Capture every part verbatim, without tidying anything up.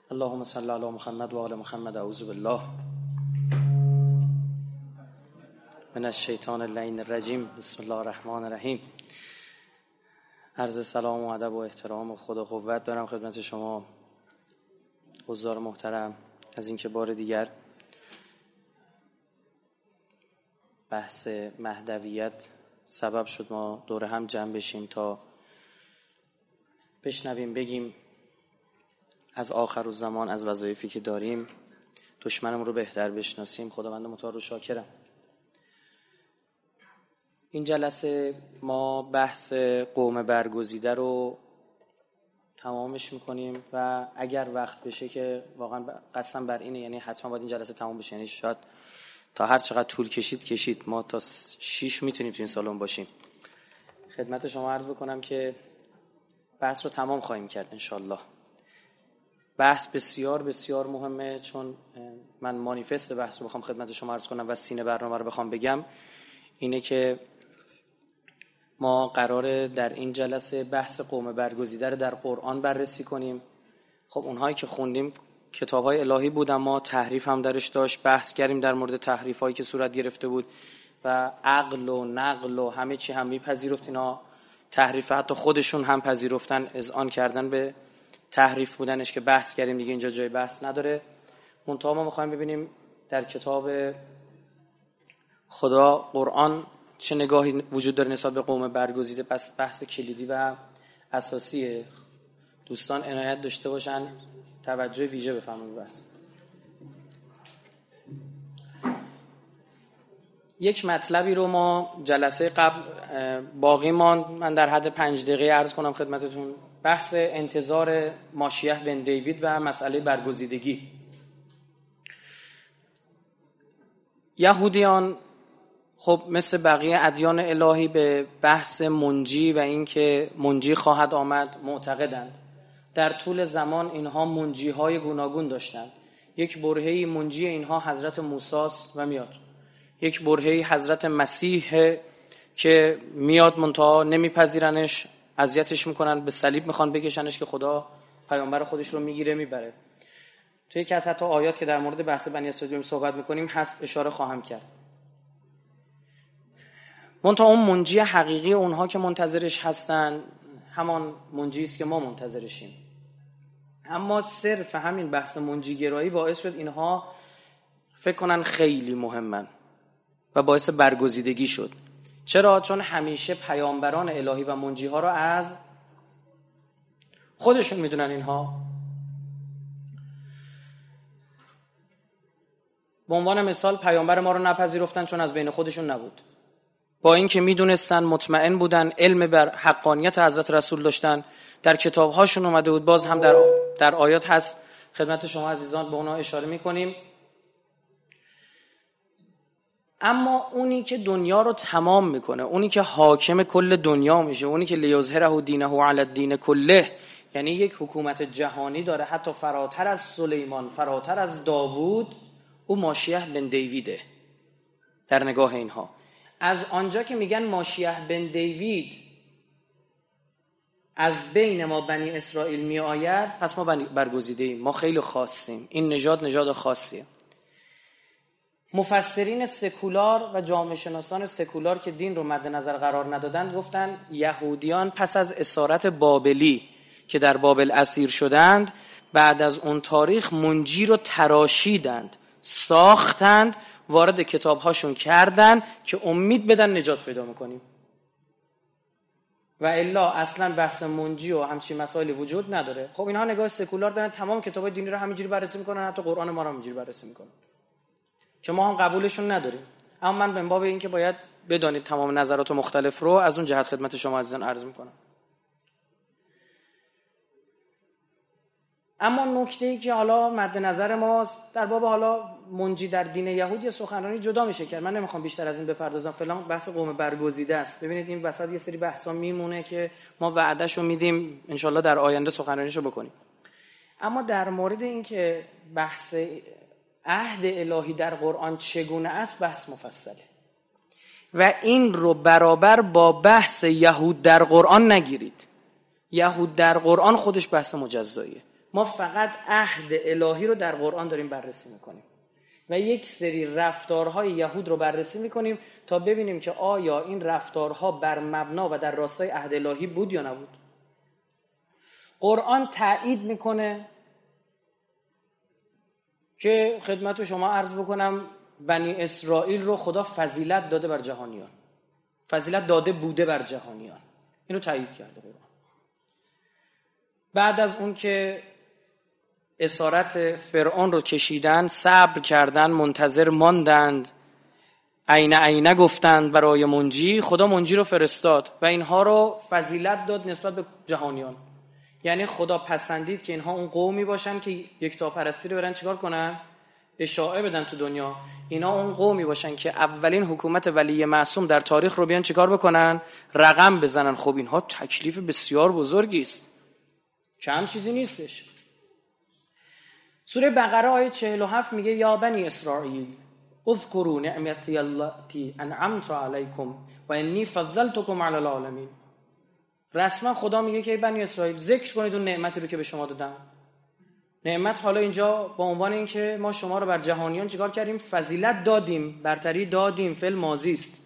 اللهم صل علی محمد و آل محمد. اعوذ بالله من الشیطان اللعین الرجیم. بسم الله الرحمن الرحیم. عرض سلام و ادب و احترام و خدا قوت دارم خدمت شما حضار محترم از اینکه بار دیگر بحث مهدویت سبب شد ما دور هم جمع بشیم تا بشنویم بگیم از آخر الزمان، از وظایفی که داریم دشمنمون رو بهتر بشناسیم. خداوند متعال رو شاکرم. این جلسه ما بحث قوم برگزیده رو تمامش میکنیم و اگر وقت بشه که واقعا قسم بر اینه، یعنی حتما باید این جلسه تمام بشه، یعنی شاید تا هر چقدر طول کشید کشید ما تا شیش میتونیم تو این سالن باشیم. خدمت شما عرض بکنم که بحث رو تمام خواهیم کرد انشالله. بحث بسیار بسیار مهمه، چون من مانیفست بحث رو بخوام خدمت شما عرض کنم و سینه برنامه رو بخوام بگم اینه که ما قراره در این جلسه بحث قوم برگزیده رو در قرآن بررسی کنیم. خب اونهایی که خوندیم کتاب‌های الهی بود، اما تحریف هم درش داشت. بحث کردیم در مورد تحریف‌هایی که صورت گرفته بود و عقل و نقل و همه چی هم میپذیرفت. اینا تحریف حتی خودشون هم پذیرفتن، اذعان کردن به تحریف بودنش که بحث کردیم دیگه، اینجا جای بحث نداره. منتها ما می‌خوایم ببینیم در کتاب خدا قرآن چه نگاهی وجود داره نسبت به قوم برگزیده. پس بحث کلیدی و اساسیه. دوستان عنایت داشته باشن، توجه ویژه بفرمایید. بس یک مطلبی رو ما جلسه قبل باقی ماند، من در حد پنج دقیقه عرض کنم خدمتتون. بحث انتظار ماشیح بن دیوید و مسئله برگزیدگی. یهودیان خب مثل بقیه ادیان الهی به بحث منجی و اینکه منجی خواهد آمد معتقدند. در طول زمان اینها منجی‌های گوناگون داشتند. یک برهه‌ای منجی اینها حضرت موسی است و میاد. یک برهه‌ای حضرت مسیح که میاد منتها نمیپذیرنش، اذیتش میکنن، به صلیب میخوان بکشنش که خدا پیامبر خودش رو میگیره میبره. توی یکی از حتی آیات که در مورد بحث بنی اسرائیل صحبت میکنیم هست، اشاره خواهم کرد. منتها اون منجی حقیقی اونها که منتظرش هستن همان منجی است که ما منتظرشیم. اما صرف همین بحث منجی گرایی باعث شد اینها فکر کنن خیلی مهمن و باعث برگزیدگی شد. چرا؟ چون همیشه پیامبران الهی و منجی ها را از خودشون میدونن. اینها به عنوان مثال پیامبر ما رو نپذیرفتن چون از بین خودشون نبود، با اینکه میدونستن، مطمئن بودن، علم بر حقانیت حضرت رسول داشتن، در کتاب‌هاشون اومده بود. باز هم در در آیات هست، خدمت شما عزیزان به اونها اشاره میکنیم. اما اونی که دنیا رو تمام میکنه، اونی که حاکم کل دنیا میشه، اونی که لیظهره دینه علی الدین کله، یعنی یک حکومت جهانی داره حتی فراتر از سلیمان، فراتر از داوود، او ماشیح بن دیویده در نگاه اینها. از آنجا که میگن ماشیح بن دیوید از بین ما بنی اسرائیل می آید، پس ما برگزیده ایم، ما خیلی خاصیم، این نژاد نژاد خاصیه. مفسرین سکولار و جامعه شناسان سکولار که دین رو مد نظر قرار ندادن گفتن یهودیان پس از اسارت بابلی که در بابل اسیر شدند، بعد از اون تاریخ منجی رو تراشیدند، ساختند، وارد کتاب‌هاشون کردن که امید بدن نجات پیدا می‌کنیم. و الا اصلا بحث منجی و همچین مسائلی وجود نداره. خب اینها نگاه سکولار دارن، تمام کتاب‌های دینی رو همینجوری بررسی می‌کنن، حتی قرآن ما رو همینجوری بررسی می‌کنن که ما هم قبولشون نداریم. اما من به باب این که باید بدانید تمام نظرات مختلف رو از اون جهت خدمت شما عزیزان عرض می‌کنم. اما نکته‌ای که حالا مد نظر ماست در باب حالا منجی در دین یهود سخنرانی جدا میشه کرد. من نمیخوام بیشتر از این بپردازم، فعلا بحث قوم برگزیده است. ببینید این وسط یه سری بحثا میمونه که ما وعدهشو میدیم انشالله در آینده سخنرانیشو بکنیم. اما در مورد این که بحث عهد الهی در قرآن چگونه است بحث مفصله و این رو برابر با بحث یهود در قرآن نگیرید. یهود در قرآن خودش بحث مجزاییه. ما فقط عهد الهی رو در قرآن داریم بررسی میکنیم و یک سری رفتارهای یهود رو بررسی میکنیم تا ببینیم که آیا این رفتارها بر مبنا و در راستای عهد الهی بود یا نبود. قرآن تایید میکنه که خدمت شما عرض بکنم بنی اسرائیل رو خدا فضیلت داده بر جهانیان، فضیلت داده بوده بر جهانیان. اینو تایید کرده قرآن. بعد از اون که اسارت فرعون رو کشیدن، صبر کردن، منتظر ماندند، عینه عینه گفتند برای منجی، خدا منجی رو فرستاد و اینها رو فضیلت داد نسبت به جهانیان. یعنی خدا پسندید که اینها اون قومی باشن که یکتاپرستی رو برن چیکار کنن؟ اشاعه بدن تو دنیا. اینا اون قومی باشن که اولین حکومت ولی معصوم در تاریخ رو بیان چیکار بکنن؟ رقم بزنن. خب اینها تکلیف بسیار بزرگی است، کم چیزی نیستش. سوره بقره آیه چهل و هفت میگه یا بنی اسرائیل اذکروا نعمتی التی انعمت علیکم و انی فضلتکم علی العالمین. رسما خدا میگه که ای بنی اسرائیل ذکر کنید اون نعمتی رو که به شما دادم. نعمت حالا اینجا با عنوان این که ما شما رو بر جهانیان چیکار کردیم؟ فضیلت دادیم، برتری دادیم، فعل ماضی است.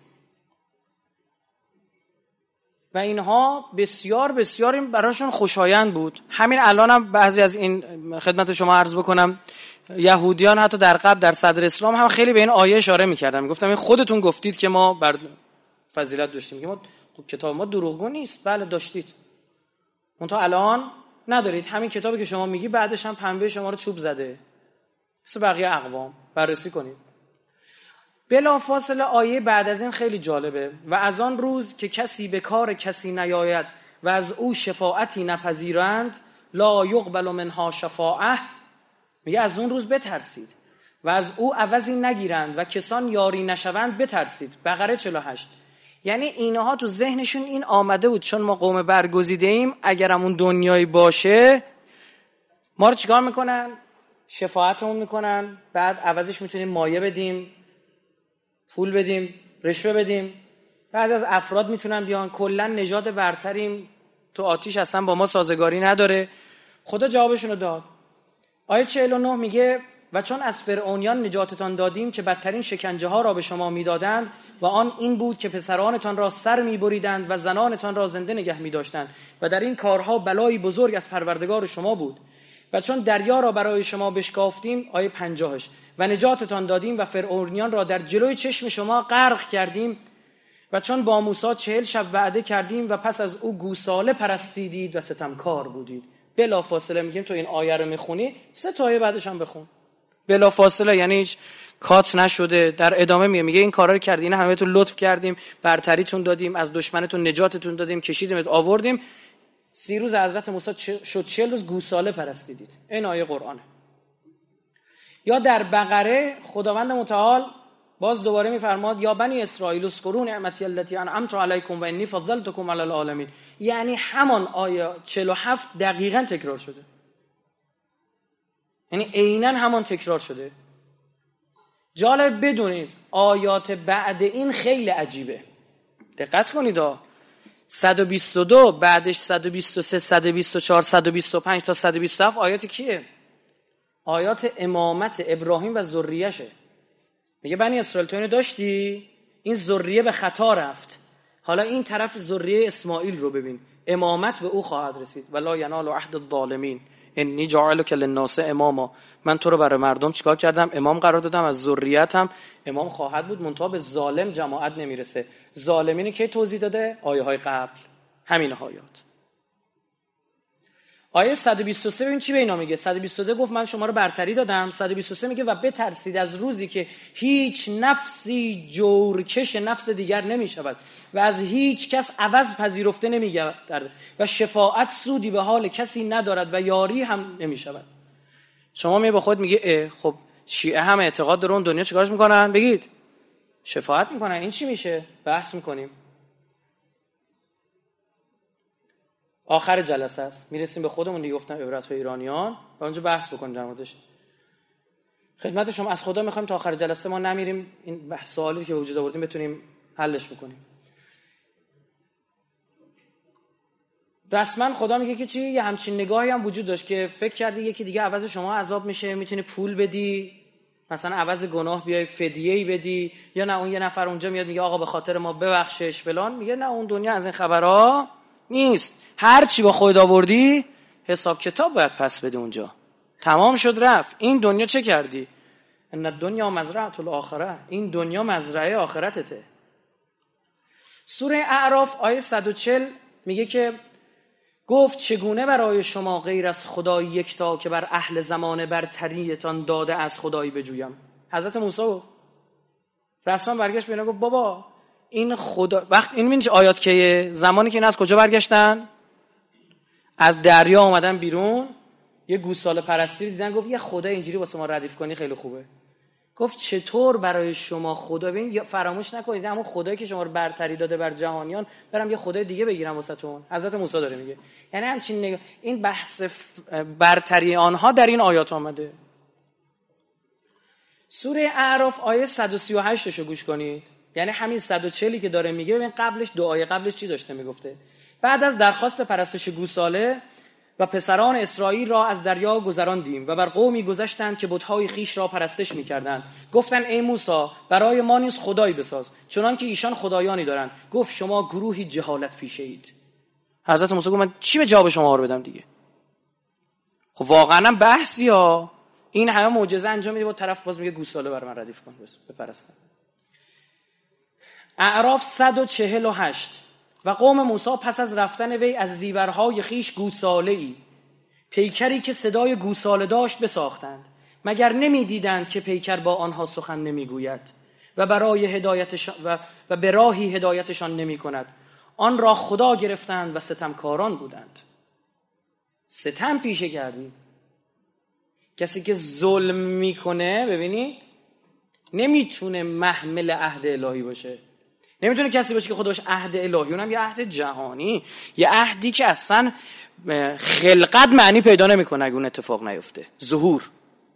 و اینها بسیار بسیار این براشون خوشایند بود. همین الان هم بعضی از این خدمت شما عرض بکنم یهودیان حتی در قبل در صدر اسلام هم خیلی به این آیه اشاره می‌کردن، میگفتن این خودتون گفتید که ما بر فضیلت داشتیم. که ما خب کتاب ما دروغگو نیست، بله داشتید، اون تا الان ندارید. همین کتابی که شما میگی بعدش هم پنبه شما رو چوب زده، مثل بقیه اقوام. بررسی کنید. بلافاصله آیه بعد از این خیلی جالبه. و از آن روز که کسی به کار کسی نیاید و از او شفاعتی نپذیرند لا یقبل منها شفاعه، میگه از اون روز بترسید و از او عوضی نگیرند و کسان یاری نشوند بترسید. بقره چهل و هشت. یعنی اینها تو ذهنشون این آمده بود چون ما قوم برگزیده ایم، اگر همون دنیایی باشه ما رو چیکار میکنن؟ شفاعتمون میکنن، بعد عوضش میتونیم مایه بدیم، پول بدیم، رشوه بدیم. بعد از افراد میتونن بیان کلا نژاد برتریم، تو آتیش اصلا با ما سازگاری نداره. خدا جوابشون رو داد. آیه چهل و نه میگه و چون از فرعونیان نجاتتان دادیم که بدترین شکنجه ها را به شما میدادند و آن این بود که پسرانتان را سر میبریدند و زنانتان را زنده نگه میداشتند و در این کارها بلایی بزرگ از پروردگار شما بود. و چون دریا را برای شما بشکافتیم، آیه پنجاهش، و نجاتتان دادیم و فرعونیان را در جلوی چشم شما غرق کردیم. و چون با موسی چهل شب وعده کردیم و پس از او گوساله پرستیدید و ستمکار بودید. بلا فاصله میگیم تو این آیه رو میخونی، سه تا آیه بعدش هم بخون. بلا فاصله یعنی هیچ کات نشده. در ادامه میگه میگه این کارا رو کردین، همه تو لطف کردیم، برتریتون دادیم، از دشمنتون نجاتتون دادیم، کشیدیمت آوردیم. سی روز حضرت موسی شد چهل روز گوساله پرستیدید. این آیه قرآنه. یا در بقره خداوند متعال باز دوباره میفرماد یا بنی اسرائیل اذکروا نعمتی التی انعمت علیکم و انی فضلتکم علی العالمین. یعنی همان آیه چهل و هفت دقیقاً تکرار شده، یعنی عیناً همان تکرار شده. جالب بدونید آیات بعد این خیلی عجیبه، دقت کنید ها. صد و بیست و دو بعدش صد و بیست و سه، صد و بیست و چهار، صد و بیست و پنج تا صد و بیست و هفت آیات کیه؟ آیات امامت ابراهیم و ذریه‌شه. میگه بنی اسرائیل تو اینو داشتی، این ذریه به خطا رفت، حالا این طرف ذریه اسماعیل رو ببین، امامت به او خواهد رسید. ولا ینال عهد الظالمین انی جاعلک للناس اماما. من تو رو برای مردم چیکار کردم؟ امام قرار دادم، از ذریتم امام خواهد بود. منتها به ظالم جماعت نمیرسه. ظالمینی که توضیح داده آیه های قبل، همین آیات. آیه صد و بیست و سه ببین چی به اینا میگه. صد و بیست و دو گفت من شما رو برتری دادم. صد و بیست و سه میگه و بترسید از روزی که هیچ نفسی جورکش نفس دیگر نمیشود و از هیچ کس عوض پذیرفته نمیگردد و شفاعت سودی به حال کسی ندارد و یاری هم نمیشود. شما می به خود میگه اه خب شیعه هم اعتقاد داره اون دنیا چیکارش میکنن؟ بگید شفاعت میکنن. این چی میشه؟ بحث میکنیم. آخر جلسه است، میرسیم به خودمون دیگه. گفتم عبرت ایرانیان و اونجا بحث بکنیم در موردش. خدمت شما از خدا میخوایم تا آخر جلسه ما نمیریم، این بحث سوالی که وجود آوردیم بتونیم حلش بکنیم. رسما خدا میگه که چی؟ یه همچین نگاهی هم وجود داشت که فکر کردی یکی دیگه عوض شما عذاب میشه، میتونی پول بدی، مثلا عوض گناه بیای فدیه‌ای بدی، یا نه اون یه نفر اونجا میاد میگه آقا به خاطر ما ببخشش فلان. میگه نه، اون دنیا از این خبرها نیست. هر چی با خودت آوردی حساب کتاب باید پس بده اونجا. تمام شد رفت. این دنیا چه کردی؟ ان الدنیا مزرعه الاخره. این دنیا مزرعه آخرتته. سوره اعراف آیه صد و چهل میگه که گفت چگونه برای شما غیر از خدای یکتا که بر اهل زمان برتریتان داده از خدایی بجویم. حضرت موسی گفت، رسما برگشت به اینا گفت بابا این خدا وقت این میشه آیات که زمانی که این از کجا برگشتن؟ از دریا اومدن بیرون، یه گوساله پرستی دیدن، گفت یه خدا اینجوری واسه ما ردیف کنی خیلی خوبه. گفت چطور برای شما خدا؟ ببین فراموش نکنید اما خدایی که شما رو برتری داده بر جهانیان، برم یه خدای دیگه بگیرم واسهتون. حضرت موسی داره میگه. یعنی همچین نگاه. این بحث برتری آنها در این آیات آمده. سوره اعراف آیه صد و سی و هشت رو گوش کنید. یعنی همین صد و چهل که داره میگه، ببین قبلش دو آیه قبلش چی داشته میگفته. بعد از درخواست پرستش گوساله و پسران اسرائیل را از دریا گذراندیم و بر قومی گذشتند که بت‌های خیش را پرستش می‌کردند. گفتند ای موسی برای ما نیز خدایی بساز چنان که ایشان خدایانی دارند. گفت شما گروهی جهالت پیشه اید. حضرت موسی گفت من چی به جواب شما رو بدم دیگه؟ خب واقعا بحثی ها. این همه معجزه انجام میده با طرف باز میگه گوساله بر من ردیف کن بپرستن. اعراف صد و چهل و هشت و قوم موسی پس از رفتن وی از زیورهای خیش گوساله‌ای پیکری که صدای گوساله داشت بساختند، مگر نمی‌دیدند که پیکر با آنها سخن نمیگوید و برای هدایتشان و, و به راهی هدایتشان نمی‌کند. آن را خدا گرفتند و ستمکاران بودند. ستم پیشه کردید. کسی که ظلم میکنه ببینید نمیتونه محمل عهد الهی باشه. نمیتونه کسی باشه که خودش عهد الهی، اونم یه عهد جهانی، یه عهدی که اصلا خلقت معنی پیدا نمیکنه اگه اون اتفاق نیفته. ظهور.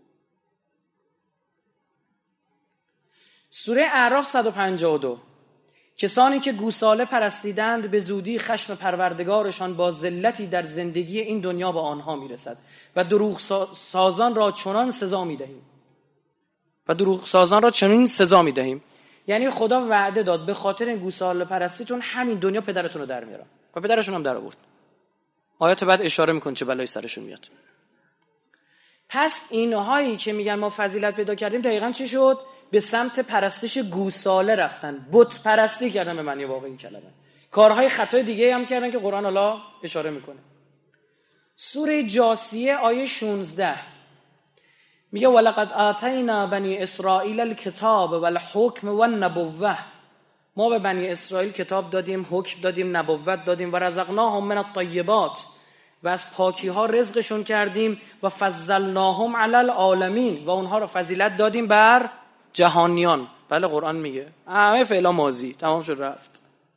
سوره اعراف صد و پنجاه و دو کسانی که گوساله پرستیدند به زودی خشم پروردگارشان با ذلتی در زندگی این دنیا به آنها میرسد و دروغ سازان را چنان سزا میدهیم و دروغ سازان را چنین سزا میدهیم. یعنی خدا وعده داد به خاطر این گوساله پرستیتون همین دنیا پدرتون رو در میارم و پدرشون هم در آورد. آیات بعد اشاره میکنه چه بلایی سرشون میاد. پس اینهایی که میگن ما فضیلت پیدا کردیم دقیقاً چی شد؟ به سمت پرستش گوساله رفتن، بت پرستی کردن به معنی واقعی کلمه. کارهای خطای دیگه هم کردن که قرآن حالا اشاره میکنه. سوره جاثیه آیه شانزده میگه ولقد آتینا بنی اسرائیل الکتاب والحکم والنبوة. ما به بنی اسرائیل کتاب دادیم، حکم دادیم، نبوت دادیم و رزقناهم من الطیبات و از پاکی ها رزقشون کردیم و فضلناهم علی العالمین و اونها رو فضیلت دادیم بر جهانیان. بله قرآن میگه همه فعلا ماضی تمام شد رفت.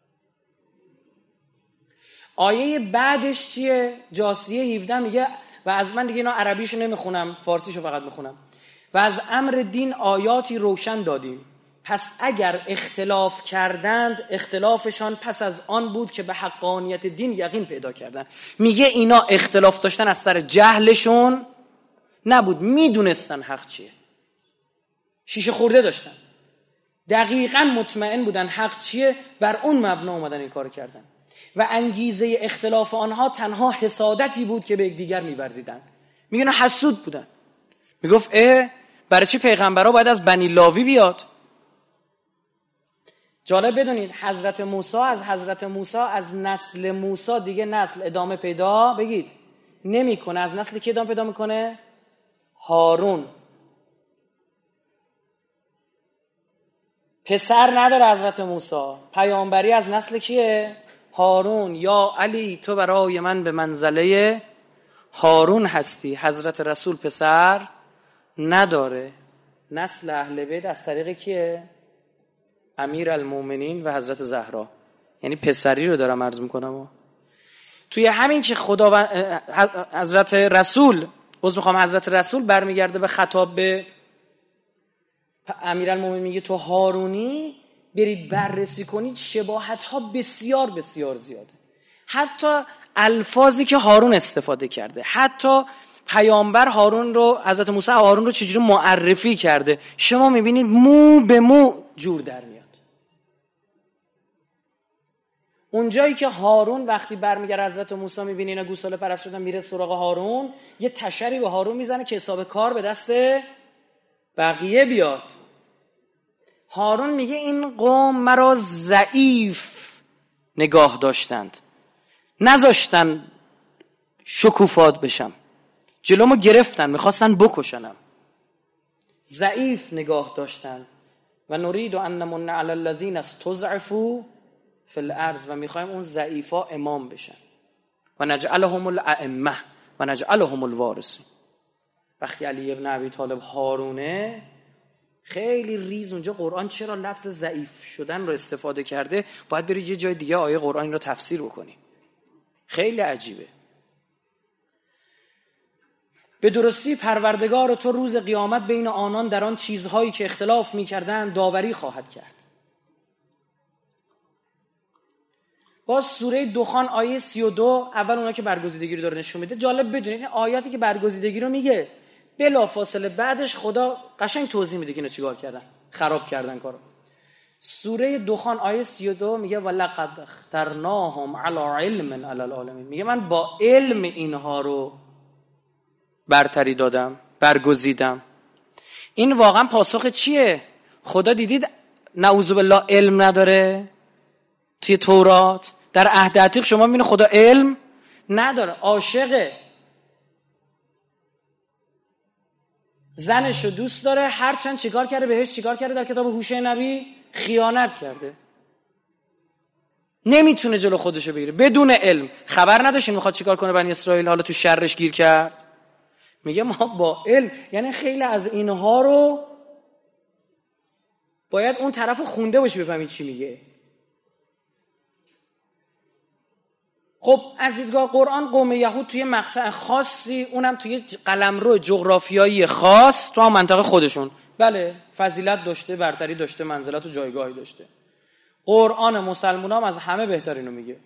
آیه بعدش چیه؟ جاثیه هفده میگه و از من دیگه اینا عربیشو نمیخونم، فارسیشو فقط میخونم. و از امر دین آیاتی روشن دادیم، پس اگر اختلاف کردند اختلافشان پس از آن بود که به حقانیت دین یقین پیدا کردند. میگه اینا اختلاف داشتن از سر جهلشون نبود، میدونستن حق چیه، شیشه خورده داشتن، دقیقاً مطمئن بودن حق چیه، بر اون مبنا اومدن این کارو کردن و انگیزه اختلاف آنها تنها حسادتی بود که به یکدیگر می‌ورزیدند. میگن حسود بودن. میگفت اه برای چی پیغمبرها باید از بنی لاوی بیاد؟ جالب بدونید حضرت موسی از حضرت موسی از نسل موسی دیگه نسل ادامه پیدا بگید نمیکنه. از نسل کی ادامه پیدا میکنه؟ هارون. پسر نداره حضرت موسی. پیامبری از نسل کیه؟ هارون. یا علی تو برای من به منزله هارون هستی. حضرت رسول پسر نداره. نسل اهل بیت از طریق کیه؟ امیر المومنین و حضرت زهرا. یعنی پسری رو دارم عرض میکنم. توی همین که خدا و حضرت رسول عذر میخوام حضرت رسول برمیگرده به خطاب به امیر المومنین، میگه تو هارونی، برید بررسی کنید، شباهت ها بسیار بسیار زیاده. حتی الفاظی که هارون استفاده کرده، حتی پیامبر هارون رو، حضرت موسی هارون رو چجوری معرفی کرده، شما میبینید مو به مو جور در میاد. اونجایی که هارون وقتی برمیگره حضرت موسی میبینه اینا گوساله پرست شدن، میره سراغ هارون، یه تشری به هارون میزنه که حساب کار به دست بقیه بیاد. هارون میگه این قوم مرا ضعیف نگاه داشتند، نذاشتن شکوفات بشم، جلومو گرفتن، میخواستن بکشنم، ضعیف نگاه داشتند. و نرید ان نمن علی الذین استضعفوا فی الارض، و میخوایم اون ضعیفا امام بشن. و نجعلهم الائمه و نجعلهم الوارثین. وقتی علی ابن ابی طالب هارونه، خیلی ریز اونجا قرآن چرا لفظ ضعیف شدن رو استفاده کرده، باید بری یه جای دیگه آیه قرآن این رو تفسیر بکنی. خیلی عجیبه. به درستی پروردگار تو روز قیامت بین آنان در آن چیزهایی که اختلاف می‌کردند داوری خواهد کرد. باز سوره دخان آیه سی و دو، اول اونا که برگزیدگی رو داره نشون میده. جالب بدونید این آیاتی که برگزیدگی رو میگه بلافاصله بعدش خدا قشنگ توضیح میده که اینا چیکار کردن، خراب کردن کارو. سوره دخان آیه سی و دو میگه ولقد اخترناهم علی علم علی العالمین، میگه من با علم اینها رو برتری دادم، برگزیدم. این واقعا پاسخ چیه؟ خدا دیدید نعوذ بالله علم نداره؟ توی تورات در عهد عتیق شما میبینید خدا علم نداره، عاشقه، زنشو دوست داره، هرچند چیکار کرده بهش چیکار کرده، در کتاب هوشع نبی خیانت کرده، نمیتونه جلو خودشو بگیره، بدون علم. خبر نداشتین میخواد چیکار کنه بنی اسرائیل، حالا تو شرش گیر کرد. میگه ما با علم، یعنی خیلی از اینها رو باید اون طرف خونده باشی بفهمی چی میگه. خب از دیدگاه قرآن قوم یهود توی مقطع خاصی، اونم توی قلمرو جغرافیایی خاص تو هم منطقه خودشون، بله فضیلت داشته، برتری داشته، منزلت و جایگاهی داشته. قرآن مسلمان هم از همه بهترینو میگه.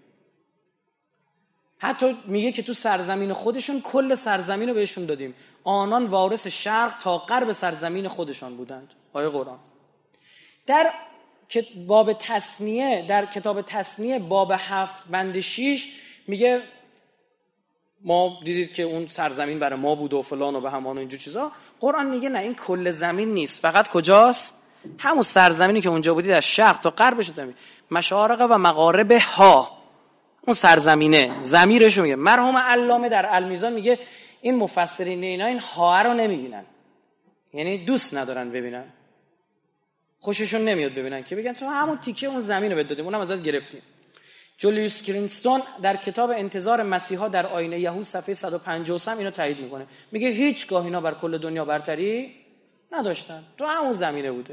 حتی میگه که تو سرزمین خودشون کل سرزمین رو بهشون دادیم، آنان وارث شرق تا غرب سرزمین خودشان بودند. آیه قرآن. در باب تثنیه، در کتاب تثنیه باب هفت بند شیش میگه ما دیدید که اون سرزمین برای ما بود و فلان و به همان و اینجور چیزا. قرآن میگه نه، این کل زمین نیست، فقط کجاست؟ همون سرزمینی که اونجا بودید از شرق تا غربش دادیم، مشارق و مغارب ها، اون سرزمینه. ضمیرشو میگه. مرحوم علامه در المیزان میگه این مفسرین اینا این ها رو نمیبینن، یعنی دوست ندارن ببینن، خوششون نمیاد ببینن، که بگن تو همون تیکه اون زمین رو بهت دادیم، اونم ازت گرفتیم. جولیوس کرینستون در کتاب انتظار مسیحا در آیین یهود صفحه صد و پنجاه و سه اینو تایید میکنه، میگه هیچگاه اینا بر کل دنیا برتری نداشتن، تو همون زمینه بوده.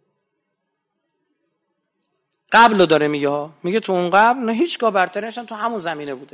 قبل رو داره میگه ها، میگه تو اون قبل نه هیچگاه برتری نشدن، تو همون زمینه بوده.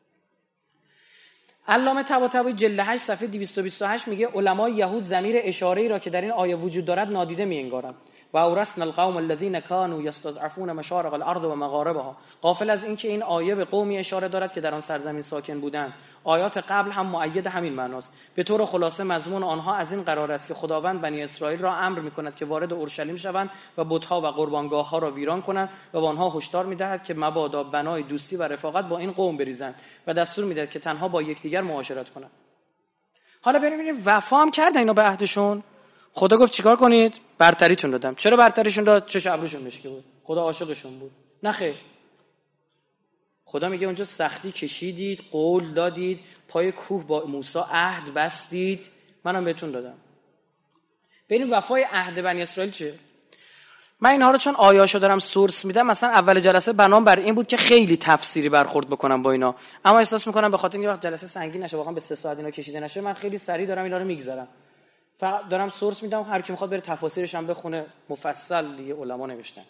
علامه طباطبایی جلد هشت صفحه دویست و بیست و هشت میگه علمای یهود ضمیر اشاره‌ای را که در این آیه وجود دارد نادیده می‌انگارند. و اورثنا القوم الذين كانوا يستضعفون مشارق الارض و مغاربها، غافل از اینکه این آیه به قومی اشاره دارد که در آن سرزمین ساکن بودند. آیات قبل هم مؤید همین معناست. به طور خلاصه مضمون آنها از این قرار است که خداوند بنی اسرائیل را امر می‌کند که وارد اورشلیم شوند و بت‌ها و قربانگاه‌ها را ویران کنند و به آنها هشدار می‌دهد که مبادا بنای دوستی و رفاقت با این قوم بریزند و دستور می‌دهد که تنها با یکدیگر معاشرت کنند. حالا بریم ببینیم وفا هم کردن اینا به عهدشون. خدا گفت چیکار کنید؟ برتریتون دادم. چرا برتریشون داد؟ چش ابروشون مشکی بود. خدا عاشقشون بود. نه خیر. خدا میگه اونجا سختی کشیدید، قول دادید، پای کوه با موسی عهد بستید، منم بهتون دادم. ببینیم وفای عهد بنی اسرائیل چیه؟ من اینها رو چون آیاشو دارم سورس میدم، مثلا اول جلسه بنام بر این بود که خیلی تفسیری برخورد بکنم با اینا، اما احساس میکنم به خاطر اینکه وقت جلسه سنگین نشه، واقعا به سه ساعت اینا کشیده نشه، من خیلی سریع دارم اینا رو میگذرم، فقط دارم سورس میدم، هر کی میخواد بره تفاسیرش هم بخونه، مفصل دیگه علما نوشتن.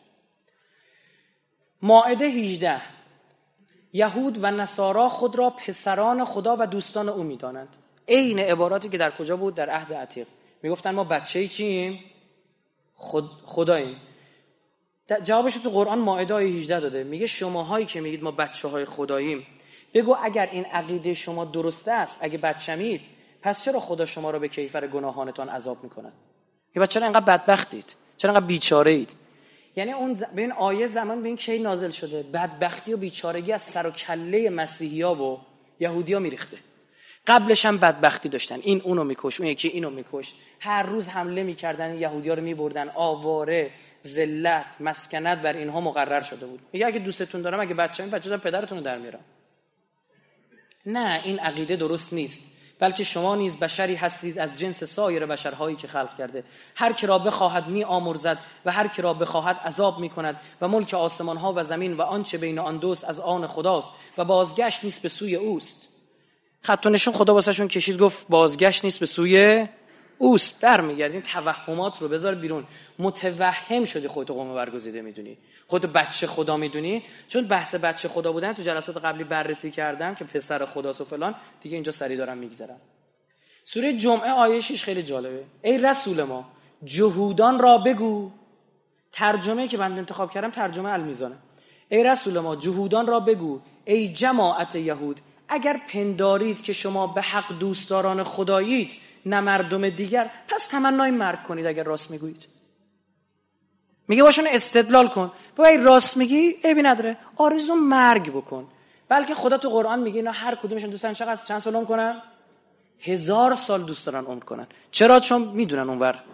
مائده هجده. یهود و نصارا خود را پسران خدا و دوستان او میدانند. عین عباراتی که در کجا بود؟ در عهد عتیق. میگفتن ما بچه‌ای چیم؟ خود خداییم. جوابش تو قرآن مائده آیه هجده داده، میگه شماهایی که میگید ما بچه‌های خداییم، بگو اگر این عقیده شما درسته است، اگه بچمید، پس چرا خدا شما رو به کیفر گناهانتان عذاب میکند؟ یا چرا اینقدر بدبختید؟ چرا اینقدر بیچاره اید؟ یعنی اون ز... به این آیه زمان به این کی نازل شده؟ بدبختی و بیچارگی از سر و کله مسیحی‌ها و یهودی‌ها میریخته. قبلش هم بدبختی داشتن، این اونو میکش، اون یکی اینو میکش، هر روز حمله میکردن، یهودی‌ها رو میبردن، آواره، ذلت، مسکنت بر اینها مقرر شده بود. میگه اگه دوستتون دارم، اگه بچه‌م بچه‌م پدرتون رو در میارم. نه، این عقیده درست نیست. بلکه شما نیز بشری هستید از جنس سایر بشرهایی که خلق کرده. هر کی را بخواهد می آمرزد و هر کی را بخواهد عذاب می کند و ملک آسمان ها و زمین و آنچه بین آن دوست از آن خداست و بازگشت نیست به سوی اوست. خط و نشون خدا واسهشون کشید، گفت بازگشت نیست به سوی اوست. برمیگردین توهمات رو بذار بیرون. متوهم شدی خودت قوم برگزیده میدونی، خودت بچه خدا میدونی. چون بحث بچه خدا بودن تو جلسات قبلی بررسی کردم که پسر خداست و فلان، دیگه اینجا سری دارم میگذرم. سوره جمعه آیه شش خیلی جالبه. ای رسول ما جهودان را بگو، ترجمه که من انتخاب کردم ترجمه المیزانه. ای رسول ما جهودان را بگو، ای جماعت یهود، اگر پندارید که شما به حق دوستداران خدایید نه مردم دیگر، پس تمنای مرگ کنید اگر راست میگویید. میگه باشون استدلال کن. بابا راست میگی عیبی نداره، آرزو مرگ بکن. بلکه خدا تو قرآن میگه اینا هر کدومشون دوستن چقدر چند سال عمر کنن؟ هزار سال دوست دارن عمر کنن. چرا؟ چون میدونن اونور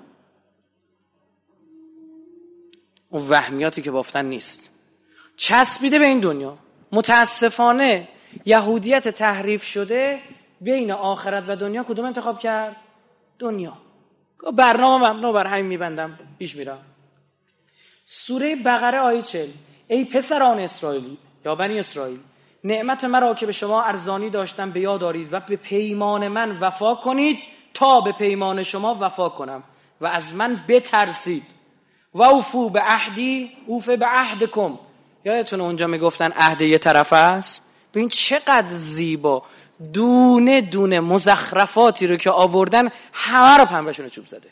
اون وهمیاتی که بافتن نیست، چسبیده به این دنیا. متاسفانه یهودیت تحریف شده بین آخرت و دنیا کدوم انتخاب کرد؟ دنیا. برنامه مبنا بر همین میبندم پیش میرم. سوره بقره آیه چهل. ای پسران اسرائیلی یا بنی اسرائیل، نعمت مرا که به شما ارزانی داشتم به یاد دارید و به پیمان من وفا کنید تا به پیمان شما وفا کنم و از من بترسید. و اوفو به عهدی اوفه به عهدکم. یادتونه اونجا میگفتن عهد یه طرف است؟ ببین چقدر زیبا دونه دونه مزخرفاتی رو که آوردن همه رو پنبهشون چوب زده.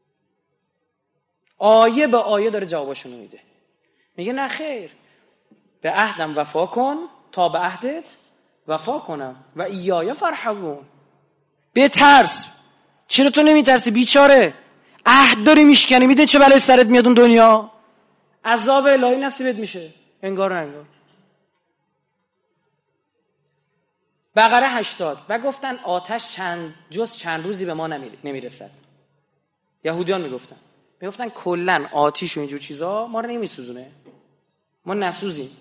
آیه به آیه داره جوابشون میده. میگه نه خیر، به عهدم وفا کن تا به عهدت وفا کنم و ایایا فرحبون. بترس. چرا تو نمیترسی بیچاره؟ عهد داری میشکنی، میدونی چه بلای سرت میاد اون دنیا؟ عذاب الهی نصیبت میشه انگار نه انگار. بقره هشتاد. و گفتن آتش چند جز چند روزی به ما نمیرسد. یهودیان میگفتن میگفتن کلن آتیش و اینجور چیزا ما رو نمیسوزونه، ما نسوزیم.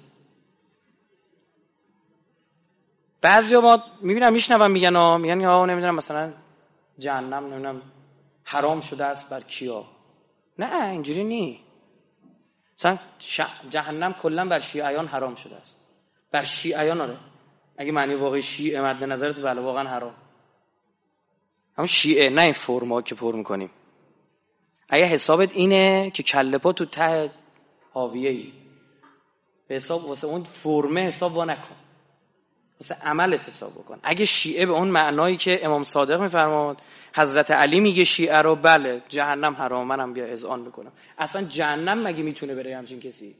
بعضیا ما میبینم میشنوم میگن ها میگن ها نمیدونم مثلا جهنم نمیدونم حرام شده است بر کیا. نه اینجوری نی. مثلا جهنم کلن بر شیعیان حرام شده است. بر شیعیان آره. اگه معنی واقعی شیعه مد نظرت بله واقعا حرام. اما شیعه نه این فرما که پر میکنیم. اگه حسابت اینه که کله پا تو ته حاویه‌ای، به حساب واسه اون فرمه حساب وا نکن، واسه عملت حساب بکن. اگه شیعه به اون معنایی که امام صادق میفرماد، حضرت علی میگه شیعه رو بله جهنم حرام، منم بیا اذعان بکنم. اصلا جهنم مگه میتونه بره همچین کسی؟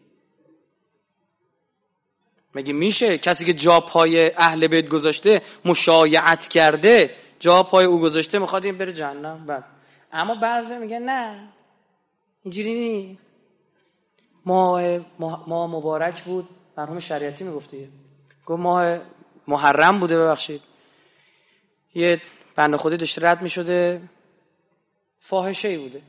مگه میشه کسی که جا پای اهل بیت گذاشته مشایعت کرده، جا پای او گذاشته میخواد این بره جهنم؟ بله. اما بعضی میگن نه اینجوری نی. ماه ماه مبارک بود، مرحوم شریعتی میگفته، گفت ماه محرم بوده ببخشید، یه بنده خودی داشته رد میشده، فاحشه‌ای بوده،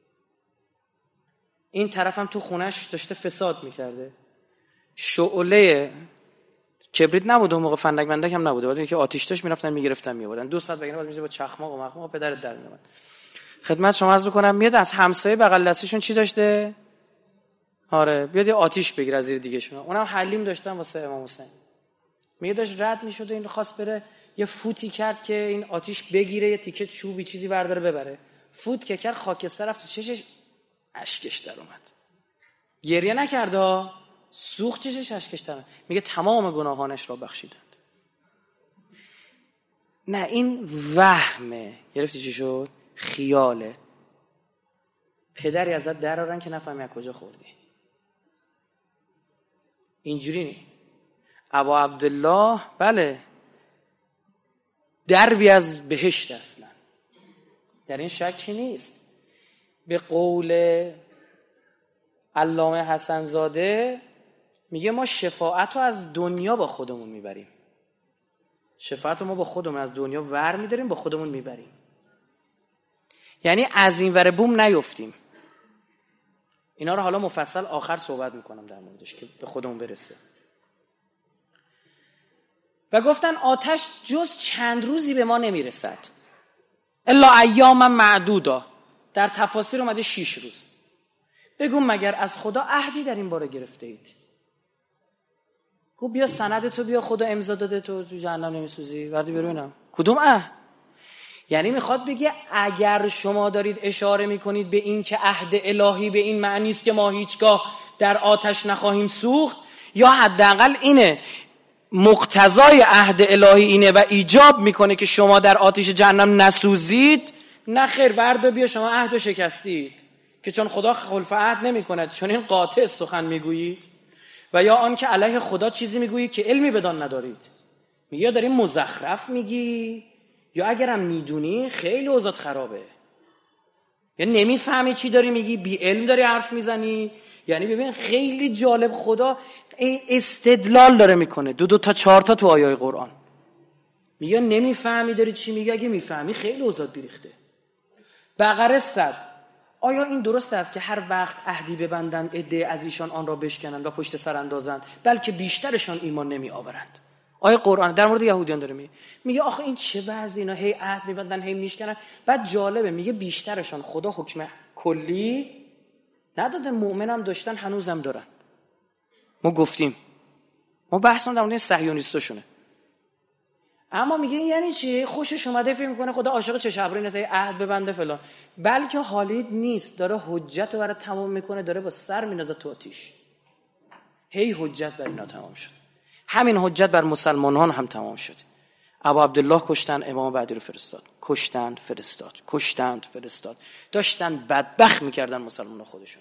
این طرف هم تو خونش داشته فساد میکرده، شعله کبریت نبوده اون موقع، فندک مندک هم نبوده، بعد اینکه آتش داشت میرفتن میگرفتن میآوردن، دو ساعت بگیره بعد میشه با چخماق و مخماق پدرت در میاد. خدمت شما عرض بکنم میاد از همسایه بغل دستشون چی داشته؟ آره بیاد یه آتیش بگیر از زیر دیگه شون. اونم حلیم داشتن واسه امام حسین. میگه داشت رد میشد این خواست بره یه فوتی کرد که این آتیش بگیره، یه تیکه چوبی چیزی برداره ببره، فوت که کرد خاکستر رفت تو چشش، اشکش در اومد. گریه نکرد، سوخت چشش، اشکش در اومد. میگه تمام گناهانش را بخشیدند. نه این وهمه. گرفتی چی شد؟ خیاله. پدری ازت درارن که نفهمی از کجا خوردی. اینجوری نی. ابا عبدالله بله دربی از بهشت اصلا، در این شکی نیست. به قول علامه حسن زاده میگه ما شفاعت رو از دنیا با خودمون میبریم، شفاعت رو ما با خودمون از دنیا ور میداریم با خودمون میبریم، یعنی از این ور بوم نیفتیم. اینا رو حالا مفصل آخر صحبت میکنم در موردش که به خودمون برسه. و گفتن آتش جز چند روزی به ما نمیرسد، الا ایام معدودا، در تفاسیر اومده شیش روز. بگو مگر از خدا عهدی در این باره گرفته اید؟ گو بیا سند تو بیا، خدا امضا داده تو تو جهنم نمیسوزی، وردی ببینم کدوم عهد؟ یعنی میخواد بگه اگر شما دارید اشاره میکنید به این که عهد الهی به این معنی است که ما هیچگاه در آتش نخواهیم سوخت، یا حداقل اینه مقتضای عهد الهی اینه و ایجاب میکنه که شما در آتش جهنم نسوزید، نه خیر بردا بیا شما عهد شکستید که چون خدا خلف عهد نمیکند چون این قاطع سخن میگویید، و یا آن که علیه خدا چیزی میگویید که علمی بدان ندارید. میگه یا داری مزخرف میگی یا اگرم میدونی خیلی اوضاعت خرابه، یا نمیفهمی چی داری میگی، بی علم داری حرف میزنی. یعنی ببین خیلی جالب، خدا استدلال داره میکنه دو دو تا چهار تا تو آیای قرآن. میگه نمیفهمی داری چی میگی، اگه میفهمی خیلی اوضاعت بیریخته. بقره صد، آیا این درست است که هر وقت عهدی ببندن عده از ایشان آن را بشکنن و پشت سر اندازن، بلکه بیشترشان ایمان نمی آورند؟ آیه قرآن در مورد یهودیان داره میگه. میگه آخه این چه وضعی، اینا هی عهد میبندن هی میشکنن. بعد جالبه میگه بیشترشان خدا حکم کلی نداده، مؤمنم داشتن هنوزم دارن. ما گفتیم ما بحثمون در مورد صهیونیستاشونه. اما میگه یعنی چی؟ خوشش اومده فکر میکنه خدا عاشق چه ابری نیست، عهد ببنده فلان، بلکه حالید نیست، داره حجت رو برای تمام میکنه، داره با سر مینازه تو آتیش. هی حجت بر اینا تمام شد. همین حجت بر مسلمانان هم تمام شد. ابا عبدالله کشتن، امام بعدی رو فرستاد، کشتند فرستاد، کشتند فرستاد، داشتن بدبخت میکردن مسلمانان خودشون.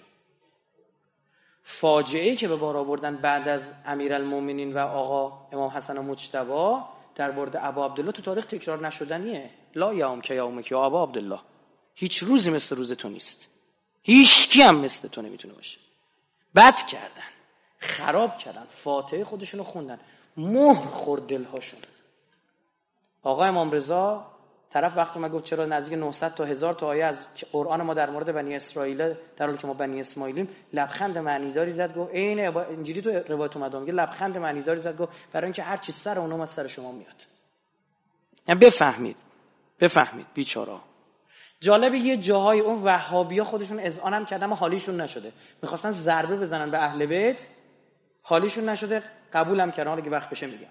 فاجعه‌ای که به بار آوردن بعد از امیرالمومنین و آقا امام حسن مجتبی در مورد ابا عبدالله تو تاریخ تکرار نشدنیه. لا یوم که یومک یا ابا عبدالله، هیچ روزی مثل روز تو نیست، هیچ کی هم مثل تو نمیتونه باشه. بد کردن، خراب کردن، فاتحه خودشونو خوندن، مهر خورد دلهاشون. آقا امام رضا طرف وقتی ما گفت چرا نزدیک نهصد تا هزار تا آیه از قرآن ما در مورد بنی اسرائیل در حالی که ما بنی اسماعیلیم، لبخند معنیداری زد، گفت عین اینجوری تو روایت اومده میگه لبخند معنیداری زد، گفت برای اینکه هر چی سر اونم از سر شما میاد. یعنی بفهمید بفهمید بیچارا. جالب یه جاهای اون وهابیا خودشون اذعان هم کردن اما حالیشون نشده، میخواستن ضربه بزنن به اهل بیت، حالیشون نشده، قبولم کردن. حالا که وقت بشه میگم.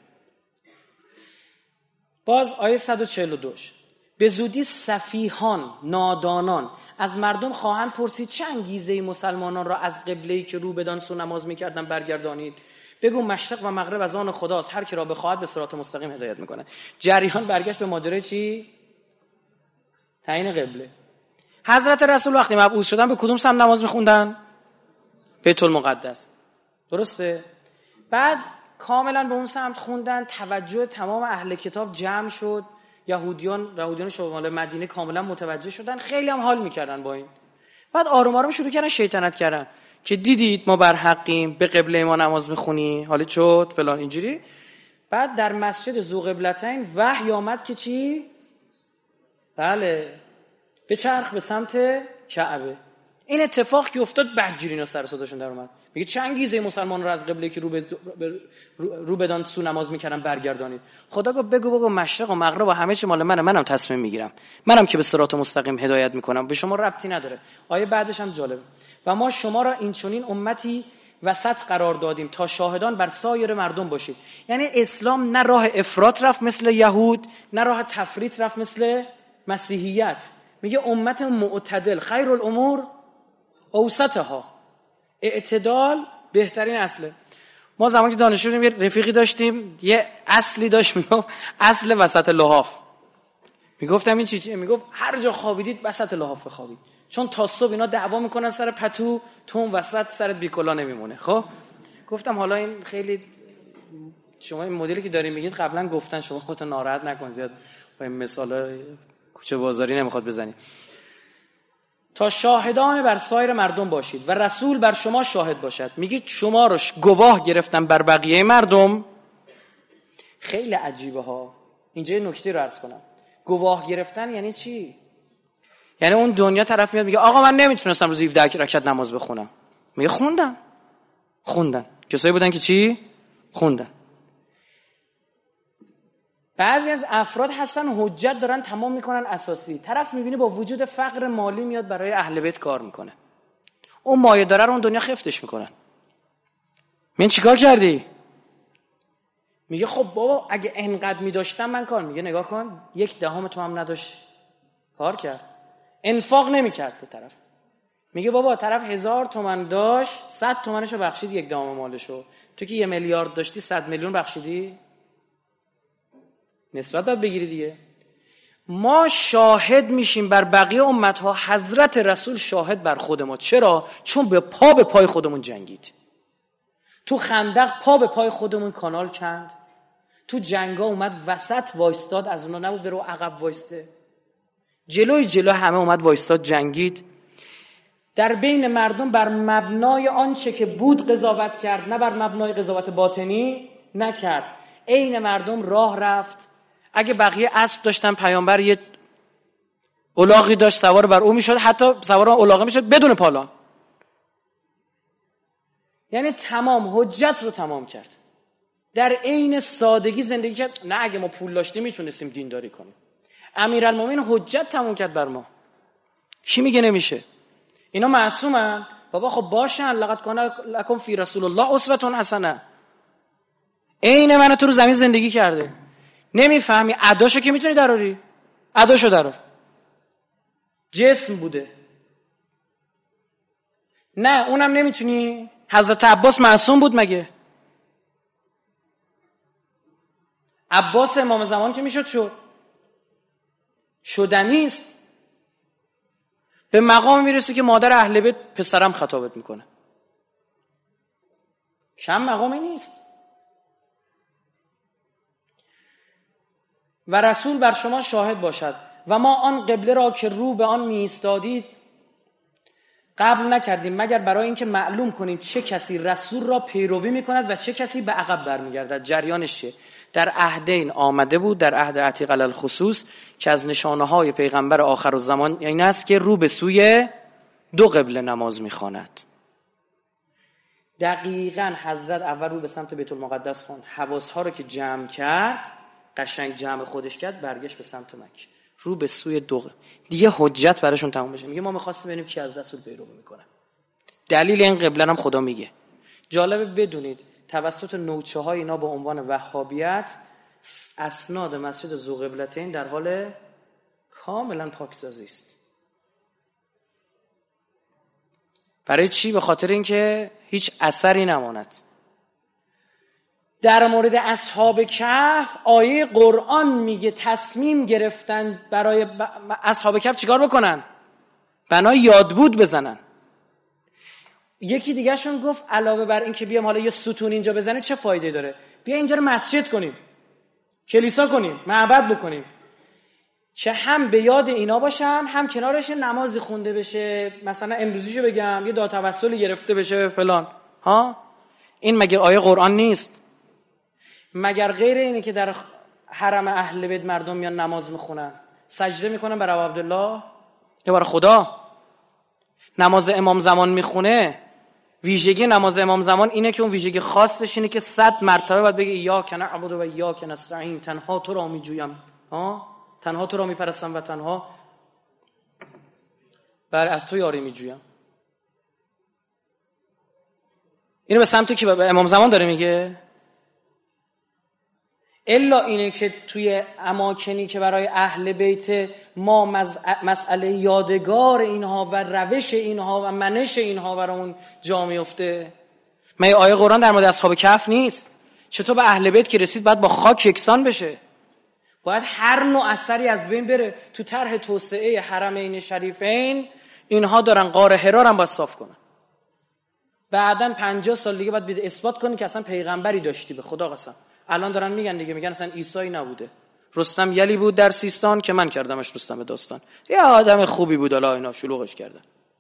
باز آیه صد و چهل و دو، به زودی سفیهان نادانان از مردم خواهند پرسید چه انگیزه مسلمانان را از قبله‌ای که رو بدان سو نماز می‌کردن برگردانید؟ بگو مشرق و مغرب از آن خداست، هر کی را بخواهد به صراط مستقیم هدایت میکنه. جریان برگشت به ماجرای چی؟ تعیین قبله. حضرت رسول وقتی مبعوث شدن به کدوم سمت نماز میخوندن؟ بیت المقدس. درسته؟ بعد کاملا به اون سمت خوندن، توجه تمام اهل کتاب جمع شد، یهودیان یهودیان شمال مدینه کاملا متوجه شدن، خیلی هم حال میکردن با این. بعد آروم آروم شروع کردن شیطنت کردن که دیدید ما بر حقیم، به قبله ما نماز میخونی، حالا شد فلان اینجوری. بعد در مسجد ذوقبلتین وحی آمد که چی؟ بله، به چرخ به سمت کعبه. این اتفاق که افتاد بعدجوری اینا سر صداشون در اومد. میگه چه انگیزه مسلمان رو از قبله که رو, به رو بدان سو نماز میکردن برگردانید؟ خدا گفت بگو بگو مشرق و مغرب و همه چی مال منه، منم تصمیم میگیرم، منم که به صراط مستقیم هدایت میکنم، به شما ربطی نداره. آیه بعدش هم جالب، و ما شما را این چنین امتی وسط قرار دادیم تا شاهدان بر سایر مردم باشید. یعنی اسلام نه راه افراط رفت مثل یهود، نه راه تفریط رفت مثل مسیحیت. میگه امت معتدل، خیر الامور اوسطها، اعتدال بهترین اصله. ما زمانی که دانشجو بودیم یه رفیقی داشتیم، یه اصلی داشت میگفت اصل وسط لحاف. میگفتم این چی چیه؟ میگفت هر جا خوابیدید وسط لحاف بخوابید، چون تا صبح اینا دعوا میکنن سر پتو، تو اون وسط سرت بیکلا نمیمونه. خب گفتم حالا این خیلی شما این مدلی که دارین میگید قبلا گفتن، شما خودتون ناراحت نکن زیاد با این مثالا کوچه بازاری نمیخواد بزنید. تا شاهدان بر سایر مردم باشید و رسول بر شما شاهد باشد. میگید شما رو گواه گرفتن بر بقیه مردم. خیلی عجیبه ها. اینجا یه نکته رو عرض کنم. گواه گرفتن یعنی چی؟ یعنی اون دنیا طرف میاد میگه آقا من نمیتونستم روز هفده رکعت نماز بخونم. میگه خوندن. خوندن. کسایی بودن که چی؟ خوندن. بعضی از افراد هستن حجت دارن تمام میکنن اساسی. طرف میبینی با وجود فقر مالی میاد برای اهل بیت کار میکنه. اون مایه داره رو اون دنیا خفتش میکنن. من چیکار کردی؟ میگه خب بابا اگه انقدر میداشتم من کار. میگه نگاه کن یک دهم تو هم نداشت کار کرد. انفاق نمیکرد طرف. میگه بابا طرف هزار تومن داشت، صد تومنشو بخشید یک دهم مالشو. تو که یه میلیارد داشتی صد میلیون بخشیدی؟ نسبت باید بگیری دیگه. ما شاهد میشیم بر بقیه امتها، حضرت رسول شاهد بر خود ما. چرا؟ چون به پا به پای خودمون جنگید. تو خندق پا به پای خودمون کانال کند. تو جنگا اومد وسط وایستاد، از اونا نبود برو عقب وایسته. جلوی جلو همه اومد وایستاد جنگید. در بین مردم بر مبنای آنچه که بود قضاوت کرد، نه بر مبنای قضاوت باطنی نکرد. عین مردم راه رفت. اگه بقیه اسب داشتن، پیامبر یه الاغی داشت سوار بر او میشد، حتی سوار اون الاغه میشد بدون پالان. یعنی تمام حجت رو تمام کرد. در عین سادگی زندگی کرد. نه اگه ما پول داشتیم میتونستیم دینداری کنیم. امیرالمومنین حجت تمام کرد بر ما. کی میگه نمیشه؟ اینا معصومن؟ بابا خب باشن. لقد کان لکم فی رسول الله اسوه حسنه. عین من تو رو زمین زندگی کرده. نمیفهمی اداشو که میتونی دراری؟ اداشو درار. جسم بوده. نه اونم نمیتونی؟ حضرت عباس معصوم بود مگه؟ عباس امام زمان که میشد شد شدنیست. به مقام میرسه که مادر اهل بیت پسرم خطابت میکنه. کم مقامی نیست. و رسول بر شما شاهد باشد و ما آن قبله را که رو به آن می ایستادید قبل نکردیم مگر برای اینکه معلوم کنیم چه کسی رسول را پیروی میکند و چه کسی به عقب برمیگردد. جریانش چیه؟ در عهدین آمده بود، در عهد عتیق علی الخصوص، که از نشانه های پیغمبر آخر الزمان این است که رو به سوی دو قبله نماز میخواند. دقیقاً حضرت اول رو به سمت بیت المقدس خواند، حواس ها رو که جمع کرد، قشنگ جمع خودش کرد، برگشت به سمت مکه، رو به سوی دو قبله. دیگه حجت براشون تموم بشه. میگه ما می‌خواستیم ببینیم کی از رسول پیروی میکنه. دلیل این قبله هم خدا میگه. جالبه بدونید توسط نوچه های اینا با عنوان وهابیت اسناد مسجد ذوالقبلتین در حال کاملا پاکسازی است. برای چی؟ به خاطر اینکه هیچ اثری نماند. در مورد اصحاب کهف آیه قرآن میگه تصمیم گرفتن برای ب... اصحاب کهف چیکار بکنن؟ بنای یادبود بزنن. یکی دیگه شون گفت علاوه بر این که بیام حالا یه ستون اینجا بزنیم چه فایده داره؟ بیا اینجا رو مسجد کنیم، کلیسا کنیم، معبد بکنیم، چه هم به یاد اینا باشن، هم کنارش نمازی خونده بشه، مثلا امروزیشو بگم یه دعا توسلی گرفته بشه فلان. ها این مگه آیه قرآن نیست؟ مگر غیر اینه که در حرم اهل بیت مردم میان نماز میخونن، سجده میکنن برای عبدالله یا برای خدا؟ نماز امام زمان میخونه، ویژگی نماز امام زمان اینه که اون ویژگی خاصش اینه که صد مرتبه باید بگه ایاک نعبد و ایاک نستعین، تنها تو را میجویم، ها تنها تو را میپرستم و تنها بر از تو یاری میجویم. اینو به سمتی که به امام زمان داره میگه. الا اینه که توی اماکنی که برای اهل بیت ما مسئله یادگار اینها و روش اینها و منش اینها برامون جا میفته. مگه آیه قرآن در مورد اصحاب کهف نیست؟ چطور به اهل بیت که رسید باید با خاک یکسان بشه؟ باید هر نوع اثری از بین بره. تو طرح توسعه حرمین شریفین اینها دارن غار حرا رو هم باید صاف کنن. بعدن پنجاه سال دیگه باید بده اثبات کنی که اصلا پیغمبری داشتی، به خدا قسم. الان دارن میگن دیگه، میگن اصلا عیسی نبوده، رستم یلی بود در سیستان که من کردمش رستم داستان، یه آدم خوبی بود، حالا اینا شلوغش کردن.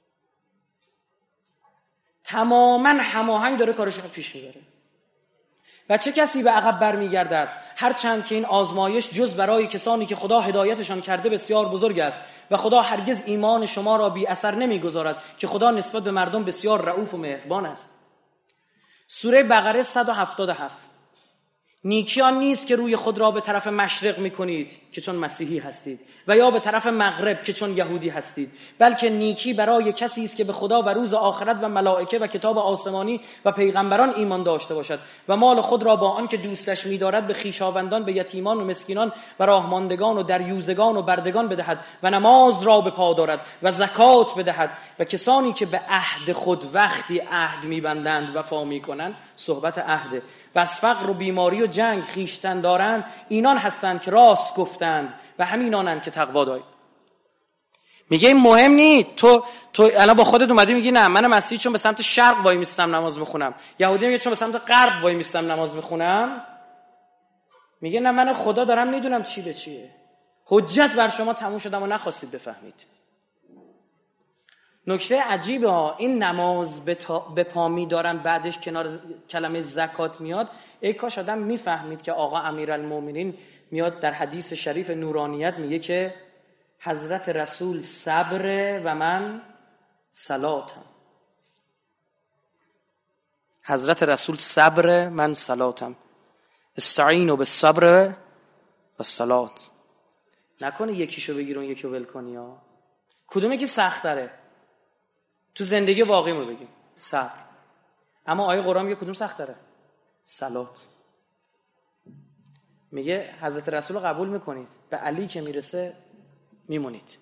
تماما هماهنگ داره کارش رو پیش میبره. و چه کسی به عقب برمیگردد؟ هر چند که این آزمایش جز برای کسانی که خدا هدایتشان کرده بسیار بزرگ است و خدا هرگز ایمان شما را بی اثر نمیگذارد که خدا نسبت به مردم بسیار رئوف و مهربان است. سوره بقره صد و هفتاد و هفت. نیکی آن نیست که روی خود را به طرف مشرق میکنید که چون مسیحی هستید و یا به طرف مغرب که چون یهودی هستید، بلکه نیکی برای کسی است که به خدا و روز آخرت و ملائکه و کتاب آسمانی و پیغمبران ایمان داشته باشد و مال خود را با آن که دوستش می‌دارد به خویشاوندان، به یتیمان و مسکینان و راهماندگان و دریوزگان و بردگان بدهد و نماز را به پا دارد و زکات بدهد. و کسانی که به عهد خود وقتی عهد می‌بندند وفا می‌کنند، صحبت عهد، بس فقر و بیماری و جنگ خیشتن دارند، اینان هستند که راست گفتند و همینانند که تقوا دارند. میگه این مهم نیست. تو تو الان با خودت اومدی میگی نه من مسیحی چون به سمت شرق وای میستم نماز میخونم، یهودی میگه چون به سمت غرب وای میستم نماز میخونم. میگه نه من خدا دارم میدونم چی به چیه. حجت بر شما تموم شدم و نخواستید بفهمید. نکته عجیبه ها، این نماز به پا میدارن بعدش کنار کلمه زکات میاد. ای کاش آدم میفهمید که آقا امیرالمومنین میاد در حدیث شریف نورانیت میگه که حضرت رسول صبر و من صلاتم. حضرت رسول صبر، من صلاتم. استعینوا بالصبر والصلات. نکنه یکیشو بگیر اون یکیو ول کنی ها. کدومه که سخت تره؟ تو زندگی واقعی ما بگیم صبر. اما آیه قرآن میگه کدوم سخت تره؟ صلات. میگه حضرت رسول رو قبول میکنید، به علی که میرسه میمونید.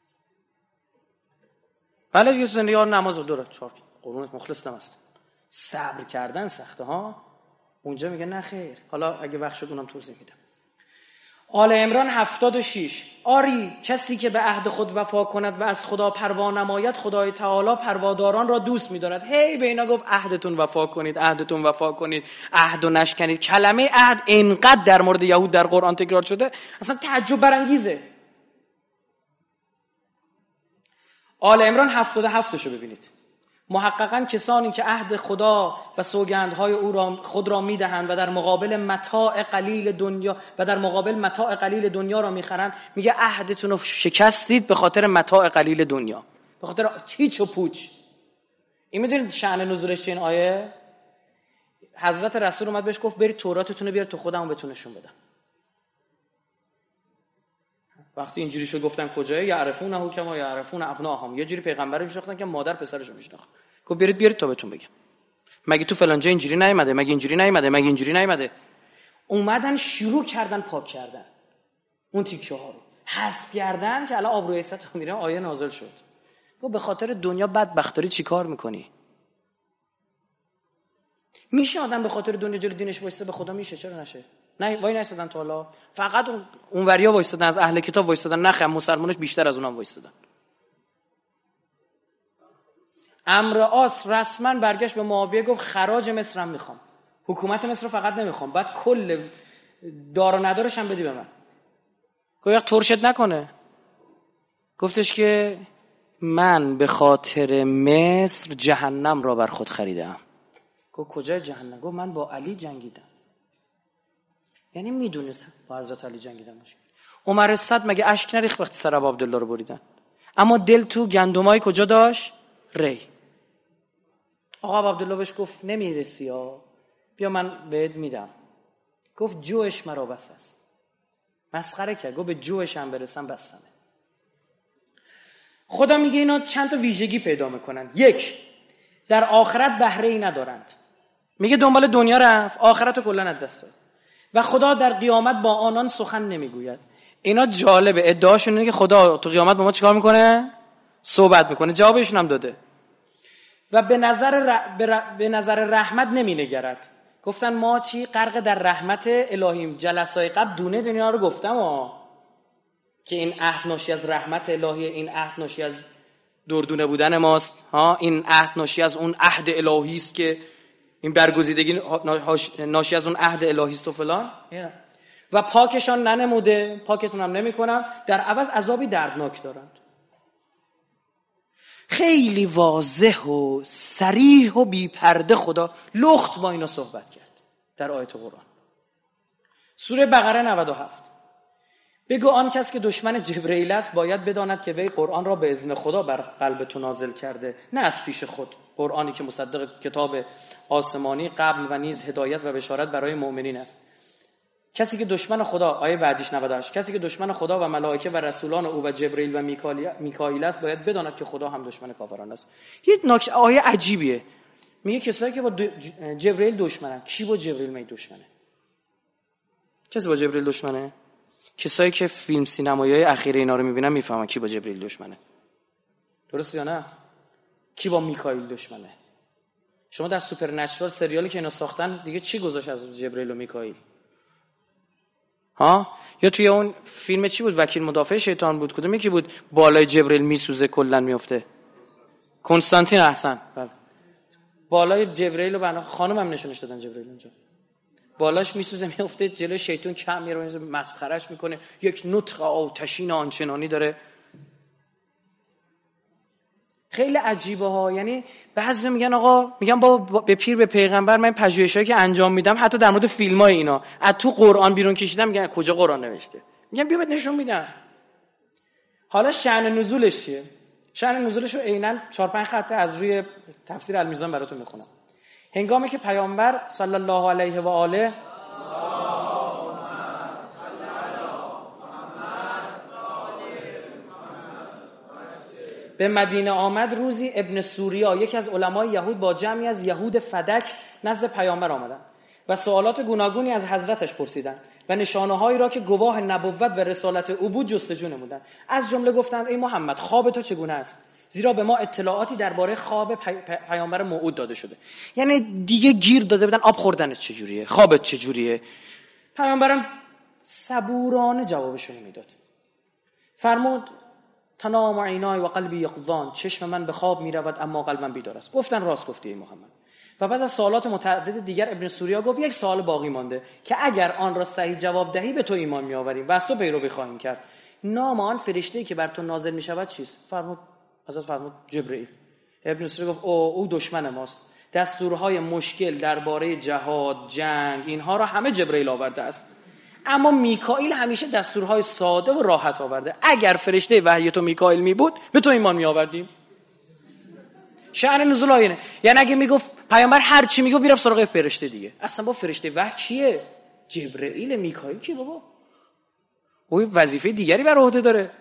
بله دیگه زندگی ها نماز و دوره چهار قرونت مخلص نماست. صبر کردن سخته ها. اونجا میگه نه خیر. حالا اگه وقت شد اونم توضیح میدم. آل عمران هفتاد و شش. آری کسی که به عهد خود وفا کند و از خدا پروا نماید، خدای تعالی پرواداران را دوست می‌دارد. هی به اینا گفت عهدتون وفا کنید، عهدتون وفا کنید، عهدو نشکنید. کلمه عهد اینقدر در مورد یهود در قرآن تکرار شده اصلا تعجب برانگیزه. آل عمران هفتاد و هفت رو ببینید. محققاً کسانی که عهد خدا و سوگندهای او را خود را میدهند و در مقابل متاع قلیل دنیا و در مقابل متاع قلیل دنیا را میخرند، میگه عهدتون رو شکستید به خاطر متاع قلیل دنیا، به خاطر هیچ و پوچ. این میدونید شأن نزولش این آیه؟ حضرت رسول اومد بهش گفت برید توراتتون رو بیار تو خودمون بهتون نشون بدم. وقتی اینجوری شو گفتن کجایی؟ یعرفونه کما یعرفون ابناهم. یه جوری پیغمبر رو میشناختن که مادر پسرشو میشناخت. گفت برید بیارید تا بهتون بگم. مگه تو فلان جا اینجوری نیومده؟ مگه اینجوری نیومده؟ مگه اینجوری نیومده؟ اومدن شروع کردن پاک کردن اون تیکه ها رو، حذف کردن که الان آبروی عزت میره. آیه نازل شد. گفت به خاطر دنیا بدبختاری چیکار میکنی؟ میشه آدم به خاطر دنیا جلوی دینش وایسه؟ به خدا میشه، چرا نشه؟ نه وای نایستادن تا حالا. فقط اون اونوریا وایسادن، از اهل کتاب وایسادن. نه مسلمانش بیشتر از اونام وایسادن. عمرو عاص رسما برگشت به معاویه گفت خراج مصرم میخوام، حکومت مصر فقط نمیخوام، بعد کل دار و ندارش هم بدی به من. گفت یک ترشت نکنه. گفتش که من به خاطر مصر جهنم را بر خود خریدم. گفت کجای جهنم؟ گفت من با علی جنگیدم. یعنی میدونست با حضرت علی جنگیدن باشه. عمر صد مگه اشک نریخت وقتی سر ابو عبدالله رو بریدن؟ اما دل تو گندمای کجا داشت؟ ری. آقا ابو عبدالله بهش گفت نمیرسی ها، بیا من بهت میدم. گفت جوش مرا بس است. مسخره کرد. گفت به جوش هم برسم بسمه. خدا میگه اینا چند تا ویژگی پیدا میکنن. یک، در آخرت بهره ای ندارند. میگه دنبال دنیا رفت، آخرت رو کلا از دست داد. و خدا در قیامت با آنان سخن نمیگوید. اینا جالبه، ادعاشون اینه که خدا تو قیامت با ما چیکار میکنه؟ صحبت میکنه. جوابشون هم داده. و به نظر ر... به نظر رحمت نمینگرد. گفتن ما چی غرق در رحمت الهیم. جلسای قبل دونه دنیا رو گفتم ها، که این عهد ناشی از رحمت الهی، این عهد ناشی از دردونه بودن ماست ها، این عهد ناشی از اون عهد الهی است که این برگزیدگی ناشی از اون عهد الهی است و فلان. و پاکشان ننموده، پاکتون هم نمی‌کنم، در عوض عذابی دردناک دارند. خیلی واضح و صریح و بی پرده خدا لخت با اینا صحبت کرد در آیت قرآن. سوره بقره نود و هفت. بگو آن کس که دشمن جبرئیل است باید بداند که وی قرآن را به اذن خدا بر قلب تو نازل کرده، نه از پیش خود. قرآنی که مصدق کتاب آسمانی قبل و نیز هدایت و بشارت برای مؤمنین است. کسی که دشمن خدا، آیه بعدیش نود و هشت، کسی که دشمن خدا و ملائکه و رسولان او و جبرئیل و میکائیل است باید بداند که خدا هم دشمن کافران است. یه نکته آیه عجیبیه. میگه کسایی که با جبرئیل دشمنن. کی با جبرئیل می دشمنه؟ کسی با جبرئیل دشمنه؟ کسایی که فیلم سینمایی اخیر اینا رو میبینن میفهمن کی با جبرئیل دشمنه. درست یا نه؟ کی با میکائیل دشمنه؟ شما در سوپرنچرال سریالی که اینا ساختن دیگه چی گذاشت از جبرئیل و میکائیل؟ ها؟ یا توی اون فیلم چی بود؟ وکیل مدافع شیطان بود. کدوم یکی بود بالای جبرئیل میسوزه کلا میفته؟ کنستانتین. احسن. بله. بالای جبرئیل رو بنا خانم هم نشونش دادن. جبرئیل اونجا بالاش میسوزه میفته جلوی شیطان، کم میره مسخرهش میکنه، یک نطق آتشین آنچنانی داره. خیلی عجیبه ها. یعنی بعضی میگن آقا، میگن بابا به پیر به پیغمبر من پژوهشایی که انجام میدم حتی در مورد فیلمای اینا از تو قرآن بیرون کشیدم، میگن کجا قرآن نوشته؟ میگن بیا بهت نشون میدم. حالا شأن نزولش چیه؟ شأن نزولش رو عیناً چهار پنج خط از روی تفسیر المیزان براتون میخونم. هنگامی که پیامبر صلی الله علیه و آله به مدینه آمد، روزی ابن سوریا یکی از علمای یهود با جمعی از یهود فدک نزد پیامبر آمدند و سوالات گوناگونی از حضرتش پرسیدند و نشانه‌هایی را که گواه نبوت و رسالت او بود جستجو نمودند. از جمله گفتند ای محمد خواب تو چگونه است؟ زیرا به ما اطلاعاتی درباره خواب پی... پی... پیامبر موعود داده شده. یعنی دیگه گیر داده بودن آب خوردنت چجوریه، خوابت چجوریه. پیامبرم صبورانه جوابشون میداد. فرمود تنام عینای و قلبی یقظان، چشم من به خواب میرود اما قلبم بیدار است. گفتن راست گفتی ای محمد. و بعد از سوالات متعدد دیگر ابن سوریا گفت یک سوال باقی مانده که اگر آن را صحیح جواب دهی به تو ایمان میآوریم و از تو پیروی خواهیم کرد. نام آن فرشته‌ای که بر تو نازل میشود چیست؟ فرمود حضرت فرمود جبرئیل. ابن سوریا گفت او او دشمن ماست. دستورهای مشکل درباره جهاد، جنگ، اینها را همه جبرئیل آورده است. اما میکائیل همیشه دستورهای ساده و راحت آورده. اگر فرشته وحی تو میکائیل می بود به تو ایمان می آوردیم. شأن نزول اینه. یعنی اگه میگفت پیامبر هر چی میگفت میرفت سراغ فرشته دیگه. اصلا با فرشته وحی کیه؟ جبرئیل. میکائیل کی بابا؟ او وظیفه دیگری بر عهده داره.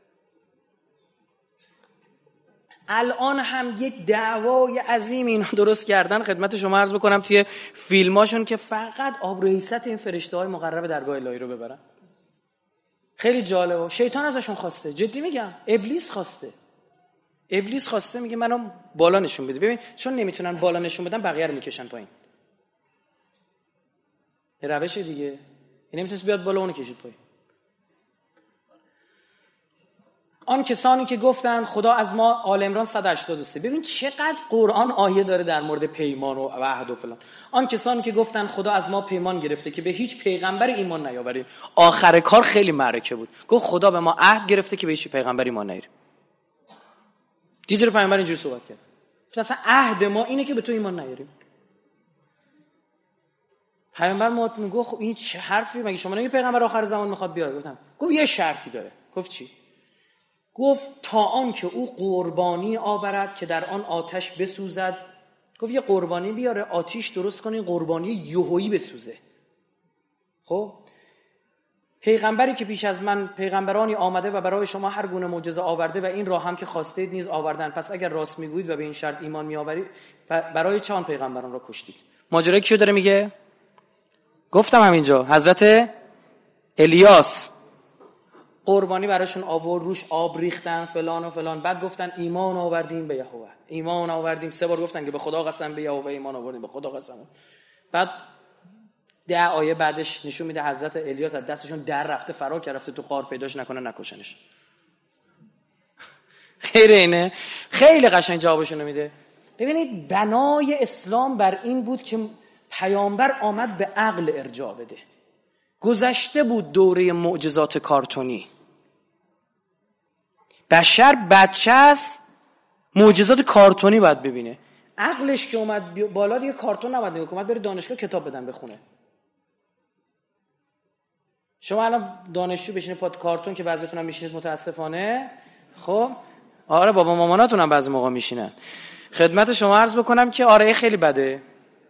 الان هم یک دعوای عظیم اینا درست کردن، خدمت شما عرض بکنم توی فیلماشون که فقط آبرو حیثیت این فرشته‌های مقرب درگاه الهی رو ببرن. خیلی جالبه. شیطان ازشون خواسته، جدی میگم، ابلیس خواسته. ابلیس خواسته میگه منو بالا نشون بده. ببین چون نمیتونن بالا نشون بدن بقیه رو میکشن پایین. یه روش دیگه. این نمیتونه بیاد بالا اونو کشید پایین. آن کسانی که گفتند خدا از ما، آل عمران صد و هشتاد و سه. ببین چقدر قرآن آیه داره در مورد پیمان و عهد و فلان. آن کسانی که گفتند خدا از ما پیمان گرفته که به هیچ پیغمبر ایمان نیاوریم. آخر کار خیلی معرکه بود. گفت خدا به ما عهد گرفته که به هیچ پیغمبر ایمان نیاریم. دیگر پیغمبر اینجوری صحبت کرد. اصلا عهد ما اینه که به تو ایمان نیاریم. پیغمبر ما میگه خب این چه حرفی؟ مگه شما نمیگی پیغمبر آخر زمان میخواد بیاد؟ گفتم گفت یه شرطی داره. گفت چی؟ گفت تا آن که او قربانی آورد که در آن آتش بسوزد. گفت یه قربانی بیاره آتش درست کنه، قربانی یهویی بسوزه. خب پیغمبری که پیش از من پیغمبرانی آمده و برای شما هر گونه معجزه آورده و این راه هم که خواستید نیز آوردن، پس اگر راست میگویید و به این شرط ایمان میآورید برای چه آن پیغمبران را کشتید؟ ماجرا کیو داره میگه؟ گفتم همینجا حضرت الیاس قربانی براشون آورد، روش آب ریختن فلان و فلان. بعد گفتن ایمان آوردیم به یهوه، ایمان آوردیم. سه بار گفتن که به خدا قسم به یهوه ایمان آوردیم، به خدا قسم. بعد ده آیه بعدش نشون میده حضرت الیاس از دستشون در رفته، فرار کرده، رفته تو غار، پیداش نکنه نکشنش. خیر اینه. خیلی قشنگ جوابشون میده. ببینید بنای اسلام بر این بود که پیامبر آمد به عقل ارجاع بده. گذشته بود دوره معجزات کارتونی. بشر بچه است، معجزات کارتونی باید ببینه. عقلش که اومد بالا دیگه کارتون نباید نگاه کنه، بره دانشگاه کتاب بدن بخونه. شما الان دانشجو بشینه پاد کارتون که بعضیتون هم میشینید متاسفانه. خب آره بابا ماماناتون هم بعضی موقع میشینن. خدمت شما عرض بکنم که آره خیلی بده.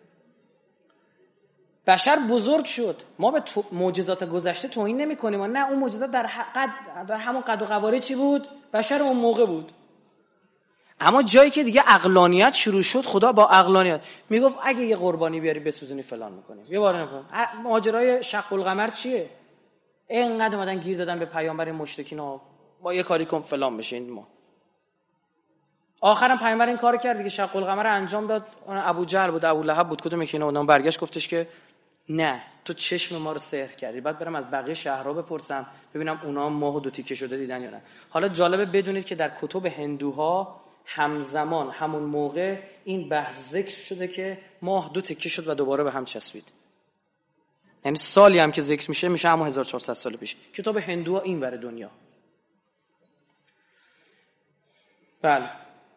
بشر بزرگ شد، ما به معجزات گذشته توهین نمی‌کنیم، نه اون معجزات در حقیقت در همون قد و قواره چی بود؟ بشر اون موقع بود. اما جایی که دیگه عقلانیت شروع شد، خدا با عقلانیت میگفت اگه یه قربانی بیاری بسوزونی فلان می‌کنیم. یه بار نکنیم. ماجرای شق القمر چیه؟ اینقدر اومدن گیر دادن به پیامبر مشرکین ها، با یه کاری کن فلان بشه این ما. آخرام پیامبر این کارو کرد دیگه، شق القمر رو انجام داد. اون ابو جهل بود، ابو لهب بود، کدوم یکی اون برگشت گفتش که نه تو چشم ما رو سحر کردی، بعد برم از بقیه شهرها بپرسم ببینم اونا ماهو دو تیکه شده دیدن یا نه. حالا جالبه بدونید که در کتب هندوها همزمان همون موقع این بحث ذکر شده که ماه دو تیکه شد و دوباره به هم چسبید. یعنی سالی هم که ذکر میشه میشه همون هزار و چهارصد سال پیش. کتاب هندوها این ور دنیا. بله.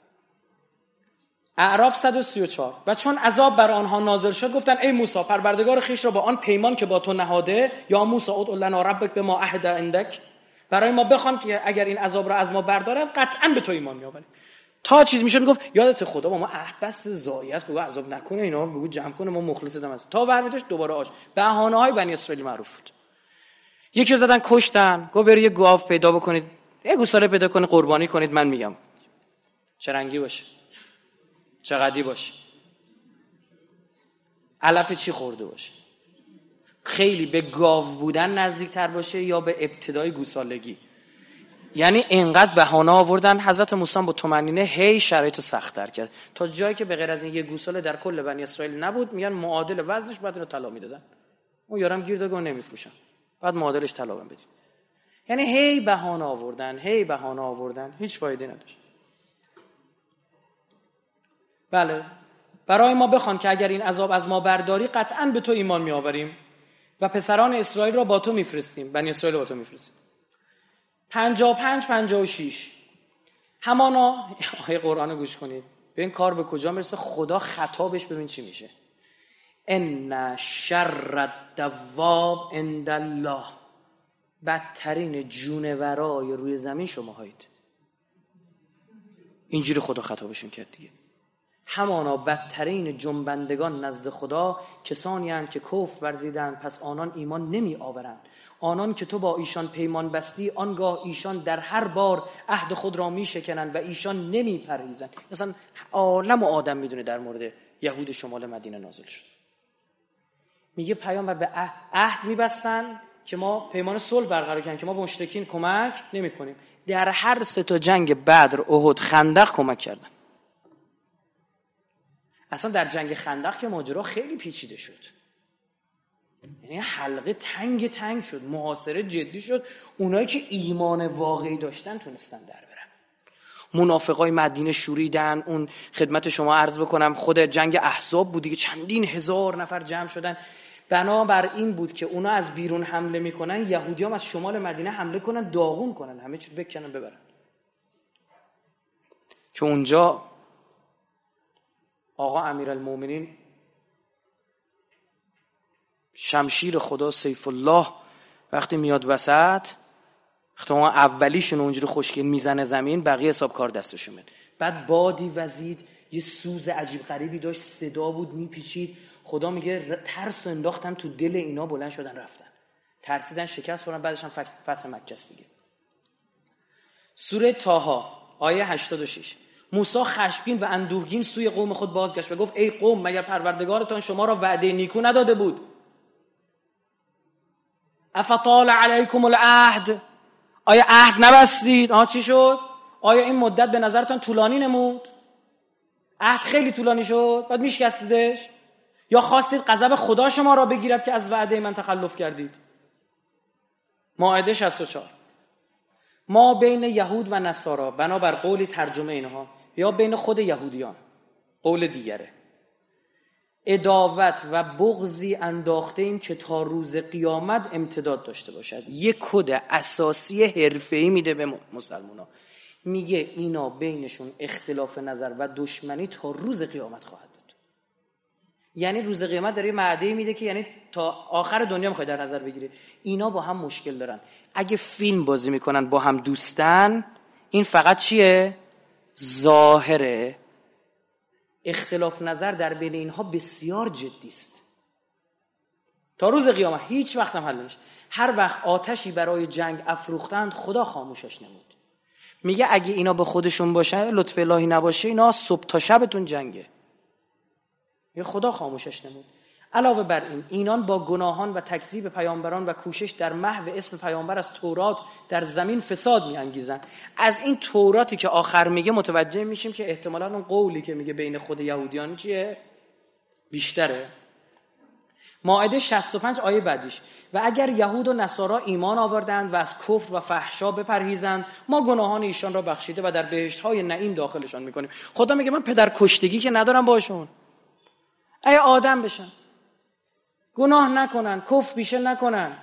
اعراف صد و سی و چهار. و چون عذاب بر آنها نازل شد گفتن ای موسی پروردگار خویش را با آن پیمان که با تو نهاده، یا موسی ادع لنا ربک بما عهد عندک، برای ما بخوان که اگر این عذاب را از ما برداره قطعا به تو ایمان میآوریم. تا چیز میشه میگفت یادت خدا با ما عهد بست ضایع است، بگو عذاب نکنه اینا، بگو جمع کنه ما مخلصتم است. تا برمی‌داشت دوباره آش. بهانه‌های بنی اسرائیل معروف بود. یکی رو زدن کشتن، گفت برید یه گاو پیدا بکنید، یه گوساله پیدا کنید قربانی کنید، من میگم چه رنگی باشه، چقدی باشه، علف چی خورده باشه، خیلی به گاو بودن نزدیکتر باشه یا به ابتدای گوسالگی. یعنی اینقدر بهانه آوردن. حضرت موسی با طمأنینه هی شرایطو سخت‌تر کرد تا جایی که به غیر از این یه گوساله در کل بنی اسرائیل نبود. میگن معادل وزنش بعد اینو طلا میدادن. اون یارم گیر داد نمیفروشن، بعد معادلش طلا بدید. یعنی هی بهانه آوردن، هی بهانه آوردن، هیچ فایده نداشت. بله برای ما بخوان که اگر این عذاب از ما برداری قطعاً به تو ایمان می آوریم و پسران اسرائیل را با تو میفرستیم، بنی اسرائیل با تو میفرستیم. پنجاه و پنج پنجاه و شش همانا آیه قرآن گوش کنید ببین کار به کجا میرسه. خدا خطابش ببین چی میشه. ان شر الدواب عند الله، بدترین جونورای روی زمین شماهایید. اینجوری خدا خطابشون کرد دیگه. همانا بدترین جنبندگان نزد خدا کسانی اند که کفر ورزیدند پس آنان ایمان نمی آورند. آنان که تو با ایشان پیمان بستی آنگاه ایشان در هر بار عهد خود را می شکنند و ایشان نمی پرهیزند. مثلا عالم و آدم میدونه در مورد یهود شمال مدینه نازل شد. میگه پیامبر به عهد میبستن که ما پیمان صلح برقرار کنیم که ما به مشرکین کمک نمی کنیم. در هر سه تا جنگ بدر، احد، خندق کمک کردن. اصلا در جنگ خندق که ماجرا خیلی پیچیده شد، یعنی حلقه تنگ تنگ شد، محاصره جدی شد. اونایی که ایمان واقعی داشتن تونستن در برن. منافقای مدینه شوریدن. اون خدمت شما عرض بکنم خود جنگ احزاب بود دیگه، چندین هزار نفر جمع شدن. بنابر این بود که اونا از بیرون حمله میکنن، یهودیام از شمال مدینه حمله کنن، داغون کنن، همه چیز بکنن ببرن. چون اونجا آقا امیرالمومنین شمشیر خدا سیف الله وقتی میاد وسط، وقتی اون اولیشون اونجوری خوشگل میزنه زمین، بقیه حساب کار دستشون میاد. بعد بادی وزید، یه سوز عجیب غریبی داشت، صدا بود میپیچید. خدا میگه ترس انداختم تو دل اینا، بلند شدن رفتن، ترسیدن، شکست خوردن. بعدش هم فتح مکه است دیگه. سوره طه آیه هشتاد و شش. موسی خشمگین و اندوهگین سوی قوم خود بازگشت و گفت ای قوم مگر پروردگارتان شما را وعده نیکو نداده بود؟ افطال علیکم العهد، آیا عهد نبستید؟ آها چی شد؟ آیا این مدت به نظرتان طولانی نمود؟ عهد خیلی طولانی شد بعد میشکستیدش؟ یا خواستید غضب خدا شما را بگیرد که از وعده من تخلف کردید؟ مائده شصت و چهار. ما بین یهود و نصارا بنابر قولی ترجمه اینها یا بین خود یهودیان قول دیگره، عداوت و بغضی انداخته ایم که تا روز قیامت امتداد داشته باشد. یک کد اساسی حرفه‌ای میده به مسلمان‌ها، میگه اینا بینشون اختلاف نظر و دشمنی تا روز قیامت خواهد بود. یعنی روز قیامت داره معده میده که یعنی تا آخر دنیا میخواد در نظر بگیره اینا با هم مشکل دارن. اگه فیلم بازی میکنن با هم دوستن، این فقط چیه؟ ظاهره. اختلاف نظر در بین اینها بسیار جدی است. تا روز قیامت هیچ وقت هم حل نمیشه. هر وقت آتشی برای جنگ افروختند خدا خاموشش نمود. میگه اگه اینا به خودشون باشن، لطف الهی نباشه، اینا صبح تا شبتون جنگه. میگه خدا خاموشش نمود. علاوه بر این، اینان با گناهان و تکذیب پیامبران و کوشش در محو اسم پیامبر از تورات در زمین فساد می‌انگیزند. از این توراتی که آخر میگه متوجه میشیم که احتمالاً اون قولی که میگه بین خود یهودیان چیه؟ بیشتره. مائده شصت و پنج آیه بعدیش، و اگر یهود و نصارا ایمان آوردند و از کفر و فحشا بپرهیزند ما گناهان ایشان را بخشیده و در بهشت‌های نعیم داخلشان می‌کنیم. خدا میگه من پدر کشتگی که ندارم باشون. ای آدم بشن، گناه نکنن، کفر بیشه نکنن،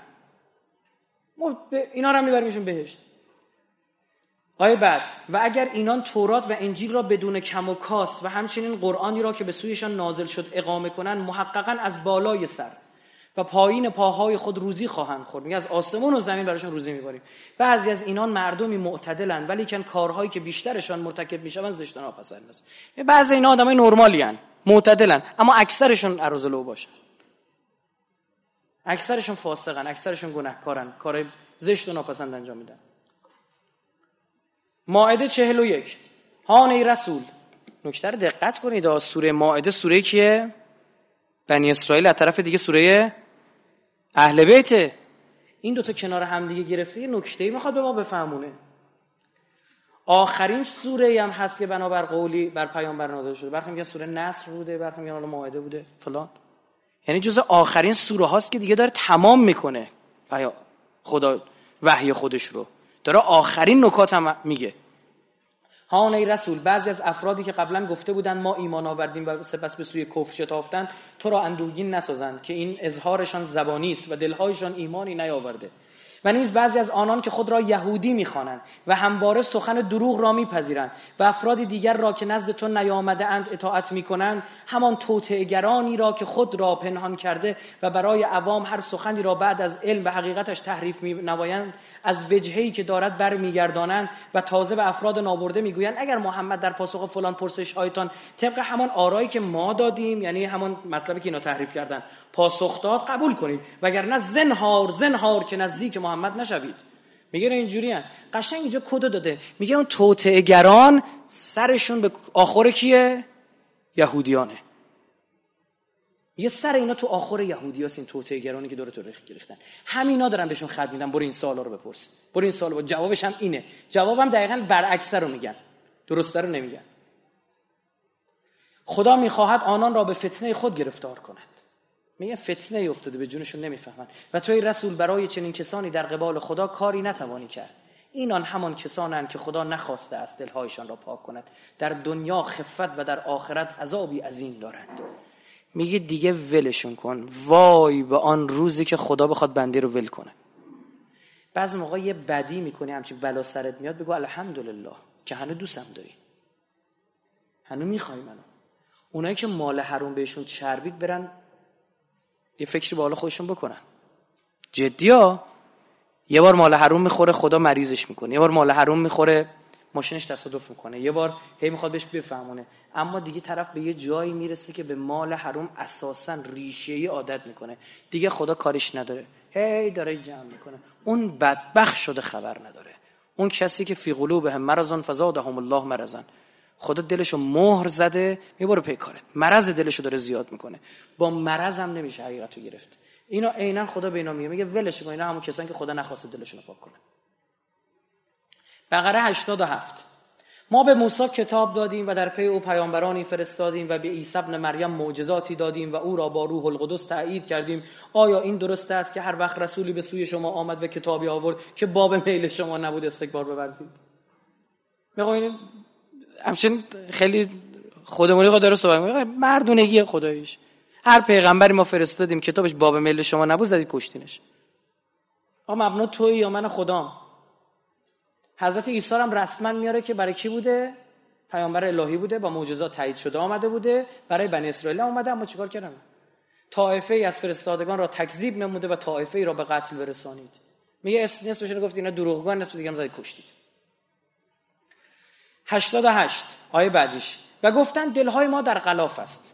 اینا رو میبریمشون بهشت. آیه بعد، و اگر اینان تورات و انجیل را بدون کم و کاست و همچنین قرآنی را که به سویشان نازل شد اقامه کنند، محققاً از بالای سر و پایین پاهای خود روزی خواهند خورد. میگه از آسمان و زمین براشون روزی میبریم. بعضی از اینان مردمی معتدلند ولیکن کارهایی که بیشترشان مرتکب میشوند زشت و ناپسند است. بعضی اینا آدمای نرمالی ان، معتدلن، اما اکثرشون اراذلو باشن، اکثرشون فاسقن، اکثرشون گناهکارن، کارهای زشت و ناپسند انجام میدن. مائده چهل و یک، هان ای رسول. نکته رو دقت کنید، سوره مائده سوره کیه؟ بنی اسرائیل، از طرف دیگه سوره اهل بیته. این دوتا کنار هم دیگه گرفته یه نکته‌ای میخواد به ما بفهمونه. آخرین سوره هم هست که بنابر قولی بر پیامبر نازل شده. برخی میگن سوره نصر بوده، برخی میگن حالا مائده بوده فلان. یعنی جزء آخرین سوره هاست که دیگه داره تمام میکنه خدا وحی خودش رو، داره آخرین نکات هم میگه. هان ای رسول، بعضی از افرادی که قبلا گفته بودن ما ایمان آوردیم و سپس به سوی کفر شتافتند تو را اندوهگین نسازند که این اظهارشان زبانی است و دلهایشان ایمانی نیاورده. و نیز بعضی از آنان که خود را یهودی می‌خوانند و همواره سخن دروغ را می‌پذیرند و افراد دیگر را که نزد تو نیامده اند اطاعت می‌کنند، همان توطئه‌گرانی را که خود را پنهان کرده و برای عوام هر سخنی را بعد از علم و حقیقتش تحریف می‌نمایند از وجهه‌ای که دارد برمیگردانند و تازه به افراد نابرده می‌گویند اگر محمد در پاسخ فلان پرسش‌هایتان طبق همان آرایی که ما دادیم، یعنی همان مطلبی که اینا تحریف کردن، پاسخ داد قبول کنید، وگرنه زنهار زنهار که نزدیک محمد نشوید. میگه اینجوری ان. قشنگ اینجا کد داده، میگه اون توطئه‌گران سرشون به آخر کیه؟ یهودیانه. یه سر اینا تو آخر یهودیاست، این توطئه‌گرانی که دور تو ریختن. همینا دارن بهشون خط میدن برو این سوالا رو بپرس، برو این سوالو. جوابش هم اینه. جوابم دقیقاً برعکس رو میگن، درسته رو نمیگن. خدا میخواهد آنان را به فتنه خود گرفتار کند. میگه فتنه ای افتاده به جونشون نمیفهمن و توی رسول برای چنین کسانی در قبال خدا کاری نتوانی کرد. اینان همان کسانند که خدا نخواسته است دلهایشان را پاک کند، در دنیا خفت و در آخرت عذابی عظیم دارند. میگه دیگه ولشون کن، وای به آن روزی که خدا بخواد بنده رو ول کنه. بعضی موقع یه بدی میکنی همچین بلا سرت میاد، بگو الحمدلله که هنوز دوستم داری، هنوز میخوای منو. اونایی که مال حرام بهشون چربید برن یه فکری به حال خودشون بکنن. جدی ها. یه بار مال حرام میخوره خدا مریضش میکنه، یه بار مال حرام میخوره ماشینش تصادف میکنه، یه بار هی میخواد بهش بفهمونه، اما دیگه طرف به یه جایی میرسه که به مال حرام اساساً ریشه‌ای عادت میکنه، دیگه خدا کاریش نداره، هی داره جمع میکنه. اون بدبخت شده خبر نداره. اون کسی که فی قلوبهم مرض فزادهم الله مرضا، خدا دلشو مهر زده، میبره پی کارت، مرض دلشو داره زیاد میکنه. با مرض هم نمیشه حقیقتو گرفت. اینا عیناً خدا به اینا میگه، میگه ولش کن، اینا همون کسانی که خدا نخواسته دلشون رو پاک کنه. بقره هشتاد و هفت. ما به موسی کتاب دادیم و در پی او پیامبرانی فرستادیم و به عیسی ابن مریم معجزاتی دادیم و او را با روح القدس تأیید کردیم. آیا این درست است که هر وقت رسولی به سوی شما آمد و کتابی آورد که باب میل شما نبود استکبار بورزید؟ میگم همچنین خیلی خودمونی خود داره صحبت می‌کنه، مردونگی خداییش. هر پیغمبری ما فرستادیم کتابش باب میل شما نبود زدید کشتینش. آقا مبنا تویی یا من خدام؟ حضرت عیسی هم رسما میاره که برای کی بوده؟ پیامبر الهی بوده، با معجزات تایید شده آمده بوده، برای بنی اسرائیل اومده، اما چیکار کردن؟ طائفه ای از فرستادگان را تکذیب نموده و طائفه ای را به قتل برسانید. میگه نصفش رو گفت اینا دروغگوان، نصف دیگه هم زدید کشتید. هشتاد و هشت آیه بعدیش و گفتن دلهای ما در غلاف است.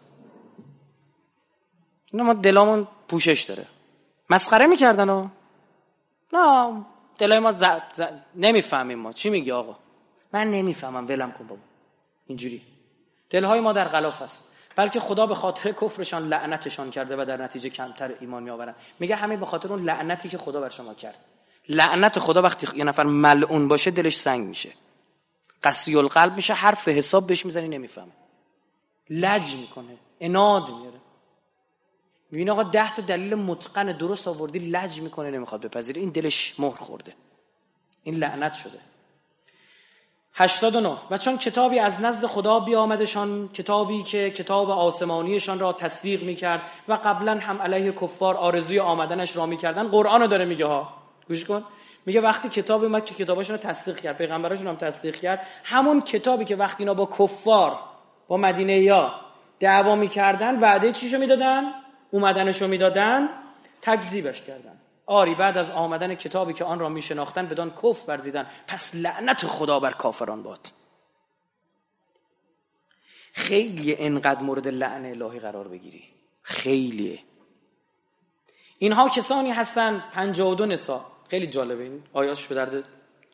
اینا ما دلامون پوشش داره. مسخره میکردن ها. نه دلای ما ز... ز... نمیفهمیم ما چی میگی آقا. من نمیفهمم ولم کن بابا. اینجوری دلهای ما در غلاف است، بلکه خدا به خاطر کفرشان لعنتشان کرده و در نتیجه کمتر ایمان میآورند. میگه همه به خاطر اون لعنتی که خدا بر شما کرد. لعنت خدا وقتی یه نفر ملعون باشه دلش سنگ میشه، قسی القلب میشه، حرف حساب بهش میزنی نمیفهمه، لج میکنه، عناد میاره. میبینی آقا ده تا دلیل متقن درست آوردی لج میکنه، نمیخواد بپذیره، این دلش مهر خورده، این لعنت شده. هشتاد و نه و چون کتابی از نزد خدا بیامدشان، کتابی که کتاب آسمانیشان را تصدیق میکرد و قبلا هم علیه کفار آرزوی آمدنش را میکردن. قرآن رو داره میگه ها، گوش کن. میگه وقتی کتاب اومد که کتاباشون رو تصدیق کرد، پیغمبراشون هم تصدیق کرد، همون کتابی که وقتی اینا با کفار با مدینه یا دعوا میکردن وعده چیشو میدادن؟ اومدنشو میدادن، تکذیبش کردن. آری بعد از آمدن کتابی که آن را میشناختن بدان کفر ورزیدن، پس لعنت خدا بر کافران باد. خیلی انقدر مورد لعن الهی قرار بگیری، خیلی. اینها کسانی هستن، پنجاه و دو نساء. خیلی جالبه این آیاتش به درد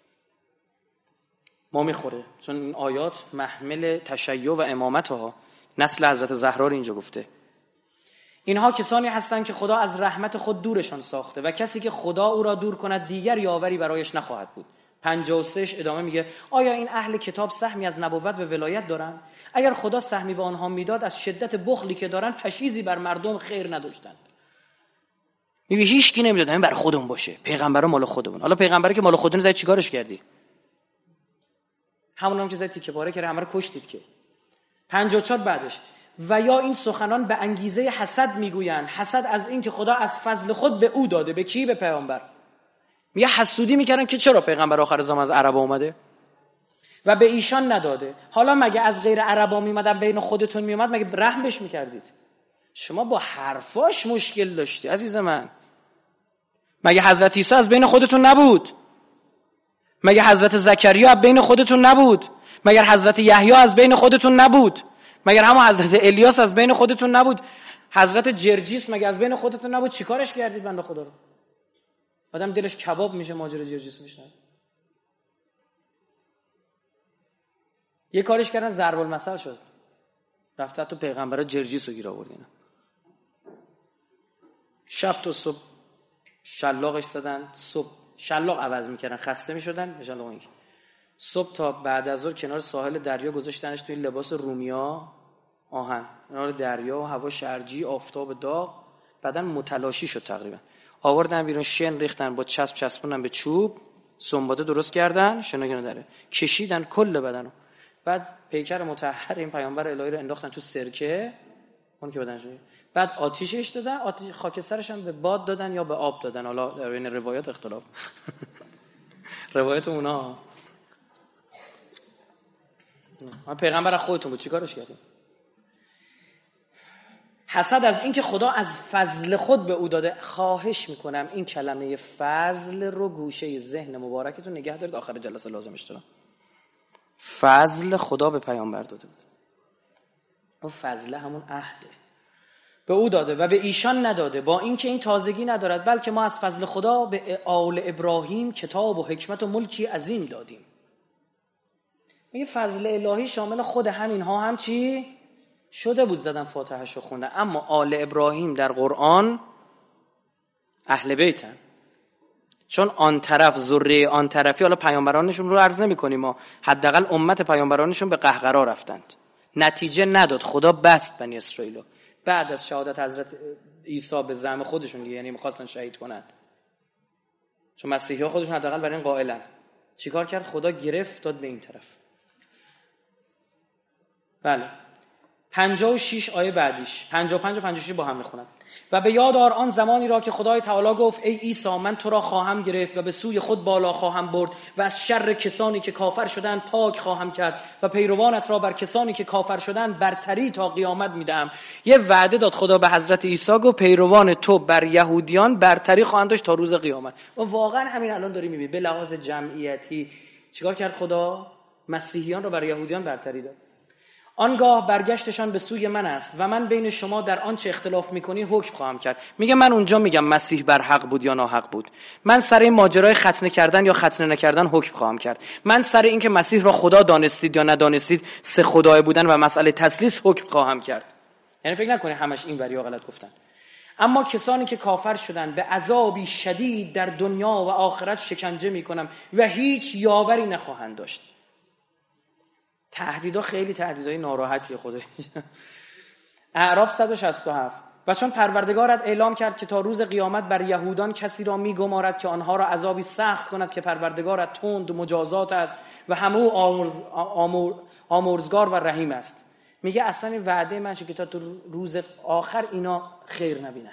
ما میخوره، چون این آیات محمل تشیع و امامت ها، نسل حضرت زهرا رو اینجا گفته. اینها کسانی هستند که خدا از رحمت خود دورشان ساخته و کسی که خدا او را دور کند دیگر یاوری برایش نخواهد بود. پنجاه و سه ادامه میگه آیا این اهل کتاب سهمی از نبوت و ولایت دارند؟ اگر خدا سهمی به آنها میداد از شدت بخلی که دارن پشیزی بر مردم خیر نداشتند. میگه هیچ کی نمیداد، همین برای خودمون باشه، پیغمبرا مال خودمون. حالا پیغمبری که مال خودمون زدید چیکارش کردی؟ همون هم که زدید تیکه پاره کردی، همه رو کشتید که. پنجاه و چهار بعدش و یا این سخنان به انگیزه حسد میگویند، حسد از این که خدا از فضل خود به او داده. به کی؟ به پیامبر. میگه حسودی میکردن که چرا پیغمبر آخر زمان از عرب اومده و به ایشان نداده. حالا مگه از غیر عربا میمدن بین خودتون میومد، مگه رحم بهش میکردید؟ شما با حرفاش مشکل داشتی عزیز من. مگه حضرت عیسی از بین خودتون نبود؟ مگه حضرت زکریا از بین خودتون نبود؟ مگر حضرت یحیی از بین خودتون نبود؟ مگر همون حضرت الیاس از بین خودتون نبود؟ حضرت جرجیس مگه از بین خودتون نبود؟ چیکارش کردید بنده خدا رو؟ آدم دلش کباب میشه ماجرا جرجیس میشنه. یه کارش کردن ضرب المثل شد، رفت تو پیغمبرا جرجیس رو گیر آوردین، شب تا صبح شلاقش زدن، صبح شلاق عوض میکردن، خسته میشدن شلاق میگه، صبح تا بعد از ظهر کنار ساحل دریا گذاشتنش توی لباس رومیا آهن، کنار دریا، هوا شرجی، آفتاب داغ، بعدن متلاشی شد تقریبا. آوردن بیرون، شن ریختن، با چسب چسبوندن به چوب، سنباده درست کردن، شنا داره کشیدن کل بدنو. بعد پیکر مطهر این پیامبر الهی رو انداختن تو سرکه، اون که بدنش، بعد آتیشش دادن، آتیش خاکسترش هم به باد دادن یا به آب دادن، حالا در بین روایات اختلاف روایت اونا. ما پیغمبر خودتون بود چیکارش کردیم؟ حسد از این که خدا از فضل خود به او داده. خواهش میکنم این کلمه فضل رو گوشه ذهن مبارکتون نگه دارید، آخر جلسه لازمش دارم. فضل خدا به پیامبر داده بود، اون فضل همون عهده، به او داده و به ایشان نداده، با اینکه این تازگی ندارد، بلکه ما از فضل خدا به آل ابراهیم کتاب و حکمت و ملکی عظیم دادیم. میگه فضل الهی شامل خود همینها هم چی شده بود، زدن فاتحه‌اش رو خوندن. اما آل ابراهیم در قرآن اهل بیتن، چون آن طرف ذره آن طرفی، حالا پیامبرانشون رو عرض نمی‌کنیم، ما حداقل امت پیامبرانشون به قهقرا رفتند، نتیجه نداد، خدا بست بنی اسرائیل بعد از شهادت حضرت عیسی به زعم خودشون، یعنی می‌خواستن شهید کنن، چون مسیحی‌ها خودشون حداقل برای این قائلن. چیکار کرد؟ خدا گرفت داد به این طرف. بله پنجاه و شش آیه بعدیش، پنجاه و پنج و پنجاه و شش با هم میخونم. و به یاد آر آن زمانی را که خدای تعالی گفت ای عیسی من تو را خواهم گرفت و به سوی خود بالا خواهم برد و از شر کسانی که کافر شدند پاک خواهم کرد و پیروانت را بر کسانی که کافر شدند برتری تا قیامت میدهم. یه وعده داد خدا به حضرت عیسی، گفت پیروان تو بر یهودیان برتری خواهند داشت تا روز قیامت. و واقعا همین الان داری میبینی به لحاظ جمعیتی چیکار کرد خدا؟ مسیحیان را بر یهودیان برتری داد. آنگاه برگشتشان به سوی من است و من بین شما در آنچه اختلاف میکنی حکم خواهم کرد. میگه من اونجا میگم مسیح بر حق بود یا ناحق بود. من سر این ماجرای ختنه کردن یا ختنه نکردن حکم خواهم کرد. من سر این که مسیح را خدا دانستید یا ندانستید، سه خدای بودن و مسئله تثلیث حکم خواهم کرد. یعنی فکر نکنی همش این وریا غلط گفتن. اما کسانی که کافر شدند به عذابی شدید در دنیا و آخرت شکنجه میکنم و هیچ یاوری نخواهند داشت. تهدیدا خیلی تهدیدای ناراحتیه خودش. اعراف صد و شصت و هفت. و چون پروردگارت اعلام کرد که تا روز قیامت بر یهودان کسی را میگمارد که آنها را عذابی سخت کند که پروردگارت تند و مجازات است و همو آمرز، آمر، آمرزگار و رحیم است. میگه اصلا این وعده من چه که تا تو روز آخر اینا خیر نبینن.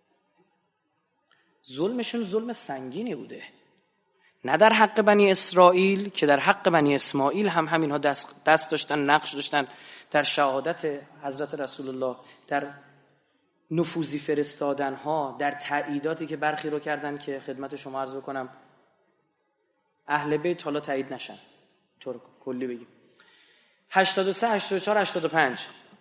ظلمشون ظلم سنگینی بوده، نه در حق بنی اسرائیل که در حق بنی اسماعیل هم همینها دست, دست داشتن، نقش داشتن در شهادت حضرت رسول الله، در نفوذی فرستادن ها، در تاییداتی که برخی رو کردن که خدمت شما عرض بکنم اهل بیت حالا تایید نشن. طور کلی بگیم هشتاد و سه، هشتاد و چهار، هشتاد و پنج.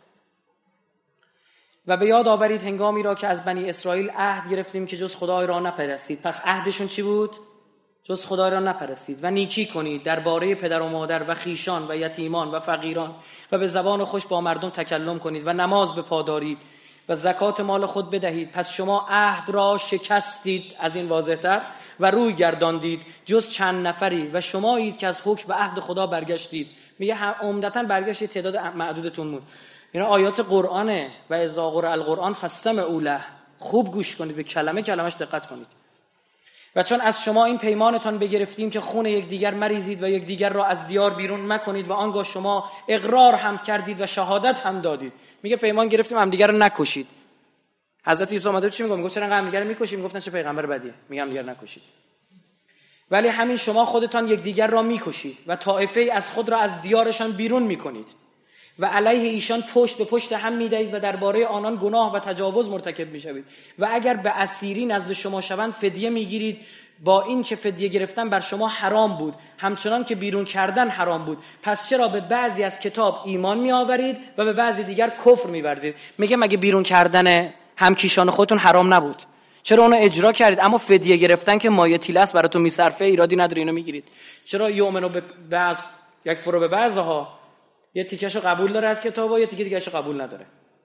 و به یاد آورید هنگامی را که از بنی اسرائیل عهد گرفتیم که جز خدای را نپرستید. پس عهدشون چی بود؟ جز خدای را نپرستید و نیکی کنید درباره پدر و مادر و خیشان و یتیمان و فقیران و به زبان خوش با مردم تکلم کنید و نماز بپادارید و زکات مال خود بدهید. پس شما عهد را شکستید، از این واضح‌تر، و روی گرداندید جز چند نفری و شمایید که از حکم و عهد خدا برگشتید. میگه عمدتاً برگشتید، تعداد معدودتون بود. اینا آیات قرآنه. و اذا قرئ القرآن فاستمعوا له. خوب گوش کنید، به کلمه کلمش دقت کنید. و چون از شما این پیمانتان بگرفتیم که خون یکدیگر مریزید و یکدیگر را از دیار بیرون مکنید و آنگاه شما اقرار هم کردید و شهادت هم دادید. میگه پیمان گرفتیم هم دیگر رو نکشید. حضرت عیسی اومده چی میگه؟ میگه چرا هم دیگر رو میکشید؟ میگفتن چه پیغمبر بدیه، میگم دیگر نکشید. ولی همین شما خودتان یکدیگر را میکشید و طائفه از خود را از دیارشان بیرون میکنید و علیه ایشان پشت به پشت هم میدهید و درباره آنان گناه و تجاوز مرتکب میشوید. و اگر به اسیری نزد شما شوند فدیه میگیرید، با این که فدیه گرفتن بر شما حرام بود همچنان که بیرون کردن حرام بود. پس چرا به بعضی از کتاب ایمان میآورید و به بعضی دیگر کفر میورزید؟ میگه مگه بیرون کردن همکیشان خودتون حرام نبود؟ چرا اونو اجرا کردید؟ اما فدیه گرفتن که مایه تیلس براتون میصرفه ایرادی نداره، اینو میگیرید. چرا یؤمنو به بعض یک فرو به بعضها، یه تیکشو قبول داره از کتابا، یه تیکه دیگه‌شو قبول نداره.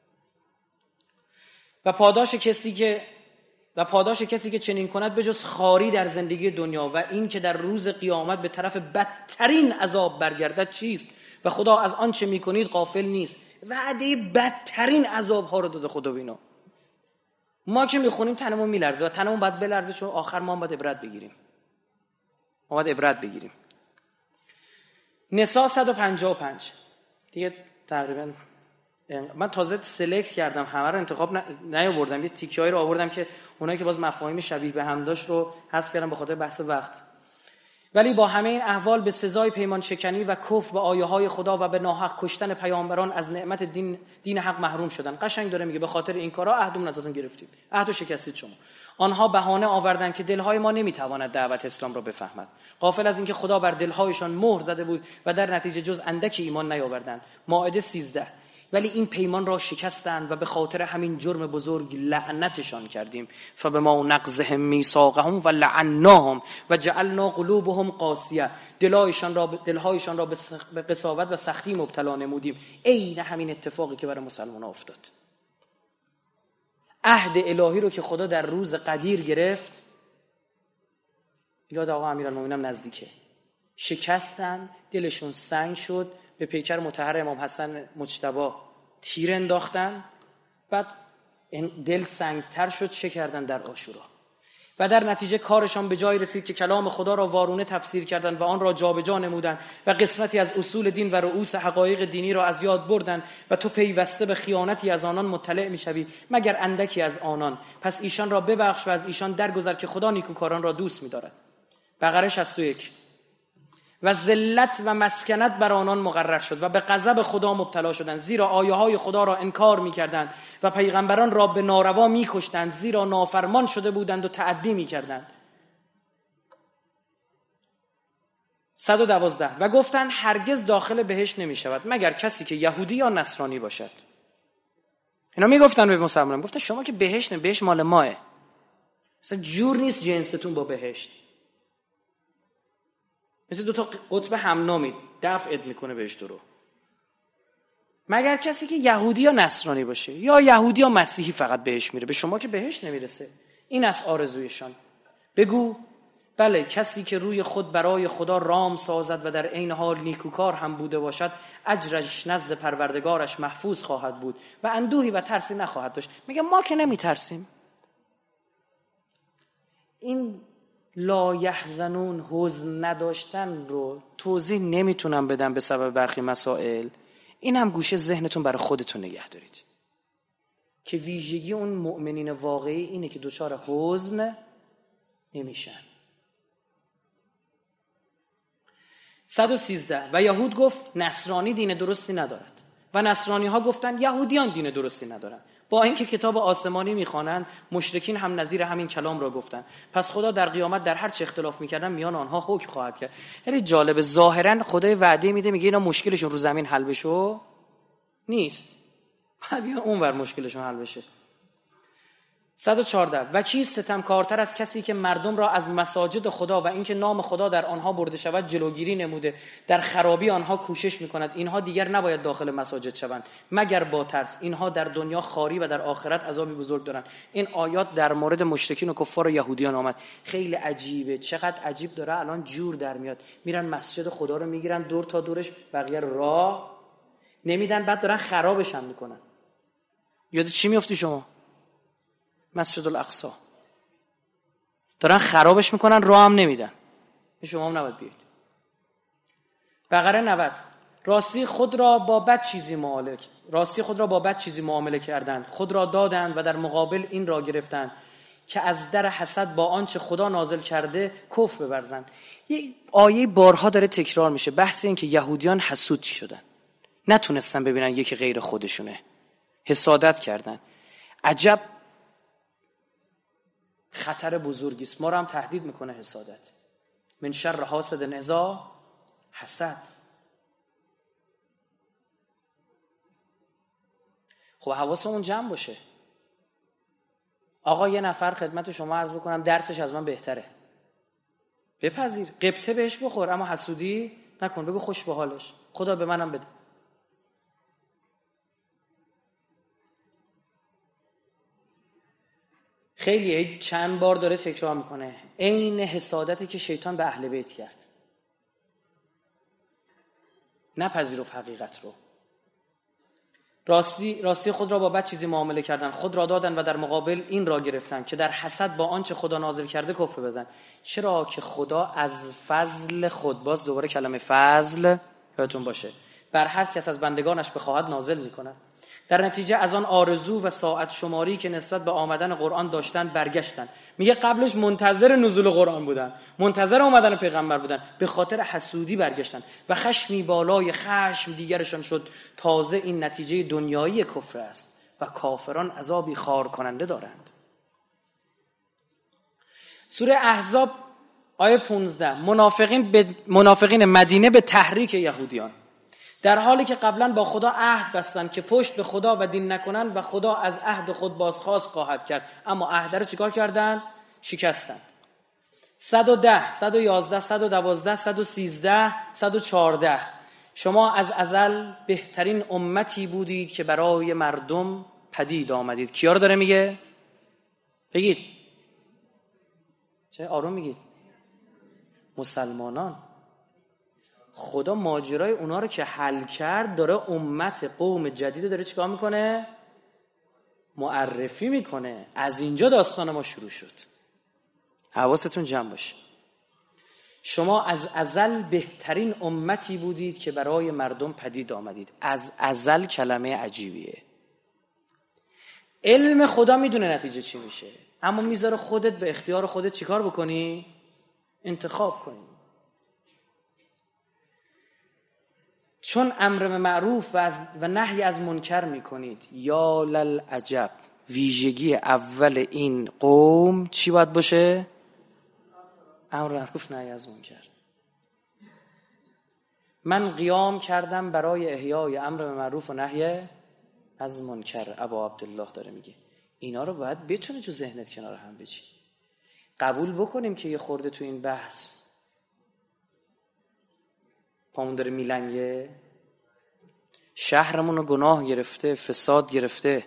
و پاداش کسی که و پاداش کسی که چنین کند به جز خاری در زندگی دنیا و این که در روز قیامت به طرف بدترین عذاب برگردد چیست؟ و خدا از آن چه میکنید غافل نیست. وعده بدترین عذاب ها رو داده خدا بینا. ما که میخونیم تنمون میلرزه و تنمون باید بلرزه، چون آخر ما باید عبرت بگیریم. ما باید عبرت بگیریم. نساء صد و پنجاه و پنج دیگه تقریبا من تازه سلکت کردم، همه رو انتخاب نیاوردم، یه تیکه‌ای رو آوردم که اونایی که باز مفاهیم شبیه به هم داشت رو حذف کردم به خاطر بحث وقت. ولی با همه این احوال به سزای پیمان شکنی و کفر به آیه‌های خدا و به ناحق کشتن پیامبران از نعمت دین دین حق محروم شدن. قشنگ داره میگه به خاطر این کارا عهدمون ازتون گرفتیم، عهدو شکستید شما. آنها بهانه آوردند که دلهای ما نمیتواند دعوت اسلام را بفهمد، غافل از اینکه خدا بر دلهایشان مهر زده بود و در نتیجه جز اندکی ایمان نیاوردند. مائده سیزده. ولی این پیمان را شکستند و به خاطر همین جرم بزرگ لعنتشان کردیم. فبما نقضهم میثاقهم و لعناهم و جعلنا قلوبهم قاسیه. دلهایشان را دلهایشان را به قساوت و سختی مبتلا نمودیم. عین همین اتفاقی که برای مسلمان‌ها افتاد. عهد الهی رو که خدا در روز قدیر گرفت، یاد آقا امیرالمومنین نزدیکه، شکستن، دلشون سنگ شد، به پیکر مطهر امام حسن مجتبی تیر انداختن، بعد دل سنگتر شد، چه کردن در عاشورا؟ و در نتیجه کارشان به جای رسید که کلام خدا را وارونه تفسیر کردند و آن را جابجا نمودند و قسمتی از اصول دین و رؤوس حقایق دینی را از یاد بردند و تو پیوسته به خیانتی از آنان مطلع می‌شوی مگر اندکی از آنان. پس ایشان را ببخش و از ایشان درگذر که خدا نیکوکاران را دوست می‌دارد. بقره شصت و یک. و ذلت و مسکنت بر آنان مقرر شد و به غضب خدا مبتلا شدند، زیرا آیه‌های خدا را انکار می‌کردند و پیغمبران را به ناروا می‌کشتند، زیرا نافرمان شده بودند و تعدی می‌کردند. صد و دوازده. و گفتند هرگز داخل بهشت نمی‌شود مگر کسی که یهودی یا نصرانی باشد. اینا میگفتن به مسلمانان، گفتن شما که بهشت نه، بهشت مال ماه، اصلا جور نیست جنستون با بهشت. مثل دو تا قطب همنامی دفعت میکنه بهشت رو. مگر کسی که یهودی یا نصرانی باشه، یا یهودی یا مسیحی فقط بهش میره، به شما که بهش نمیرسه. این از آرزویشان. بگو بله، کسی که روی خود برای خدا رام سازد و در عین حال نیکوکار هم بوده باشد، اجرش نزد پروردگارش محفوظ خواهد بود و اندوهی و ترسی نخواهد داشت. میگه ما که نمیترسیم. این لا یحزنون، حزن نداشتن رو توضیح نمیتونم بدم به سبب برخی مسائل. این هم گوشه ذهنتون برای خودتون نگه دارید که ویژگی اون مؤمنین واقعی اینه که دچار حزن نمیشن. صد و سیزده. و یهود گفت نصرانی دین درستی ندارد و نصرانی ها گفتند یهودیان دین درستی ندارند. با اینکه کتاب آسمانی میخوانند، مشرکین هم نظیر همین کلام را گفتند. پس خدا در قیامت در هر چه اختلاف میکردن میان آنها حکم خواهد کرد. یعنی جالب، ظاهرا خدای وعده میده، میگه اینا مشکلشون رو زمین حل بشه نیست، بعد یا اونور مشکلشون حل بشه. صد و چهارده. و کیست ستمکارتر از کسی که مردم را از مساجد خدا و اینکه نام خدا در آنها برده شود جلوگیری نموده، در خرابی آنها کوشش میکند. اینها دیگر نباید داخل مساجد شوند مگر با ترس. اینها در دنیا خاری و در آخرت عذابی بزرگ دارند. این آیات در مورد مشرکین و کفار و یهودیان آمد. خیلی عجیبه، چقدر عجیب داره الان جور در میاد. میرن مسجد خدا رو میگیرن دور تا دورش، بقیه رو راه نمیدن، بعد دارن خرابش هم میکنن. یاد چی میافتی شما؟ مسجد الاقصی دارن خرابش میکنن، راه هم نمیدن. شما هم نباید بیاید. بقره نود. راستی خود را با بد چیزی معامله راستی خود را با بد چیزی معامله کردند، خود را دادند و در مقابل این را گرفتند که از در حسد با آنچه خدا نازل کرده کفر بورزند. یه آیه بارها داره تکرار میشه، بحث این که یهودیان حسود شدن، نتونستن ببینن یکی غیر خودشونه، حسادت کردن. عجب خطر بزرگی است. ما رو هم تهدید میکنه حسادت. من شر حاسد اذا حسد. خب حواسمون جمع باشه. آقا یه نفر خدمت شما عرض بکنم درسش از من بهتره، بپذیر، قبطه بهش بخور، اما حسودی نکن. بگو خوش به حالش، خدا به منم بده. خیلی چند بار داره تکرار میکنه عین حسادتی که شیطان به اهل بیت کرد. نپذیرفت حقیقت رو. راستی راستی خود را با بد چیزی معامله کردن، خود را دادن و در مقابل این را گرفتن که در حسد با آنچه خدا نازل کرده کفر بزن. چرا که خدا از فضل خود، باز دوباره کلمه فضل یادتون باشه، بر هر کس از بندگانش بخواهد نازل میکنه. در نتیجه از آن آرزو و ساعت شماری که نسبت به آمدن قرآن داشتن برگشتن. میگه قبلش منتظر نزول قرآن بودن، منتظر آمدن پیغمبر بودن، به خاطر حسودی برگشتن و خشمی بالای خشم دیگرشان شد. تازه این نتیجه دنیایی کفر است و کافران عذابی خار کننده دارند. سوره احزاب آیه پانزده. منافقین به منافقین مدینه به تحریک یهودیان، در حالی که قبلا با خدا عهد بستند که پشت به خدا و دین نکنند و خدا از عهد خود بازخواست خواهد کرد، اما عهد رو چیکار کردن؟ شکستن. صد و ده، صد و یازده، صد و دوازده، صد و سیزده، صد و چهارده. شما از ازل بهترین امتی بودید که برای مردم پدید آمدید. کیا رو داره میگه؟ بگید. چه آروم میگید؟ مسلمانان. خدا ماجرای اونا رو که حل کرد داره امت قوم جدید داره چیکار میکنه؟ معرفی میکنه. از اینجا داستان ما شروع شد. حواستون جمع باشه. شما از ازل بهترین امتی بودید که برای مردم پدید آمدید. از ازل کلمه عجیبیه. علم خدا میدونه نتیجه چی میشه، اما میذاره خودت به اختیار خودت چیکار بکنی؟ انتخاب کنی. چون امر به معروف و, و نهی از منکر میکنید. یا للعجب، ویژگی اول این قوم چی باید باشه؟ امر به معروف نهی از منکر. من قیام کردم برای احیای امر به معروف و نهی از منکر. ابا عبدالله داره میگه اینا رو باید بتونی تو ذهنت کنار هم بچی. قبول بکنیم که یه خورده تو این بحث پامون داره میلنگه، شهرمون رو گناه گرفته، فساد گرفته.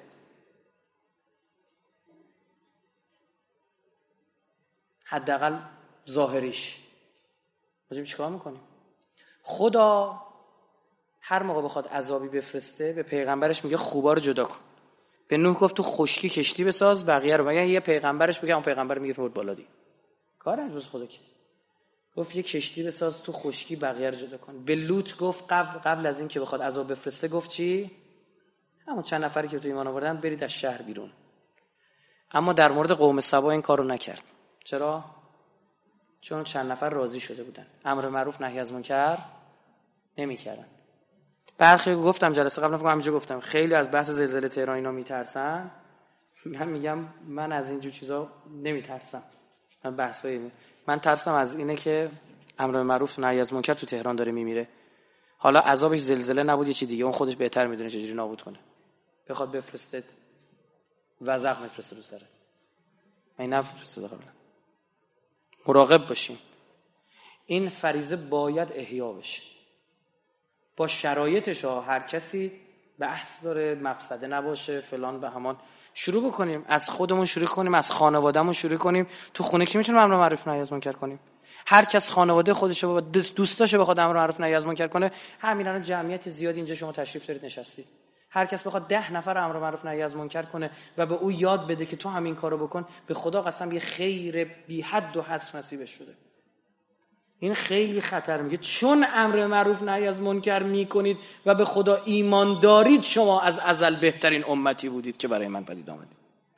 حداقل ظاهریش. بازم چیکار میکنیم؟ خدا هر موقع بخواد عذابی بفرسته به پیغمبرش میگه خوبا رو جدا کن. به نوح گفت تو خشکی کشتی بساز، بقیه رو بگه. یه پیغمبرش بگه، اون پیغمبر میگه فرود بالا دی. کار از خدا که گفت یه کشتی بساز تو خشکی، بقیه رو جدا کن. به لوط گفت قبل قبل از این که بخواد عذاب بفرسته گفت چی؟ همون چند نفری که تو ایمان آوردن برید از شهر بیرون. اما در مورد قوم سبا این کارو نکرد. چرا؟ چون چند نفر راضی شده بودن، امر معروف نهی از منکر نمیکردن. برخی گفتم جلسه قبل، فکر همینجا گفتم، خیلی از بحث زلزله تهران اینا میترسن. من میگم من از اینجور چیزا نمیترسم. من بحثای من ترسم از اینه که امر به معروف نهی از منکر تو تهران داره میمیره. حالا عذابش زلزله نبود، یه چی دیگه، اون خودش بهتر میدونه چجوری نابود کنه. بخواد بفرسته وزغ میفرسته رو سره. من نفرسته قبلا. مراقب باشیم. این فریضه باید احیا بشه با شرایطش ها. هر کسی بحث داره، مفسده نباشه فلان به همان. شروع بکنیم از خودمون، شروع کنیم از خانوادهمون، شروع کنیم. تو خونه کی میتونه امر معروف نهی از منکر کنیم؟ هر کس خانواده خودشو و دوستاشو بخواد امر معروف نهی از منکر کنه. همین الان جمعیت زیادی اینجا شما تشریف دارید نشستید. هر کس بخواد ده نفر امر معروف نهی از منکر کنه و به او یاد بده که تو همین کارو بکن، به خدا قسم یه خیر بی حد و حصر نصیبش شده. این خیلی خطر میگه، چون امر معروف نهی از منکر میکنید و به خدا ایمان دارید، شما از ازل بهترین امتی بودید که برای من پدید آمدید.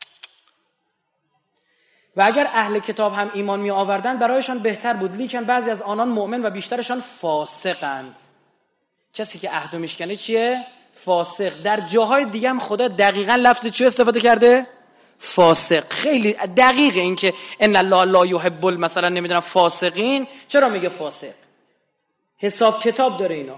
و اگر اهل کتاب هم ایمان می آوردن برایشان بهتر بود، لیکن بعضی از آنان مؤمن و بیشترشان فاسقند. کسی که عهد میشکنه چیه؟ فاسق. در جاهای دیگه هم خدا دقیقاً لفظ چی استفاده کرده؟ فاسق. خیلی دقیقه این که ان الله لا یحب مثلا نمیدونم فاسقین. چرا میگه فاسق؟ حساب کتاب داره اینا.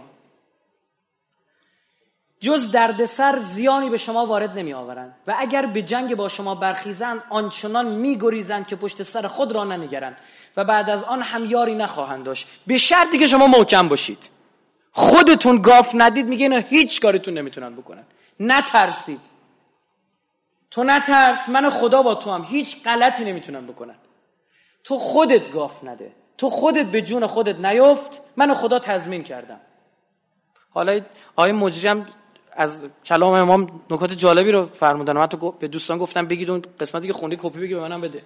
جز دردسر زیانی به شما وارد نمی آورند و اگر به جنگ با شما برخیزند آنچنان می گریزند که پشت سر خود را ننگرند و بعد از آن هم یاری نخواهند داشت، به شرطی که شما محکم باشید. خودتون گاف ندید، میگه اینا هیچ کارتون نمیتونن بکنن. نترسید. تو نترس، من خدا با تو هم، هیچ غلطی نمیتونن بکنن. تو خودت گاف نده، تو خودت به جون خودت نیفت، من خدا تضمین کردم. حالا آیه مجری هم از کلام امام نکات جالبی رو فرمودن. من تو به دوستان گفتم بگید اون قسمتی که خوندی کپی بگی به منم بده.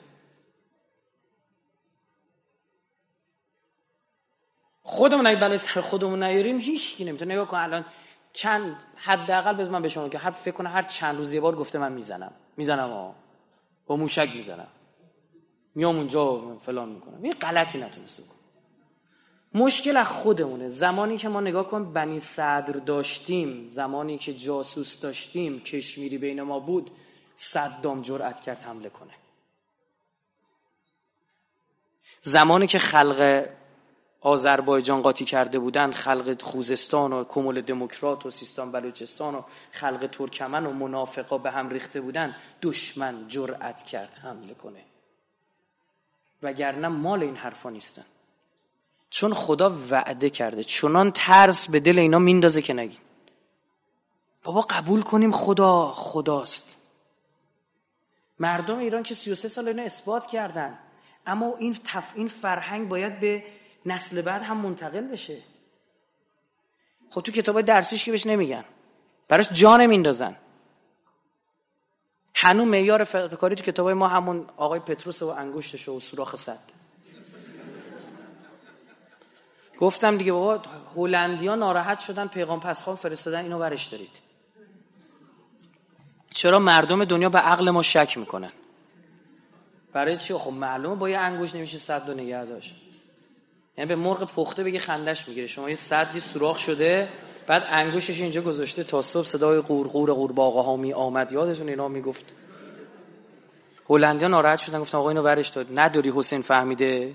خودمون اگه بلای سر خودمون نیاریم هیچ کی نمیتونه. نگاه کن الان چند حداقل بز من به شما که هر فکر کنه هر چند روز یه بار گفته من میزنم میزنم ها با موشک میزنم، میام اونجا فلان میکنم. یه غلطی نتونسته بکنم. مشکل از خودمونه. زمانی که ما نگاه کن بنی صدر داشتیم، زمانی که جاسوس داشتیم، کشمیری بین ما بود، صدام جرأت کرد حمله کنه. زمانی که خلق آذربایجان قاطی کرده بودن، خلق خوزستان و کمول دموکرات و سیستان بلوچستان و خلق ترکمن و منافقا به هم ریخته بودن، دشمن جرأت کرد حمله کنه. وگرنه مال این حرفا نیستن. چون خدا وعده کرده، چنان ترس به دل اینا میندازه که نگین. بابا قبول کنیم خدا خداست. مردم ایران که سی و سه سال اینا اثبات کردن، اما این تف... این فرهنگ باید به نسل بعد هم منتقل بشه. خب تو کتابای درسیش که بهش نمیگن، براش جا نمیندازن. هنوز معیار فداکاری تو کتابای ما همون آقای پتروس و انگشتش و سوراخ صد. گفتم دیگه بابا هلندیا ناراحت شدن، پیغام پسخان فرستادن، اینو ورش دارید. چرا مردم دنیا به عقل ما شک میکنن؟ برای چی؟ خب معلومه با یه انگشت نمیشه صد رو نگه داشت. یعنی به مرغ پخته بگی خندش میگیره. شما یه صدی سوراخ شده، بعد انگشتش اینجا گذاشته تا صبح صدای قورقور قورباغه ها می آمد. یادتون اینا میگفت. هلندیا ناراحت شدن، گفتن آقا اینو ورش داد. نداری حسین فهمیده؟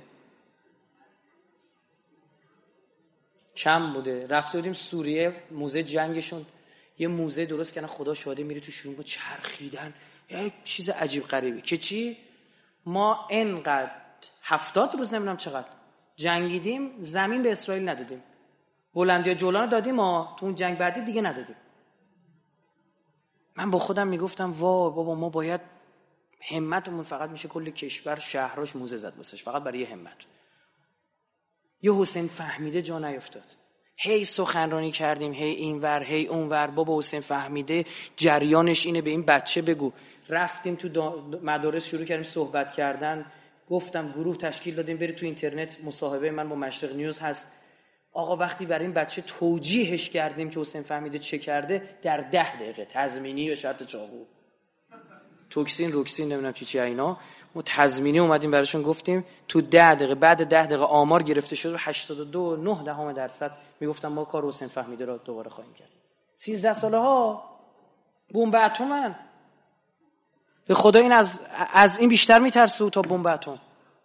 کم بوده. رفته بودیم سوریه، موزه جنگشون یه موزه درست کردن، خدا شاهده میری تو شروع با چرخیدن، یه چیز عجیب غریبی که چی؟ ما انقدر هفتاد روز نمیدونم چقدر جنگیدیم، زمین به اسرائیل ندادیم. هلندیا جولان دادیم، ما تو اون جنگ بعدی دیگه ندادیم. من با خودم میگفتم وا بابا ما باید همتمون فقط میشه کل کشور شهراش موزه زد واسش، فقط برای همت. یه حسین فهمیده جا نیفتاد. هی سخنرانی کردیم، هی اینور هی اونور. بابا حسین فهمیده جریانش اینه، به این بچه بگو. رفتیم تو مدارس شروع کردیم صحبت کردن. گفتم گروه تشکیل دادیم، برید تو اینترنت، مصاحبه من با مشرق نیوز هست. آقا وقتی برای این بچه توجیهش کردیم که حسین فهمیده چه کرده، در ده دقیقه تضمینی به شرط چاقو، توکسین روکسین نمیدونم چی چی اینا، ما تضمینی اومدیم براشون گفتیم. تو ده دقیقه، بعد ده دقیقه آمار گرفته شد و هشتاد و دو و نه دهم درصد میگفتن ما کار حسین فهمیده را دوباره خواهیم کرد. سیزده ساله ها بمب اتمن. به خدا این از از این بیشتر میترسه تا بمب اتم.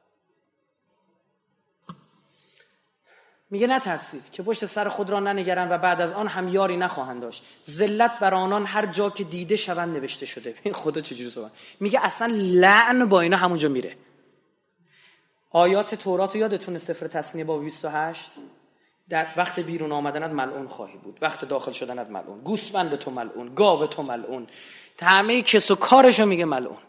میگه نترسید که پشت سر خود را ننگرند و بعد از آن هم یاری نخواهند داشت. ذلت بر آنان هر جا که دیده شوند نوشته شده. این خدا چجوری صحبت میگه؟ اصلا لعن با اینا همونجا میره. آیات تورات رو یادتونه؟ سفر تثنیه باب بیست و هشت، در وقت بیرون آمدنت ملعون خواهی بود، وقت داخل شدنت ملعون، گوسفند تو ملعون، گاو تو ملعون، همه کس و کارشو میگه ملعون.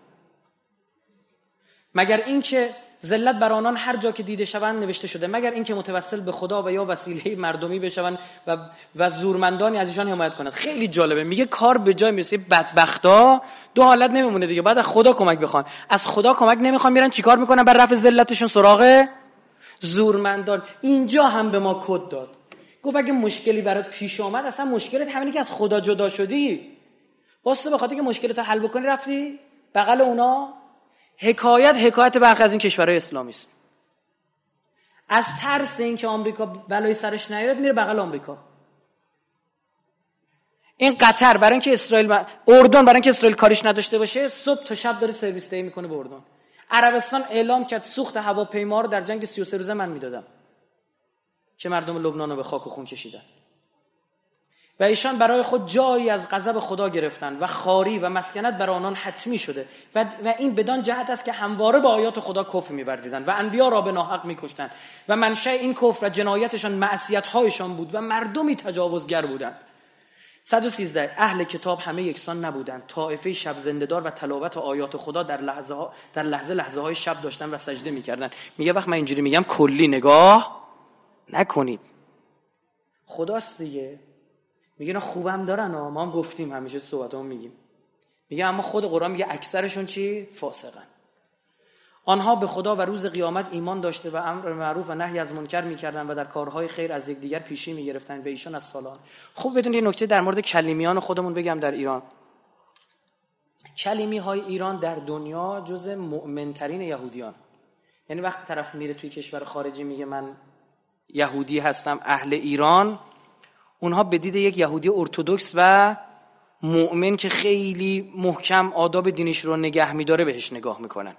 مگر این که ذلت بر آنان هر جا که دیده شوند نوشته شده، مگر اینکه متوسل به خدا و یا وسیله مردمی بشوند و و زورمندانی از ایشان حمایت کنند. خیلی جالبه، میگه کار به جای میرسه. بدبختا دو حالت نمیمونه دیگه، بعد از خدا کمک بخوان. از خدا کمک نمیخوان، میرن چیکار میکنن؟ بر رفع ذلتشون سراغ زورمندان. اینجا هم به ما کد داد، گفت اگه مشکلی برات پیش اومد، اصلا مشکلت همینه که از خدا جدا شدی. واسه به خاطر که مشکلتو حل بکنی رفتی بغل اونا. حکایت حکایت برخی از این کشورهای اسلامی است. از ترس این که آمریکا بلای سرش نیاد میره بغل آمریکا. این قطر برای اینکه اسرائیل ب... اردن برای اینکه اسرائیل کاریش نداشته باشه، صبح تا شب داره سرویس دهی میکنه به اردن. عربستان اعلام کرد سوخت هواپیما رو در جنگ سی و سه روزه من میدادم که مردم لبنان رو به خاک و خون کشیدن. و ایشان برای خود جایی از غضب خدا گرفتن و خاری و مسکنت بر آنان حتمی شده و, و این بدان جهت است که همواره به آیات خدا کفر می‌ورزیدند و انبیا را به ناحق می‌کشتند و منشأ این کفر و جنایتشان معصیت‌هایشان بود و مردمی تجاوزگر بودند. صد و سیزده اهل کتاب همه یکسان نبودند. طائفه شب زنده‌دار و تلاوت آیات خدا در لحظه ها در لحظه لحظه های شب داشتن و سجده می‌کردند. میگه وقت من اینجوری میگم کلی نگاه نکنید. خداست دیگه. میگه نه خوبم دارن ها، ما هم گفتیم همیشه تو صحبتامون میگیم. میگه اما خود قرآن میگه اکثرشون چی؟ فاسقن. آنها به خدا و روز قیامت ایمان داشته و امر معروف و نهی از منکر میکردن و در کارهای خیر از یکدیگر پیشی میگرفتن و ایشان از سالان. خوب بدونید یه نکته در مورد کلیمیان خودمون بگم در ایران. کلیمی های ایران در دنیا جز مؤمنترین یهودیان. یعنی وقتی طرف میره توی کشور خارجی میگه من یهودی هستم اهل ایران، اونها به دید یک یهودی ارتدوکس و مؤمن که خیلی محکم آداب دینش رو نگه می‌داره بهش نگاه میکنن.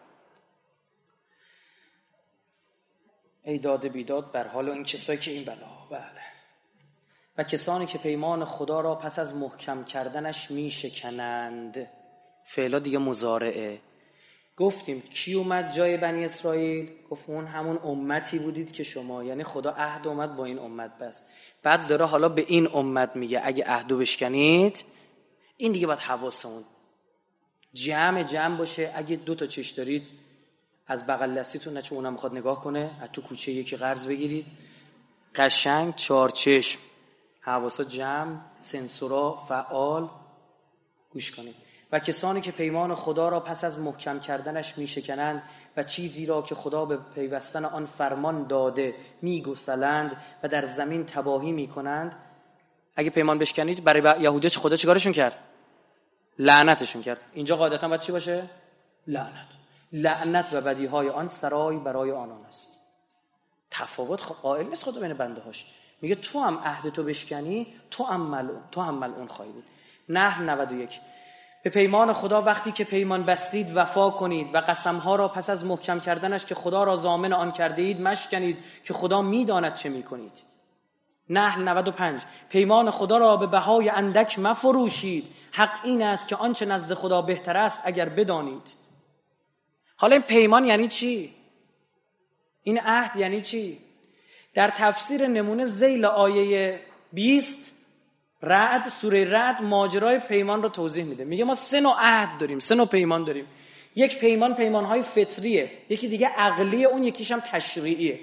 ای داد بیداد بر حال این کسایی که این بلا. بله. و کسانی که پیمان خدا را پس از محکم کردنش میشکنند. فعلا دیگه مضارعه. گفتیم کی اومد جای بنی اسرائیل؟ گفت اون همون امتی بودید که شما، یعنی خدا عهد اومد با این امت بس. بعد داره حالا به این امت میگه اگه عهدو بشکنید. این دیگه باید حواسمون جمع جمع باشه. اگه دو تا چش دارید از بغل دستیتون، نه چون اونم میخواد نگاه کنه، از تو کوچه یکی قرض بگیرید، قشنگ چهار چشم، حواسا جمع، سنسورا فعال، گوش کنید. و کسانی که پیمان خدا را پس از محکم کردنش میشکنند و چیزی را که خدا به پیوستن آن فرمان داده میگسلند و در زمین تباهی میکنند. اگه پیمان بشکنید، برای یهودی خدا چیکارشون کرد؟ لعنتشون کرد. اینجا قاعدتا باید چی باشه؟ لعنت. لعنت و بدیهای آن سرای برای آنان است. تفاوت قائل نیست خدا بین بنده هاش. میگه تو هم عهد تو بشکنی، تو هم ملعون، تو هم ملعون خواهی بود. نحل نود و یک. به پیمان خدا وقتی که پیمان بستید وفا کنید و قسمها را پس از محکم کردنش که خدا را ضامن آن کرده اید مشکنید که خدا میداند چه میکنید. نحل نود و پنج. پیمان خدا را به بهای اندک مفروشید، حق این است که آنچه نزد خدا بهتر است اگر بدانید. حالا این پیمان یعنی چی؟ این عهد یعنی چی؟ در تفسیر نمونه ذیل آیه بیست رعد، سوره رعد ماجرای پیمان رو توضیح میده. میگه ما سه نوع عهد داریم، سه نوع پیمان داریم. یک پیمان پیمانهای فطریه، یکی دیگه عقلیه، اون یکیش هم تشریعیه.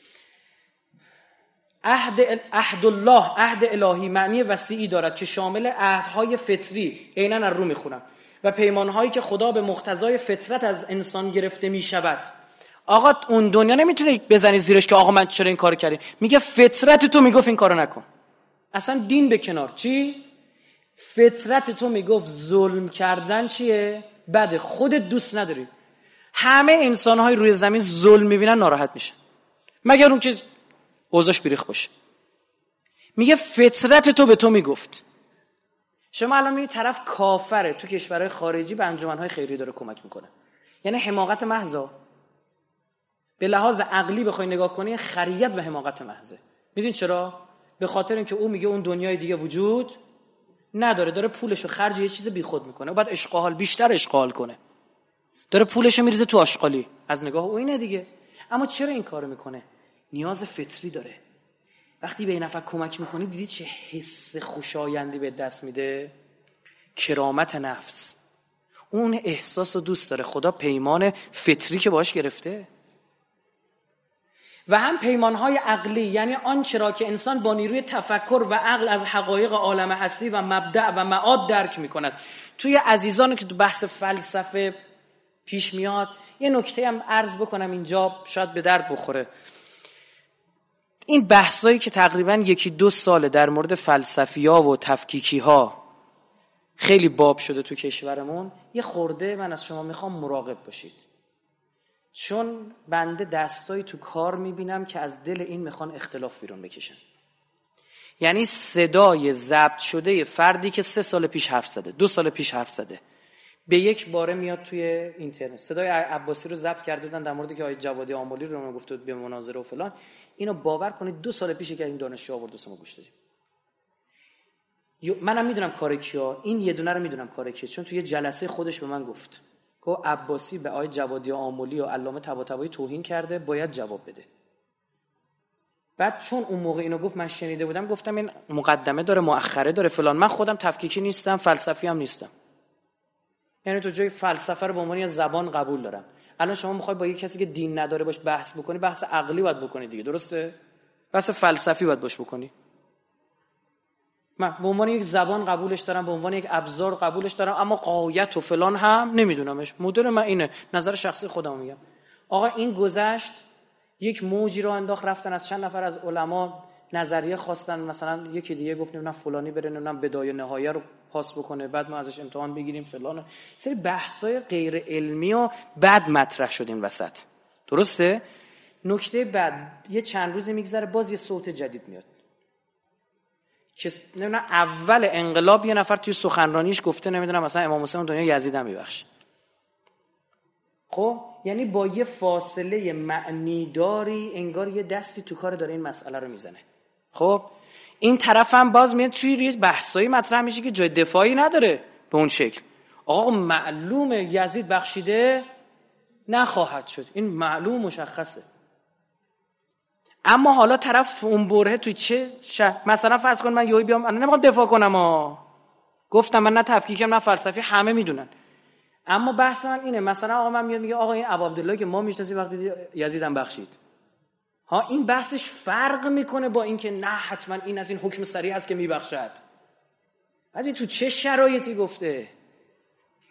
عهد عهد الله، عهد الهی معنی وسیعی دارد که شامل عهدهای فطری، عیناً از رو میخونم، و پیمانهایی که خدا به مقتضای فطرت از انسان گرفته میشود. آقا اون دنیا نمیتونه بزنی زیرش که آقا من چرا این کارو کردی. میگه فطرت تو میگفت این کارو نکن. اصلا دین به کنار، چی؟ فطرت تو میگفت ظلم کردن چیه؟ بده، خودت دوست نداری. همه انسانهای روی زمین ظلم میبینن ناراحت میشن، مگر اون که اوضاعش بیریخ باشه. میگه فطرت تو به تو میگفت. شما الان میگی طرف کافره، تو کشورهای خارجی به انجمنهای خیریه داره کمک میکنه، یعنی حماقت محضه. به لحاظ عقلی بخوای نگاه کنی خریت و حماقت محضه. میدونی چرا؟ به خاطر اینکه او میگه اون دنیای دیگه وجود نداره، داره پولشو خرج یه چیز بیخود میکنه و بعد اشغال بیشتر اشغال کنه، داره پولشو میریزه تو آشغالی. از نگاه او اینه دیگه. اما چرا این کارو میکنه؟ نیاز فطری داره. وقتی به این نفر کمک میکنی دیدی چه حس خوشایندی به دست میده؟ کرامت نفس. اون احساس رو دوست داره. خدا پیمان فطری که باش گرفته. و هم پیمانهای عقلی، یعنی آنچه را که انسان با نیروی تفکر و عقل از حقایق عالم هستی و مبدأ و معاد درک میکند. توی عزیزانی که تو بحث فلسفه پیش میاد یه نکته هم عرض بکنم اینجا، شاید به درد بخوره. این بحثایی که تقریبا یکی دو ساله در مورد فلسفی‌ها و تفکیکی‌ها خیلی باب شده تو کشورمون، یه خورده من از شما میخوام مراقب باشید، چون بنده دستایی تو کار میبینم که از دل این میخوان اختلاف بیرون بکشن. یعنی صدای ضبط شده فردی که سه سال پیش حرف زده، دو سال پیش حرف زده، به یک باره میاد توی اینترنت. صدای عباسی رو ضبط کرده بودن در موردی که آقای جوادی آملی رو گفته بود به مناظره و فلان. اینو باور کنید دو سال پیش که این دانشجو آورد و ما گوش دادیم. منم میدونم کار کیا، این یه دونه رو میدونم کار کیه، چون توی جلسه خودش به من گفت که عباسی به آقای جوادی آملی و علامه طباطبایی توهین کرده، باید جواب بده. بعد چون اون موقع اینو گفت من شنیده بودم، گفتم این مقدمه داره، مؤخره داره فلان. من خودم تفکیکی نیستم، فلسفی هم نیستم. یعنی تو جای فلسفه رو به عنوان زبان قبول دارم. الان شما میخوای با یک کسی که دین نداره باش بحث بکنی، بحث عقلی باید بکنی دیگه، درسته؟ بحث فلسفی باید باش بکنی. من به عنوان یک زبان قبولش دارم، به عنوان یک ابزار قبولش دارم، اما غایت و فلان هم نمیدونمش. مدل من اینه، نظر شخصی خودم میگم. آقا این گذشت، یک موجی رو انداخت، رفتن از چند نفر از علما نظریه خواستن، مثلا یکی دیگه گفت نمیدونم فلانی بره نمیدونم بدایه نهایه رو پاس بکنه، بعد ما ازش امتحان بگیریم فلان. سری بحث‌های غیر علمی و بعد مطرح شد این وسط. درسته؟ نکته بعد یه چند روزی میگذره باز یه صوت جدید میاد که نمیدونم اول انقلاب یه نفر توی سخنرانیش گفته نمیدونم مثلا امام حسین دنیا یزید هم میبخشه. خب یعنی با یه فاصله معنی داری انگار یه دستی تو کار داره این مسئله رو میزنه. خب این طرف هم باز میاد توی یه بحثایی مطرح میشه که جای دفاعی نداره به اون شکل. آقا معلومه یزید بخشیده نخواهد شد، این معلوم مشخصه. اما حالا طرف اون بره توی چه شهر؟ مثلا فرض کن من یهو بیام، انا نمیخوام دفاع کنم ها، گفتم من نه تفکیکم نه فلسفی، همه میدونن. اما بحث من اینه، مثلا آقا من میاد میگه آقا این ابو عبدالله که ما میشناسیم وقتی یزیدم بخشید، ها این بحثش فرق میکنه با اینکه نه حتما این از این حکم سریع است که میبخشد. بعد تو چه شرایطی گفته؟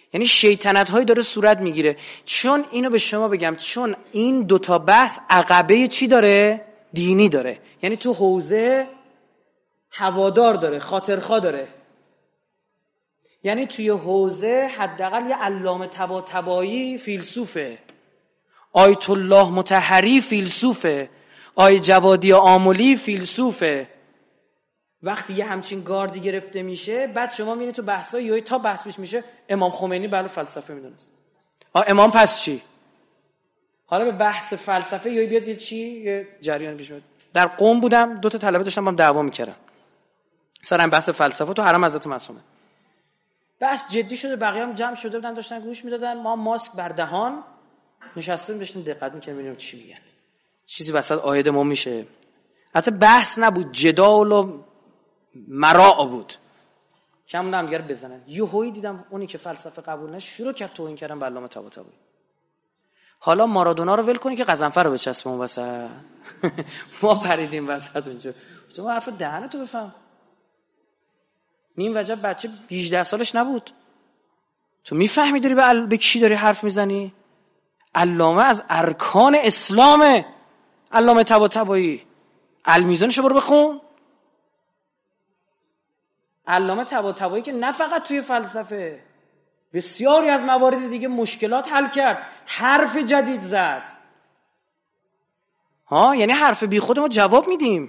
یعنی شیطنت هایی داره صورت میگیره. چون اینو به شما بگم، چون این دوتا بحث عقبه چی داره؟ دینی داره. یعنی تو حوزه هوادار داره، خاطرخواه داره. یعنی توی حوزه حداقل یه علامه طباطبایی فیلسوفه، آیت الله مطهری فیلسوفه، آی جوادی آملی فیلسوفه. وقتی یه همچین گاردی گرفته میشه، بعد شما میبینید تو بحثا یهو تا بحث پیش میشه امام خمینی بله فلسفه میدونست. آ امام پس چی؟ حالا به بحث فلسفه یهو بیاد یه چی یه جریان پیش میاد. در قم بودم، دو تا طلبه داشتم با هم دعوا میکردن سر بحث فلسفه تو حرم حضرت معصومه. بحث جدی شده، بقیه هم جمع شده بودن داشتن گوش میدادن، ما ماسک بر دهان نشستیم داشتیم دقت میکردیم ببینیم چی میگن. چیزی وسط عاید ما میشه. حتی بحث نبود، جدال و مراع بود. کم موندن هم دیگه بزنن. یهویی دیدم اونی که فلسفه قبول نه شروع کرد توهین کردن به علامه طباطبایی. حالا مارادونا رو ول کنی که قزنفر رو بچسبه اون وسط. ما پریدیم وسط اونجا. تو حرف دهن تو بفهم. نیم وجب بچه هجده سالش نبود. تو میفهمی داری به, ال... به کی داری حرف میزنی؟ علامه از ارکان اسلامه. علامه طباطبایی المیزانشو برو بخون. علامه طباطبایی که نه فقط توی فلسفه، بسیاری از موارد دیگه مشکلات حل کرد، حرف جدید زد. ها یعنی حرف بی خود ما جواب میدیم.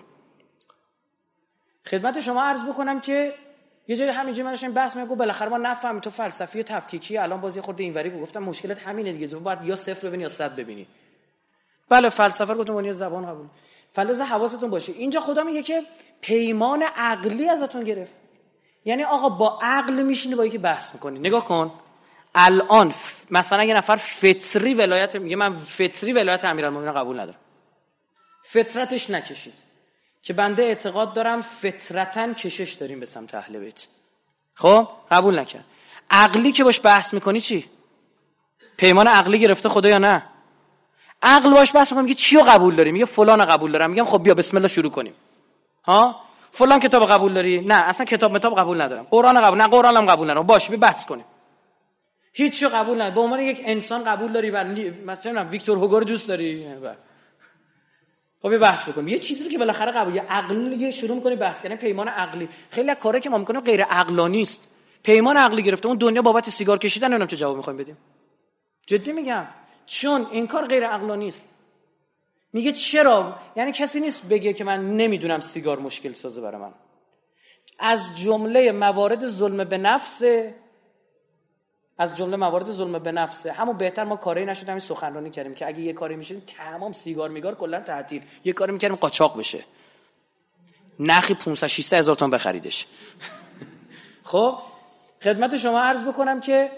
خدمت شما عرض بکنم که یه جایی همینجوری من داشتم بحث میگم، بالاخره ما نفهمیم تو فلسفی و تفکیکی الان باز یه خورده اینوری بود. گفتم مشکلت همینه دیگه، تو باید یا صفر ببینی یا صد ببینی. بله فلسفه رو گفتم اون زبان قبول. فلسفه حواستون باشه. اینجا خدا میگه که پیمان عقلی ازتون گرفت. یعنی آقا با عقل میشینی با یکی بحث میکنی. نگاه کن الان مثلا یه نفر فطری ولایت میگه من فطری ولایت امیرالمومنین قبول ندارم، فطرتش نکشید، که بنده اعتقاد دارم فطرتاً کشش داریم به سمت اهل بیت. خب قبول نکرد. عقلی که باش بحث میکنی چی؟ پیمان عقلی گرفته خدا یا نه؟ عقل باش بحث میکنم میگه چیو قبول داری؟ میگه فلان قبول دارم. میگم خب بیا بسم الله شروع کنیم. ها فلان کتاب قبول داری؟ نه اصلا کتاب متاب قبول ندارم. قرآن قبول نه قرآنم قبول ندارم. باش بیا بحث کنیم. هیچ چی قبول نداری. به عنوان یک انسان قبول داری ولی مثلا ویکتور هوگو رو دوست داری؟ خب یه بحث بکنیم. یه چیزی رو که بالاخره قبول، یه عقلی شروع می‌کنی بحث کردن. پیمان عقلی خیلی از کارهایی که ما می‌کنیم غیر عقلانی است. پیمان عقلی گرفته اون دنیا بابت سیگار کشیدن، نمیدونم چه جواب می‌خوایم بدیم. جدی میگم، چون این کار غیر عقلانی است. میگه چرا؟ یعنی کسی نیست بگه که من نمیدونم سیگار مشکل سازه برای من. از جمله موارد ظلم به نفس از جمله موارد ظلم به نفسه. همون بهتر ما کاری نشد همین سخنرانی کردیم که اگه یه کاری میشه تمام سیگار میگار کلا تعطیل، یه کاری میکردیم قاچاق بشه، نخی پانصد ششصد هزار تومان بخریدش. خب خدمت شما عرض بکنم که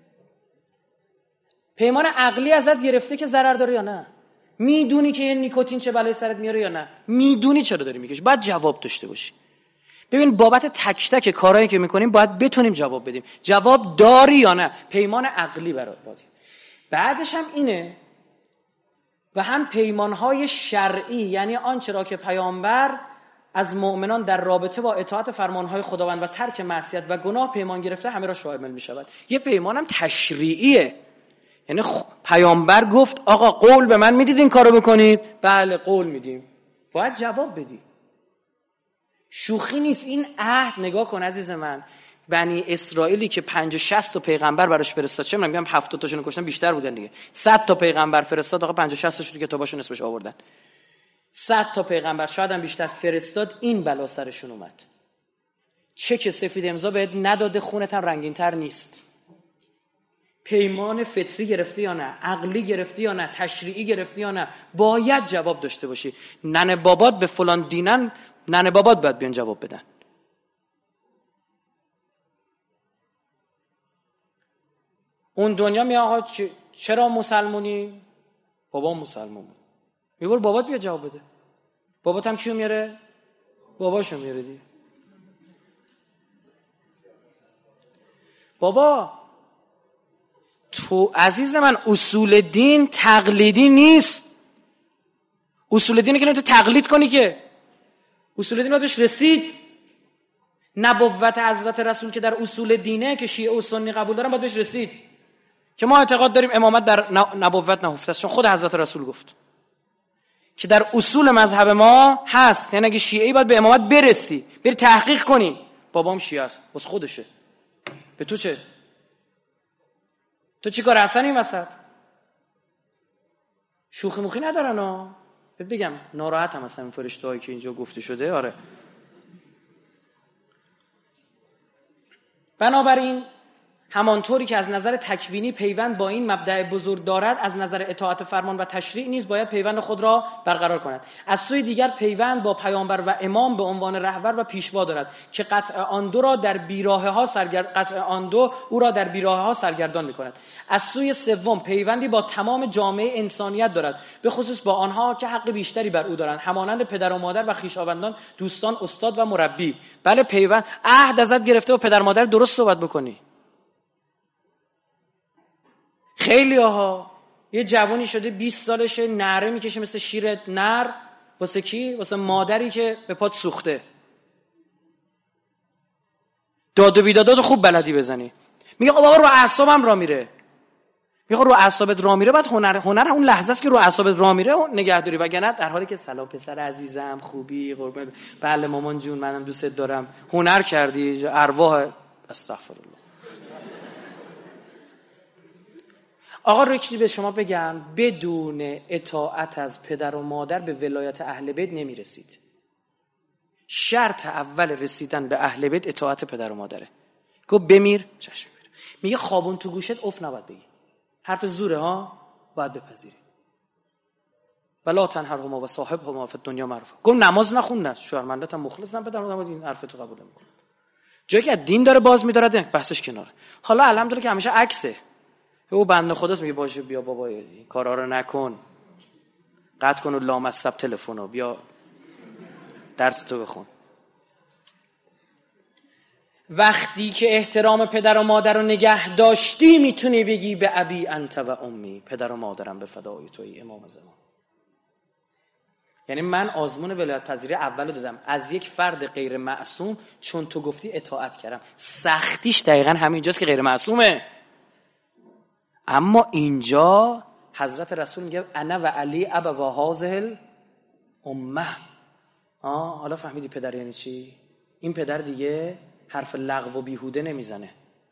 پیمان عقلی ازت گرفته که ضرر داره یا نه؟ میدونی که این نیکوتین چه بلای سرت میاره یا نه؟ میدونی چرا داری میکشی؟ باید جواب داشته باشی. ببین بابت تک تک کارهایی که میکنیم باید بتونیم جواب بدیم. جواب داری یا نه؟ پیمان عقلی برات باید. بعدش هم اینه و هم پیمانهای شرعی، یعنی آنچه را که پیامبر از مؤمنان در رابطه با اطاعت فرمانهای خداوند و ترک معصیت و گناه پیمان گرفته همه را شامل میشود. یه پیمان هم تشریعیه، یعنی خ... پیامبر گفت آقا قول به من میدید این کارو بکنید؟ بله قول میدیم. باید جواب بدی. شوخی نیست این عهد. نگاه کن عزیز من، بنی اسرائیلی که پنجاه شصت تا پیغمبر براش فرستاد، چه میگم هفتاد تاشون کشتن، بیشتر بودن دیگه، صد تا پیغمبر فرستاد، آقا پنجاه شصت تاشون کتاباشون اسمش آوردن، صد تا پیغمبر شاید هم بیشتر فرستاد، این بلا سرشون اومد. چک سفید امضا بهت نداده، خونت هم رنگین‌تر نیست. پیمان فطری گرفتی یا نه؟ عقلی گرفتی یا نه؟ تشریعی گرفتی یا نه؟ باید جواب داشته باشی. ننه بابات به فلان دینن، ننه بابات باید بیان جواب بدن. اون دنیا می آقا چرا مسلمونی؟ بابا مسلمون بود. میگه بابات بیا جواب بده. بابات هم کیو میاره؟ باباشو میاره دی. بابا تو عزیز من اصول دین تقلیدی نیست. اصول دینی که نمیتونی تقلید کنی، که اصول دین باید بهش رسید. نبوت حضرت رسول که در اصول دینه که شیعه و سنی قبول دارن باید بهش رسید، که ما اعتقاد داریم امامت در نبوت نهفته است، چون خود حضرت رسول گفت که در اصول مذهب ما هست. یعنی اگه شیعه‌ای باید به امامت برسی، بری تحقیق کنی. بابام شیعه است، واسه خودشه، به تو چه؟ تو چی کار اصلا این وسط؟ شوخی موخی ندارن ها. بهت بگم ناراحت هم اصلا این فرشته‌هایی که اینجا گفته شده. آره. بنابراین همانطوری که از نظر تکوینی پیوند با این مبدأ بزرگ دارد، از نظر اطاعت فرمان و تشریع نیز باید پیوند خود را برقرار کند. از سوی دیگر پیوند با پیامبر و امام به عنوان رهبر و پیشوا دارد که قطع آن دو را در بیراهه ها سرگر... قطع آن دو او را در بیراهه ها سرگردان می‌کند. از سوی سوم پیوندی با تمام جامعه انسانیت دارد، به خصوص با آنها که حق بیشتری بر او دارند، همانند پدر و مادر و خویشاوندان، دوستان، استاد و مربی. بله پیوند عهد ازت گرفته با پدر مادر درست صحبت بکنی. خیلی ها یه جوانی شده بیست سالشه، نعره میکشه مثل شیر نر. واسه کی؟ واسه مادری که به پات سوخته. داد و بیدادات خوب بلدی بزنی. میگه بابا رو اعصابم را میره. میگه رو اعصابت را میره، بعد هنر هنر اون لحظه است که رو اعصابت را میره نگهداری، وگرنه در حالی که سلام پسر عزیزم، خوبی، قربونت، بله مامان جون منم دوستت دارم، هنر کردی، ارواح استغفرالله. آقا رو چیزی به شما بگم، بدون اطاعت از پدر و مادر به ولایت اهل بیت نمیرسید. شرط اول رسیدن به اهل بیت اطاعت پدر و مادره. گفت بمیر چشم میره. میگه خوابون تو گوشت اف نباید بگی، حرف زوره ها باید بپذیری. ولا تنهرهما و صاحبهما فی الدنیا معروفا. گفت نماز نخوندن، شوهرمندتم مخلصم، پدر مادرم این حرف تو قبول نمیکنه. جایی که دین داره باز میداره بحثش کناره. حالا الحمدلله که همیشه عکسه. او بنده خداست، میگه باشه بیا بابا این کارا رو نکن، قطع کن و لامصب تلفنو، بیا درس تو بخون. وقتی که احترام پدر و مادر رو نگه داشتی میتونی بگی به ابی انت و امی، پدر و مادرم به فدای توی امام زمان. یعنی من آزمون ولایت پذیری اولو دادم از یک فرد غیر معصوم، چون تو گفتی اطاعت کردم. سختیش دقیقاً همینجاست که غیر معصومه. اما اینجا حضرت رسول میگه انا و علی ابا هذه الامه. آه حالا فهمیدی پدر یعنی چی؟ این پدر دیگه حرف لغو و بیهوده نمیزنه.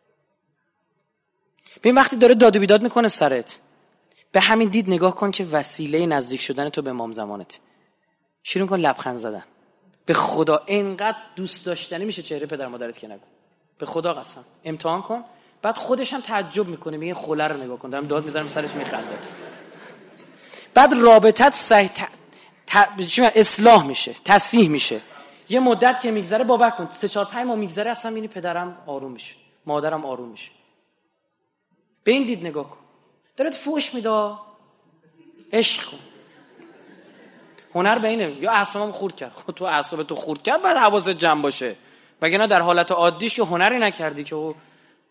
ببین وقتی داره داد و بیداد میکنه سرت، به همین دید نگاه کن که وسیله نزدیک شدن تو به امام زمانت. شروع کن لبخند زدن. به خدا اینقدر دوست داشتنی میشه چهره پدر مادرت که نگو. به خدا قسم امتحان کن. بعد خودش هم تعجب میکنه، میگه خله رو نگاه کن، دارم داد میذارم سرش میخنده. بعد رابطت صحیح ت... ت... اصلاح میشه، تصحیح میشه. یه مدت که میگذره باور کن سه چهار پنج ماه میگذره اصلا میبینی پدرم آروم میشه، مادرم آروم میشه. به این دید نگاه کن. دارت فوش میده، عشق کن. هنر به اینه. یا اعصابم خورد کرد، خود تو اعصاب تو خورد کرد بعد حواست جمع باشه، وگرنه در حالت عادیش که هنری نکردی که او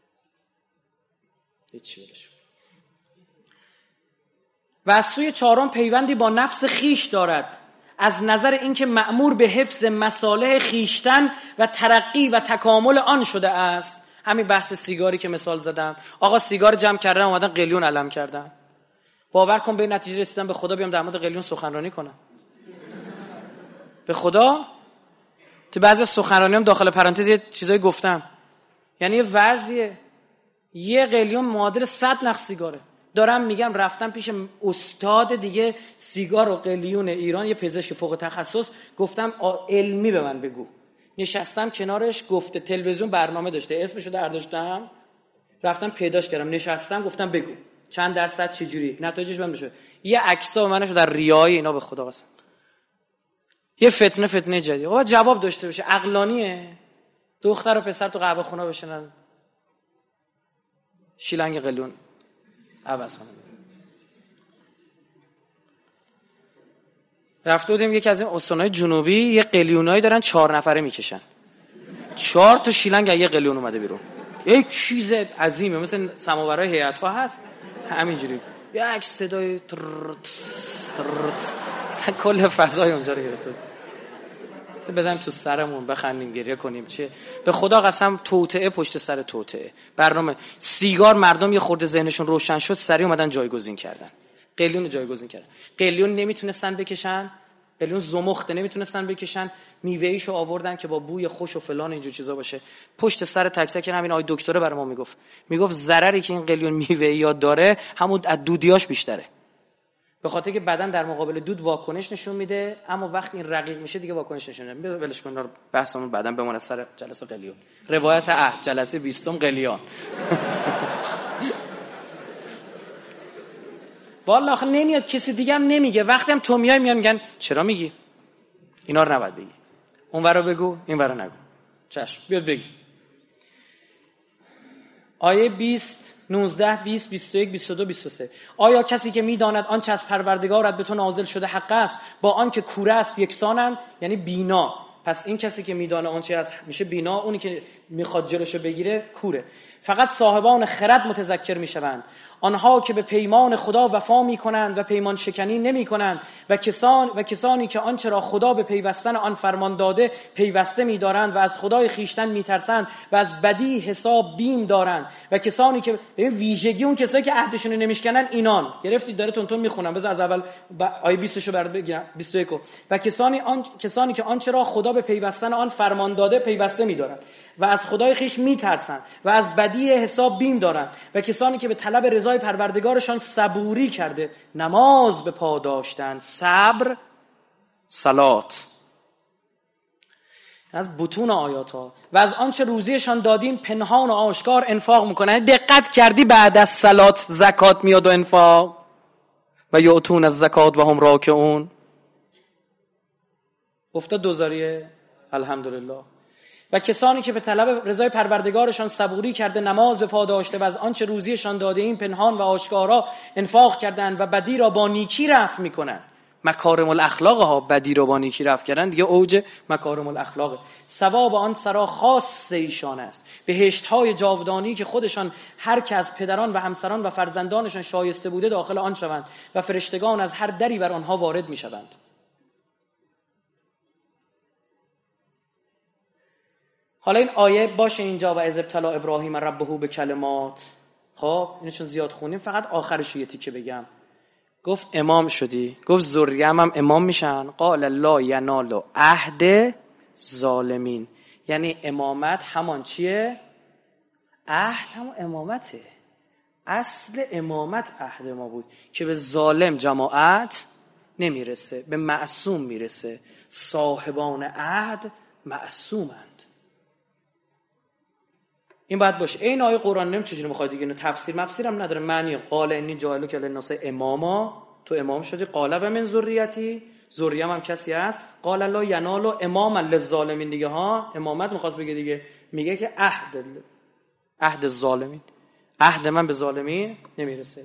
هیچی ولش. و از سوی چهارم پیوندی با نفس خیش دارد، از نظر اینکه مأمور به حفظ مصالح خیشتن و ترقی و تکامل آن شده است. همین بحث سیگاری که مثال زدم، آقا سیگار جمع کردن اومدن قلیون علم کردن. باور کن به نتیجه رسیدن به خدا بیام در مورد قلیون سخنرانی کنم. به خدا تو بعضی سخنرانیام داخل پرانتز یه چیزایی گفتم، یعنی یه وضعیه یه قلیون معادل صد نخ سیگاره. دارم میگم رفتم پیش استاد دیگه سیگار و قلیون ایران، یه پزشک فوق تخصص، گفتم علمی به من بگو. نشستم کنارش، گفته تلویزیون برنامه داشته، اسمشو برداشتم رفتم پیداش کردم، نشستم گفتم بگو چند درصد چه جوری، نتایجش بهم بشه. یه عکسا منشو در ریایی اینا، به خدا قسم یه فتنه فتنه جدید. آقا جواب داشته باشه، عقلانیه. دختر و پسر تو قهوه خونه بشنن شیلنگ قلیون عوض کنم. رفته بودیم یکی از این استانهای جنوبی، یه قلیونایی دارن چهار نفره میکشن، چهار تا شیلنگ یه قلیون اومده بیرون. یک چیز عظیمه، مثل سماورای هیئت‌ها هست همینجوری، یک صدای ترت ترت کل فضای اونجا رو گرفته. بزنیم تو سرمون بخندیم گریه کنیم. چه به خدا قسم توطئه پشت سر توطئه. برنامه سیگار مردم یه خورده ذهنشون روشن شد سریع اومدن جایگزین کردن. قلیون جایگزین کردن. قلیون نمیتونستن بکشن، قلیون زمخته نمیتونستن بکشن، میوه‌ایشو آوردن که با بوی خوش و فلان اینجور چیزا باشه. پشت سر تک تک همین آقای دکتره برام میگفت میگفت ضرری که این قلیون میوه‌ای داره همون از دودیاش بیشتره. به خاطر که بدن در مقابل دود واکنش نشون میده، اما وقتی این رقیق میشه دیگه واکنش نشون نمیده. ولش کن، بحثمون بعداً بمونه سر جلسه قلیون. روایت عهد جلسه بیستم قلیان. والله آخه نمیاد، کسی دیگه هم نمیگه. وقتی هم تو میای میان میگن چرا میگی؟ اینا رو نباید بگی. اون ورا بگو، این ورا نگو. چشم بیاد بگی. آیه بیست، نوزده، بیست، بیست و یک، بیست و دو، بیست و سه. آیا کسی که میداند آنچه از پروردگارت به تو نازل شده حق است با آنکه کوره است یکسانند؟ یعنی بینا. پس این کسی که میدانه آنچه از میشه بینا، اونی که میخواد جلوشو بگیره کوره. فقط صاحبان خرد متذکر میشوند، آنها که به پیمان خدا وفا میکنند و پیمان شکنی نمیکنند و کسان و کسانی که آنچه را خدا به پیوستن آن فرمان داده پیوسته می‌دارند و از خدای خیشتن میترسند و از بدی حساب بیم دارند و کسانی که ببین ویژگی اون کسایی که عهدشون رو نمیشکنن اینان. گرفتید؟ داره تونتون میخونم، بذار از اول آیه بیست شو برات بگیرم. بیست و یک. و کسانی آن کسانی که آنچه را خدا به پیوستن آن فرمان داده پیوسته می‌دارند و از خدای خیش میترسند و از بدی حساب بیم دارند و کسانی که به طلب رضای پروردگارشان صبوری کرده نماز به پا داشتن. صبر، صلات، از بطون آیات ها. و از آنچه روزیشان دادیم پنهان و آشکار انفاق میکنن. دقت کردی بعد از صلات زکات میاد و انفاق و یعطون از زکات و هم راکعون. افتاد دوزاریه. الحمدلله. و کسانی که به طلب رضای پروردگارشان صبوری کرده نماز به پا داشته و از آنچه روزیشان داده این پنهان و آشکارا انفاق کردند و بدی را با نیکی رفع میکنند. مکارم الاخلاق ها، بدی را با نیکی رفع کردن دیگه اوج مکارم الاخلاق. ثواب آن سرا خاص ایشان است، بهشت های جاودانی که خودشان هر که از پدران و همسران و فرزندانشان شایسته بوده داخل آن شوند و فرشتگان از هر دری بر آنها وارد میشوند. حالا این آیه باشه اینجا و از ابتلا ابراهیم ربه به کلمات. خب اینو چون زیاد خونیم فقط آخرش یه تیکه بگم. گفت امام شدی، گفت ذریه‌ام هم امام میشن. قال لا ینال عهد ظالمین. یعنی امامت همان چیه؟ عهد همون امامته. اصل امامت عهد ما بود که به ظالم جماعت نمیرسه، به معصوم میرسه. صاحبان عهد معصومند. این باید باشه. این آیه قرآن نمی چجوری میخواد دیگه، تفسیر مفسیر هم نداره. معنی قال انی جاعلو که للناس اماما، تو امام شدی. قال و من ذریتی، ذریم هم کسی هست. قال لا ینال اماما للظالمین دیگه ها. امامت میخواست بگه دیگه، میگه که عهد عهد الظالمین، عهد من به ظالمین نمیرسه.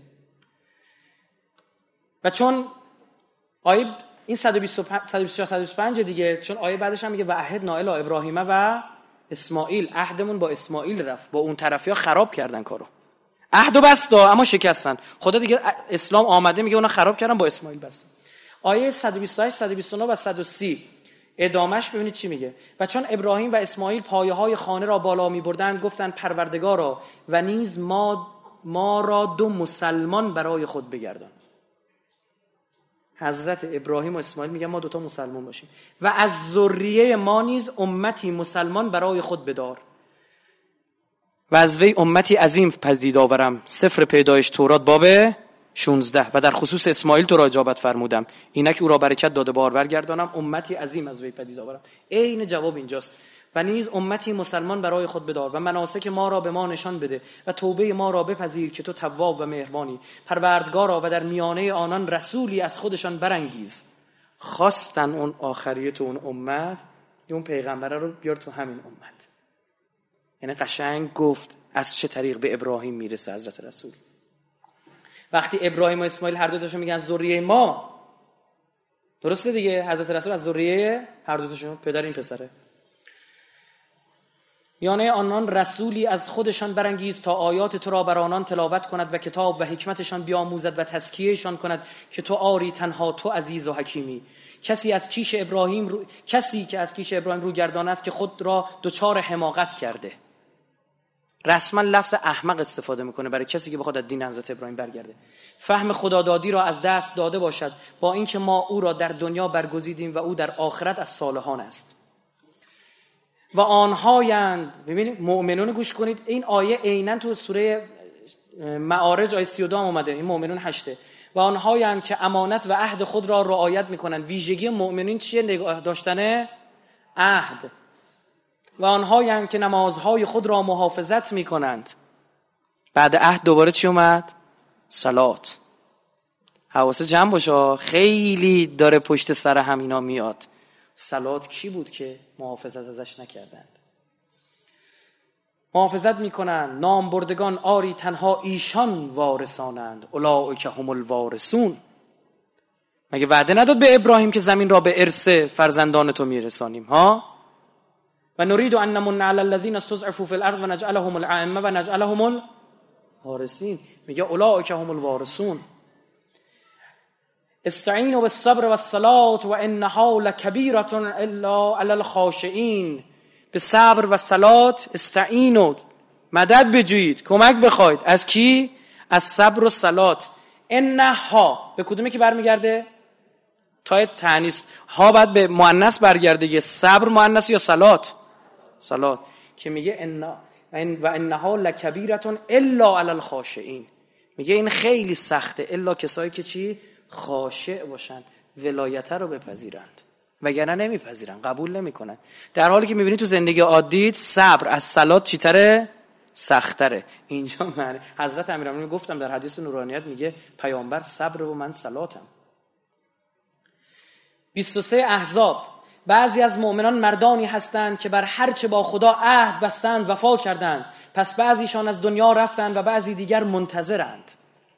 و چون آیه این صد و بیست و پنج صد و بیست و چهار صد و بیست و پنج دیگه، چون آیه بعدش هم میگه و عهدنا الی ابراهیم و اسماعیل. عهدمون با اسماعیل رفت، با اون طرفیا خراب کردن کارو. عهدو بستا اما شکستن. خدا دیگه اسلام آمده میگه اونا خراب کردن، با اسماعیل بس. آیه صد و بیست و هشت صد و بیست و نه و صد و سی ادامش ببینید چی میگه. و چون ابراهیم و اسماعیل پایه‌های خانه را بالا می‌بردند گفتند پروردگارا و نیز ما ما را دو مسلمان برای خود بگردان. حضرت ابراهیم و اسماعیل میگن ما دوتا مسلمان باشیم و از ذریه ما نیز امتی مسلمان برای خود بدار و از وی امتی عظیم پدید آورم. سفر پیدایش تورات باب شانزده. و در خصوص اسماعیل تو را اجابت فرمودم، اینک او را برکت داده بارور گردانم، امتی عظیم از وی پدید آورم. عین جواب اینجاست. و نیز امتی مسلمان برای خود بدار و مناسک ما را به ما نشان بده و توبه ما را بپذیر که تو تواب و مهربانی. پروردگارا و در میانه آنان رسولی از خودشان برانگیز. خواستن اون آخریه تو اون امت، اون پیغمبره رو بیار تو همین امت. یعنی قشنگ گفت از چه طریق به ابراهیم میرسه حضرت رسول. وقتی ابراهیم و اسماعیل هر دو تاشون میگن ذریه ما، درسته دیگه، حضرت رسول از ذریه هر دو تاشون، پدر این پسره. میانه آنان رسولی از خودشان برانگیز تا آیات تو را بر آنان تلاوت کند و کتاب و حکمتشان بیاموزد و تزکیهشان کند که تو آری تنها تو عزیز و حکیمی. کسی از کیش ابراهیم رو... کسی که از کیش ابراهیم رو گردان است که خود را دچار حماقت کرده. رسما لفظ احمق استفاده میکنه برای کسی که بخواد از دین حضرت ابراهیم برگرده. فهم خدادادی را از دست داده باشد، با اینکه ما او را در دنیا برگزیدیم و او در آخرت از صالحان است. و آنهایند، ببینید مؤمنون گوش کنید، این آیه عیناً تو سوره معارج آیه سی و دو هم اومده، این مؤمنون هشته. و آنهایند که امانت و عهد خود را رعایت میکنند. ویژگی مؤمنین چیه؟ نگاه داشتن عهد. و آنهایند که نمازهای خود را محافظت میکنند. بعد عهد دوباره چی اومد؟ صلات. حواست جمع باشه، خیلی داره پشت سر هم اینا میاد. صلات کی بود که محافظت ازش نکردند؟ محافظت میکنند. نام بردگان آری تنها ایشان وارثانند، اولئک هم الوارثون. مگه وعده نداد به ابراهیم که زمین را به ارث فرزندان تو میرسانیم ها؟ و نريد ان نمن علی الذین استضعفوا فی الارض و نجعلهم الائمه و نجعلهم الوارثین. میگه اولئک هم الوارثون. استعینوا بالصبر والصلاة و انها لکبیرة الا علی الخاشعین. به صبر و صلات استعینوا، مدد بجویید، کمک بخواید. از کی؟ از صبر و صلات. انها به کدومی که برمیگرده؟ تا تانیث. ها بعد به مؤنث برگرده. یه صبر مؤنث یا صلات؟ صلات. که میگه ان و انها لکبیرة الا علی الخاشعین. میگه این خیلی سخته، الا کسایی که چی؟ خاشع باشن، ولایت رو بپذیرند، وگرنه نمیپذیرن، قبول نمیکنن. در حالی که میبینید تو زندگی عادیت صبر از صلات چیتره؟ سختره. اینجا معنی حضرت امیرالمومنین گفتم در حدیث نورانیت میگه پیامبر صبر و من صلاتم. بیست و سه احزاب. بعضی از مؤمنان مردانی هستند که بر هر چه با خدا عهد بستند وفا کردند، پس بعضیشان از دنیا رفتند و بعضی دیگر منتظرند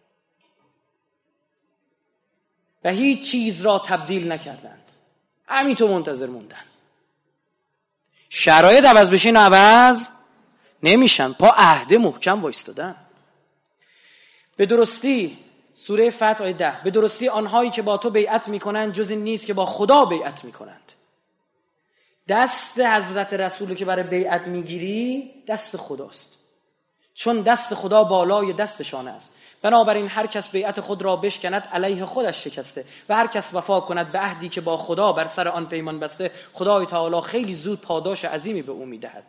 و هیچ چیز را تبدیل نکردند، همینطور منتظر موندن. شرایط عوض بشه نه عوض نمیشن، پا عهد محکم وایستادن. به درستی سوره فتح آیه ده. به درستی آنهایی که با تو بیعت میکنند جز این نیست که با خدا بیعت میکنند. دست حضرت رسول که برای بیعت میگیری دست خداست، چون دست خدا بالای دستشان است. بنابراین هر کس بیعت خود را بشکند علیه خودش شکسته و هر کس وفا کند به عهدی که با خدا بر سر آن پیمان بسته، خدای تعالی خیلی زود پاداش عظیمی به او میدهد.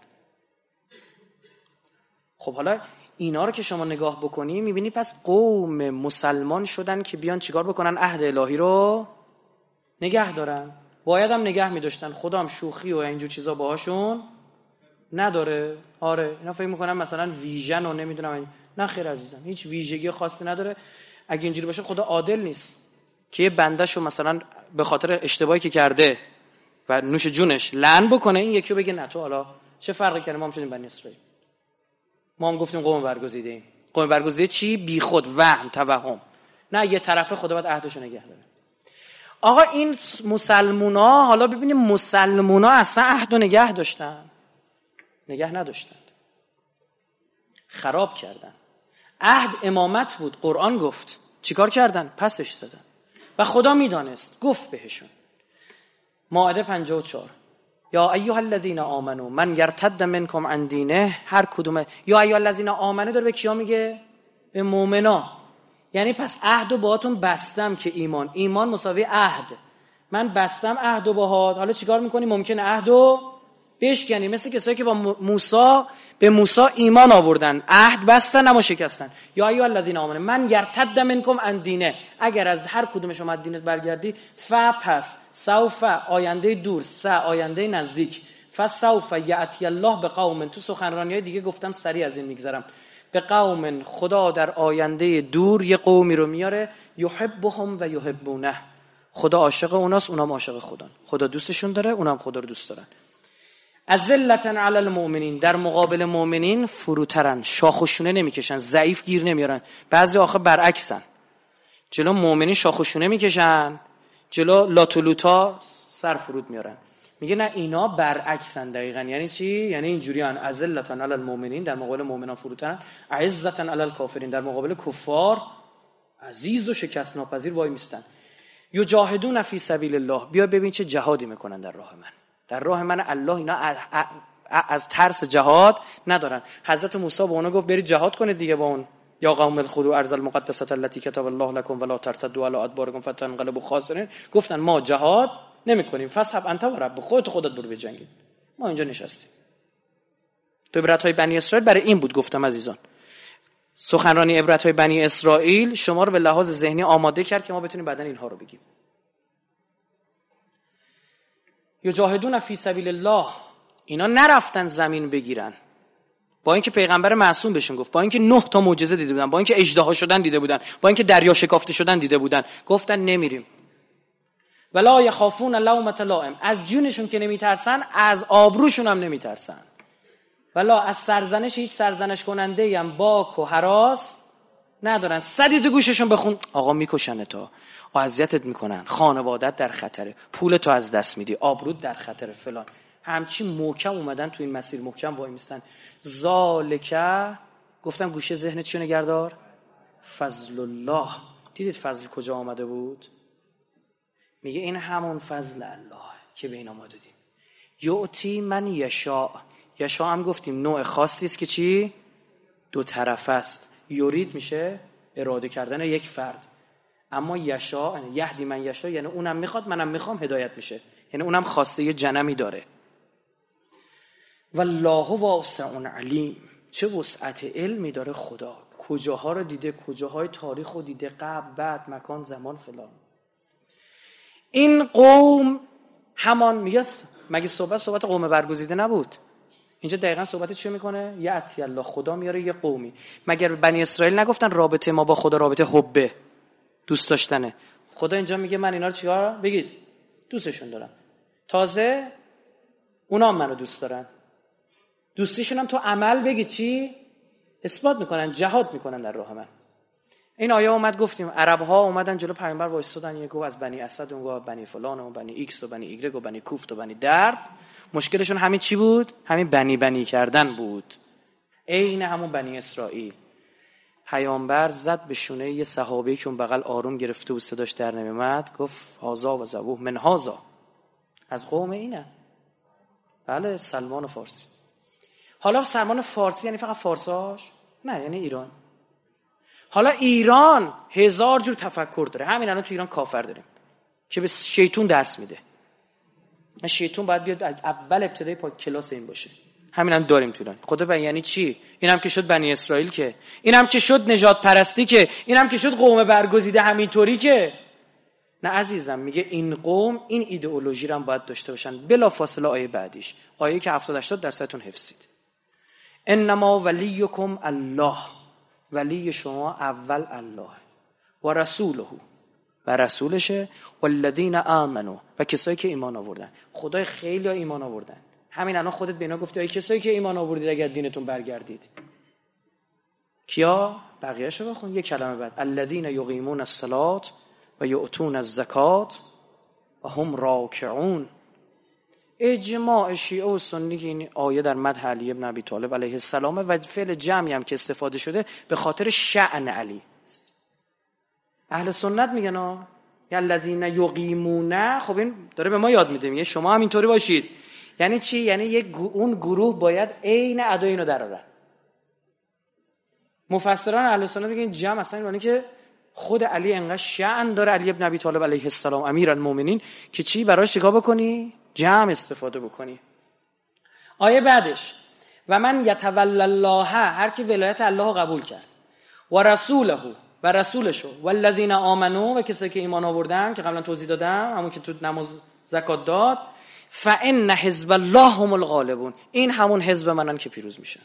خب حالا اینا رو که شما نگاه بکنی میبینی پس قوم مسلمان شدن که بیان چیکار بکنن؟ عهد الهی رو نگه دارن. باید هم نگه میداشتن، خدا هم شوخی و اینجور چیزا باهاشون نداره. آره اینا فکر میکنن مثلا ویژن و نمیدونم. نه خیر عزیزم، هیچ ویژگی خاصی نداره. اگه اینجوری باشه خدا عادل نیست که یه بندهشو مثلا به خاطر اشتباهی که کرده و نوش جونش لعن بکنه، این یکی رو بگه نه تو حالا چه فرقی کنه، ما هم شدیم بنی اسرائیل، ما هم گفتیم قوم برگزیده ایم. قوم برگزیده چی؟ بی خود، وهم، توهم. نه، یه طرفه خدا باید عهدشو نگه داره. آقا این مسلمونا، حالا ببینیم مسلمونا اصلا عهدو نگه داشتن؟ نگه نداشتند، خراب کردن. عهد امامت بود، قرآن گفت، چیکار کردن؟ پسش زدن و خدا میدانست، گفت بهشون. مائده پنجاه و چهار یا ایها الذین آمنو من یرتد منکم عن دینه. هر کدوم یا ایها الذین آمنو داره به کیا میگه؟ به مؤمنا. یعنی پس عهدو باهاتون بستم که ایمان، ایمان مساوی عهد. من بستم عهدو باهات، حالا چیکار میکنی؟ ممکنه عهدو بشکنی، مثل کسایی که با موسی به موسی ایمان آوردن، عهد بستن اما شکستن. یا ایها الذین آمنو من یرتد منکم عن دینه. اگر از هر کدوم شما از دینت برگردی، ف پس سوف آینده دور، س آینده نزدیک، فسوف یأتی الله به قوم. تو سخنرانی‌های دیگه گفتم، سریع از این میگذرم. به قوم، خدا در آینده دور یه قومی رو میاره، یحبهم و یحبونه. خدا عاشق اوناست، اونام عاشق خدان. خدا دوستشون داره، اونام خدا رو دوست دارن. اذلة علی المؤمنین، در مقابل مؤمنین فروترن، شاخ و شونه نمیکشن، ضعیف گیر نمیارن. بعضی آخه برعکسن، جلو مؤمنین شاخ و شونه میکشن، جلو لاتولوتا سر فرود میارن. میگه نه اینا برعکسن دقیقاً. یعنی چی؟ یعنی اینجوری ان ازلتن علی المؤمنین، در مقابل مؤمنان فروتن، عزتن علی الکافرین، در مقابل کفار عزیز و شکست ناپذیر وای میستن. یجاهدون فی سبیل الله، بیا ببین چه جهادی میکنن در راه من. در راه من الله اینا از ترس جهاد ندارن. حضرت موسی به اونا گفت برید جهاد کنید دیگه با اون، یا قوم الخلو ارض المقدسه التي كتب الله لكم ولا ترتدوا على ادباركم فتنقلبوا خاسرین. گفتن ما جهاد نمیکنیم، فسحب انت و رب، خودت خودت برو بجنگید، ما اینجا نشستیم. تو عبرت‌های بنی اسرائیل برای این بود گفتم عزیزان، سخنرانی عبرت‌های بنی اسرائیل شما رو به لحاظ ذهنی آماده کرد که ما بتونیم بعداً اینها رو بگیم. یجاهدون فی سبیل الله، اینا نرفتن زمین بگیرن، با اینکه پیغمبر معصوم بهشون گفت، با اینکه نه تا معجزه دیده بودن، با اینکه اژدها شدن دیده بودن، با اینکه دریا شکافته شدن دیده بودن، گفتن نمیریم. ولا یخافون لومة لائم، از جونشون که نمیترسن از آبروشون هم نمیترسن. ولا از سرزنش هیچ سرزنش کننده هم باک و هراس ندارن. صدی تو گوششون بخون آقا میکشن تا، اذیتت میکنن، خانوادت در خطره، پول تو از دست میدی، آبرود در خطره فلان. همچی محکم اومدن تو این مسیر، محکم وای میستن. ذالکه، گفتم گوشه ذهنت چیو نگهدار، فضل الله. دیدید فضل کجا آمده بود؟ میگه این همون فضل الله که به اینا ما دادیم. یعطی من یشاء، یشاء هم گفتیم نوع خاصی است که چی؟ دو طرفه است. یرید میشه اراده کردن یک فرد، اما یشاء یهدی من یشاء یعنی اونم میخواد منم میخوام هدایت میشه، یعنی اونم خواسته یه جنمی داره. والله واسع علیم، چه وسعت علمی داره خدا، کجاها رو دیده، کجاهای تاریخ رو دیده، قبل بعد مکان زمان فلان. این قوم همان میگه، مگه صحبت صحبت قوم برگزیده نبود؟ اینجا دقیقاً صحبت چی میکنه؟ یأتی الله، خدا میاره یه قومی. مگر بنی اسرائیل نگفتن رابطه ما با خدا رابطه حبه، دوست داشتنه؟ خدا اینجا میگه من اینا رو چیکار بگید دوستشون دارم، تازه اونا هم منو دوست دارن، دوستیشون هم تو عمل بگید چی اثبات میکنن، جهاد میکنن در راه من. این آیه اومد گفتیم عرب ها اومدن جلو پیامبر وایسادن، یکو از بنی اسد، اونگاه از بنی فلان و بنی ایکس و بنی ایگرگ و بنی کوفت و بنی درد. مشکلشون همین چی بود؟ همین بنی بنی کردن بود، عین همون بنی اسرائیل. پیامبر زد به شونه یه صحابی که اون بغل آروم گرفته و صداش در نمیومد، گفت هازا و زبوه من هازا، از قوم اینه. بله، سلمان فارسی. حالا سلمان فارسی یعنی فقط فارساش؟ نه، یعنی ایران. حالا ایران هزار جور تفکر داره، همین الان تو ایران کافر داریم که به شیطون درس میده. شیطون باید بیاد اول ابتدای پا کلاس این باشه، همین هم داریم تو ایران. خدا به یعنی چی؟ این هم که شد بنی اسرائیل، که این هم که شد نجات پرستی، که این هم که شد قوم برگزیده همینطوری، که نه عزیزم. میگه این قوم این ایدئولوژی رو هم باید داشته باشن. بلا فاصله آیه بعدیش، آیه که هفتاد هشتاد درصدتون حفظید، انما ولیکم الله، ولی شما اول الله و رسوله و رسولشه، والذین آمنوا و کسایی که ایمان آوردن. خدای خیلی ها ایمان آوردن. همین الان خودت به اینا گفتی ای کسایی که ایمان آوردید اگر دینتون برگردید. کیا؟ بقیه‌شو بخون یک کلمه بعد، الذین یقیمون الصلاة و یؤتون الزکات و هم راکعون. اجماع شیعه و سنی که این آیه در مدح علی ابن ابی طالب علیه السلام و فعل جمعی هم که استفاده شده به خاطر شأن علی. اهل سنت میگن ها یا الذین یقیمون، خب این داره به ما یاد میده، میگه شما هم اینطوری باشید. یعنی چی؟ یعنی یک اون گروه باید عین ادای اینو درارن. مفسران اهل سنت میگن جمع اصلا یعنی که خود علی انقدر شأن داره، علی ابن ابی طالب علیه السلام امیرالمومنین، که چی براش چیکار بکنی؟ جمع استفاده بکنی. آیه بعدش و من یتولی الله، هر کی ولایت الله رو قبول کرد، و رسوله و رسولشو، والذین آمنوا و کسایی که ایمان آوردن که قبلا توضیح دادم، همون که تو نماز زکات داد، فان حزب الله هم الغالبون، این همون حزب منن که پیروز میشن،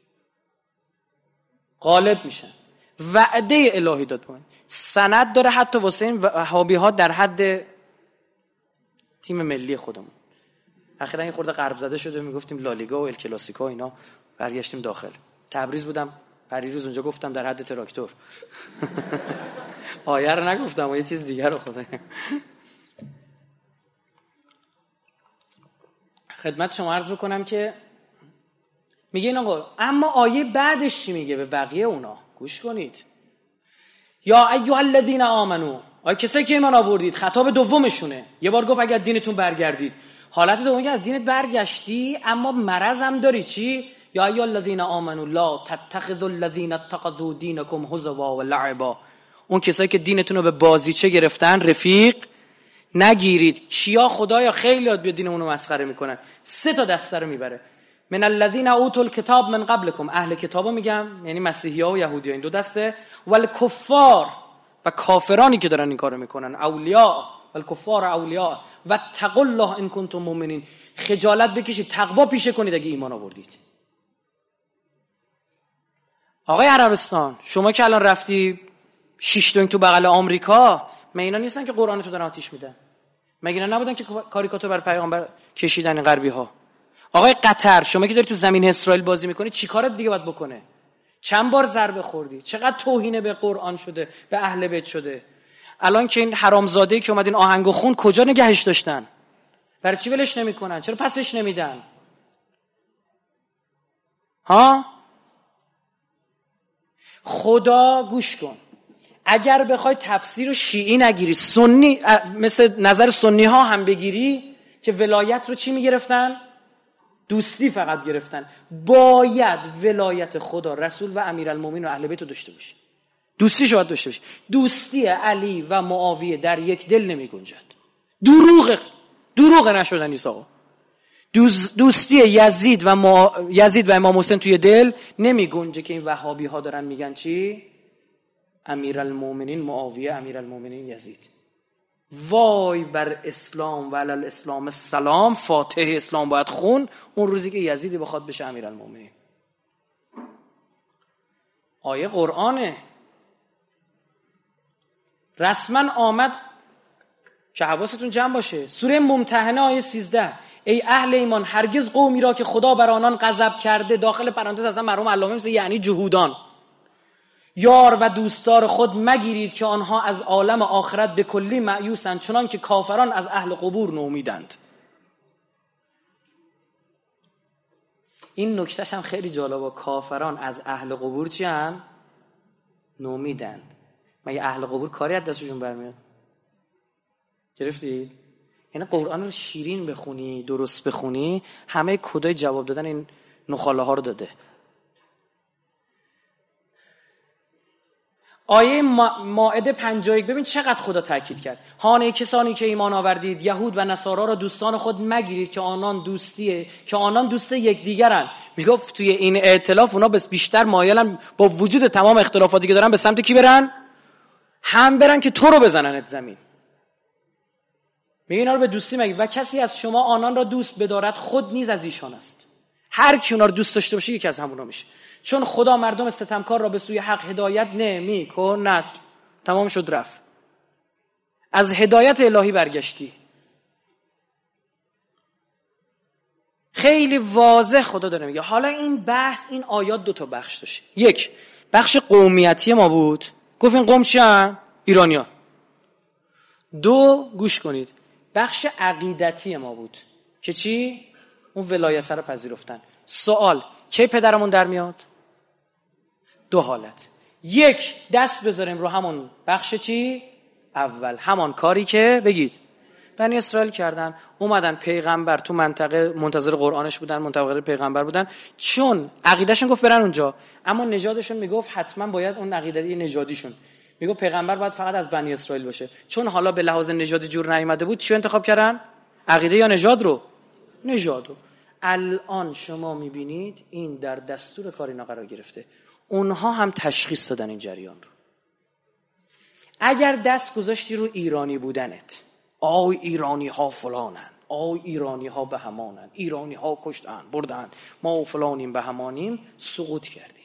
غالب میشن. وعده الهی داد بود، سند داره حتی واسه این وهابی ها در حد تیم ملی خودمون. اخیرا این خورده غرب زده شده، میگفتیم لالیگا و ال کلاسیکو اینا، برگشتیم داخل. تبریز بودم پریروز، اونجا گفتم در حد تراکتور. آیه رو نگفتم و یه چیز دیگر رو خدا. خدمت شما عرض بکنم که میگه این آقا اما آیه بعدش چی میگه به بقیه اونا؟ گوش کنید. یا ایها الذین آمنو، آیه کسایی که ایمان آوردید، خطاب دومشونه. یه بار گفت اگر دینتون برگردید. حالت دوم که از دینت برگشتی اما مرض هم داری. چی؟ یا ایها الذین آمنو لا تتخذوا الذین اتخذوا دینکم هزوا و لعبا. اون کسایی که دینتون رو به بازیچه گرفتن رفیق نگیرید. کیا؟ خدایا خیلی یاد بیا دین اونو مسخره میکنن. سه تا دسته رو میبره. من الذین اوتوا الکتاب من قبلکم، اهل کتابو میگم یعنی مسیحی‌ها و یهودی‌ها، این دو دسته. والکفار، و کافرانی که دارن این کارو میکنن. اولیاء والکفار اولیاء و تقوا الله ان کنتم مؤمنین، خجالت بکشید، تقوا پیشه کنید اگه ایمان آوردید. آقای عربستان، شما که الان رفتی شش دنگ تو بغل آمریکا، من اینا نیستن که قرآن تو دارن آتیش میدن؟ مگه اینا نبودن که کاریکاتور بر پیامبر کشیدن غربی ها؟ آقای قطر، شما که داری تو زمین اسرائیل بازی میکنی، چی کارت دیگه باید بکنه؟ چند بار ضربه خوردی؟ چقدر توهین به قرآن شده، به اهل بیت شده؟ الان که این حرامزاده‌ای که اومد این آهنگو خون، کجا نگهش داشتن؟ برای چی ولش نمیکنن؟ چرا پسش نمیدن؟ ها؟ خدا گوش کن، اگر بخوای تفسیر شیعی نگیری، سنی مثل نظر سنی ها هم بگیری که ولایت رو چی میگرفتن؟ دوستی فقط گرفتن. باید ولایت خدا، رسول و امیرالمومنین و اهل بیت رو داشته باشی. دوستی شو باید داشته باشی. دوستی علی و معاویه در یک دل نمی گنجد. دروغ دروغ نشدن نیست آقا. دوستی یزید و ما... یزید و امام حسین توی دل نمی گنجه که این وهابی ها دارن میگن چی؟ امیرالمومنین معاویه، امیرالمومنین یزید. وای بر اسلام و علی الاسلام السلام، فاتح اسلام باید خون اون روزی که یزیدی بخواد بشه امیرالمومنین. آیه قرآنه، رسما آمد که حواستون جمع باشه. سوره ممتحنه آیه سیزده، ای اهل ایمان هرگز قومی را که خدا بر آنان غضب کرده، داخل پرانتز اصلا مرحوم علامه میشه یعنی جهودان، یار و دوستدار خود مگیرید که آنها از عالم آخرت به کلی مایوسند، چنان که کافران از اهل قبور نومیدند. این نکتهش هم خیلی جالبه، کافران از اهل قبور چی هن؟ نومیدند. مگه اهل قبور کاری از دستشون برمیاد؟ گرفتید؟ یعنی قرآن رو شیرین بخونی، درست بخونی، همه کدای جواب دادن این نخاله ها رو داده. آیه مائده پنجاه و یک، ببین چقدر خدا تاکید کرد. هان کسانی که ایمان آوردید، یهود و نصارا را دوستان خود مگیرید که آنان دوستیه که آنان دوست یکدیگرن. میگفت توی این ائتلاف اونا بس بیشتر مایلن با وجود تمام اختلافاتی که دارن به سمت کی برن؟ هم برن که تو رو بزننت زمین. میگه اینا رو به دوستی مگید و کسی از شما آنان را دوست بدارد خود نیز از ایشان است. هر کی اونا رو دوست داشته باشه یکی از همونا میشه. چون خدا مردم ستمکار را به سوی حق هدایت نمی کند. تمام شد رفت. از هدایت الهی برگشتی. خیلی واضح خدا داره میگه. حالا این بحث، این آیات دو تا بخش داشت. یک بخش قومیتی ما بود، گفت این قوم چیان؟ ایرانیان. دو گوش کنید، بخش عقیدتی ما بود که چی؟ اون ولایت رو پذیرفتن. سوال کی پدرمون در میاد؟ دو حالت. یک، دست بذاریم رو همون بخش چی؟ اول، همان کاری که بگید بنی اسرائیل کردن، اومدن پیغمبر تو منطقه منتظر قرآنش بودن، منتظر پیغمبر بودن، چون عقیدهشون گفت برن اونجا، اما نژادشون میگفت حتما باید اون عقیده نژادیشون میگفت پیغمبر باید فقط از بنی اسرائیل باشه. چون حالا به لحاظ نژادی جور نیامده بود، چی انتخاب کردن؟ عقیده یا نژاد رو؟ نژاد رو. الان شما میبینید این در دستور کار اینا قرار گرفته. اونها هم تشخیص دادن این جریان رو. اگر دست گذاشتی رو ایرانی بودنت، آی ایرانی ها فلانن، آی ایرانی ها به همانن، ایرانی ها کشتن بردن، ما فلانیم به همانیم، سقوط کردی.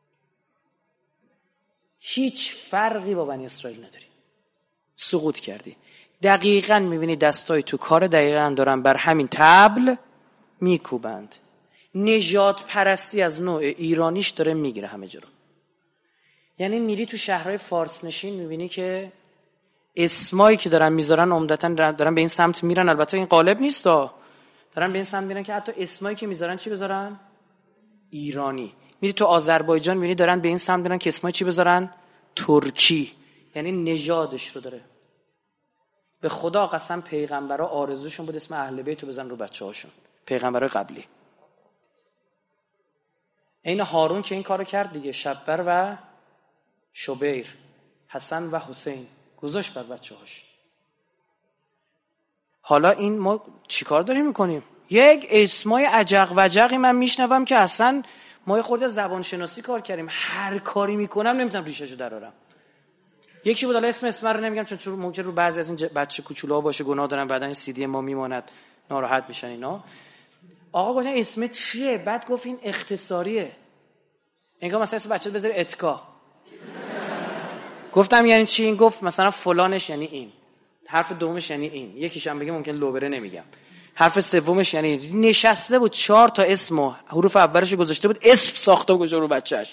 هیچ فرقی با بنی اسرائیل نداری، سقوط کردی. دقیقاً میبینی دستای تو کار دقیقاً دارن بر همین طبل میکوبند. نژاد پرستی از نوع ایرانیش داره میگیره همه جا رو. یعنی میری تو شهرهای فارس نشین میبینی که اسمایی که دارن میذارن عمدتاً دارن به این سمت میرن. البته این غالب نیستا، دارن به این سمت میرن که حتی اسمایی که میذارن چی بذارن؟ ایرانی. میری تو آذربایجان میبینی دارن به این سمت میرن که اسمای چی بذارن؟ ترکی. یعنی نژادش رو داره. به خدا قسم پیغمبرا آرزوشون بود اسم اهل بیت رو بزن رو بچه‌هاشون، پیغمبرای قبلی. این هارون که این کارو کرد دیگه، شبر و شبیر، حسن و حسین گذاشت بر بچه‌هاش. حالا این ما چیکار داریم میکنیم؟ یک اسمای عجق وجقی من میشنوم که اصلا ما یه خورده زبان شناسی کار کردیم، هر کاری میکنم نمیتونم ریشه‌شو درارم. یکی بود، حالا اسم اسم رو نمیگم چون ممکن رو بعضی از این بچه کوچولوها باشه، گناه دارن، بعدن این سی دی ما میماند، ناراحت میشن اینا. آقا گفتن اسم چیه؟ بعد گفت این اختصاریه. انگار مثلا اسم بچه بذاری اتکا. گفتم یعنی چی؟ این گفت مثلا فلانش یعنی این، حرف دومش یعنی این، یکیش هم بگه ممکن لوبره نمیگم، حرف سومش یعنی این. نشسته بود چهار تا اسمو حروف اولش گذاشته بود، اسم ساخته و گذاشته رو بچه‌اش.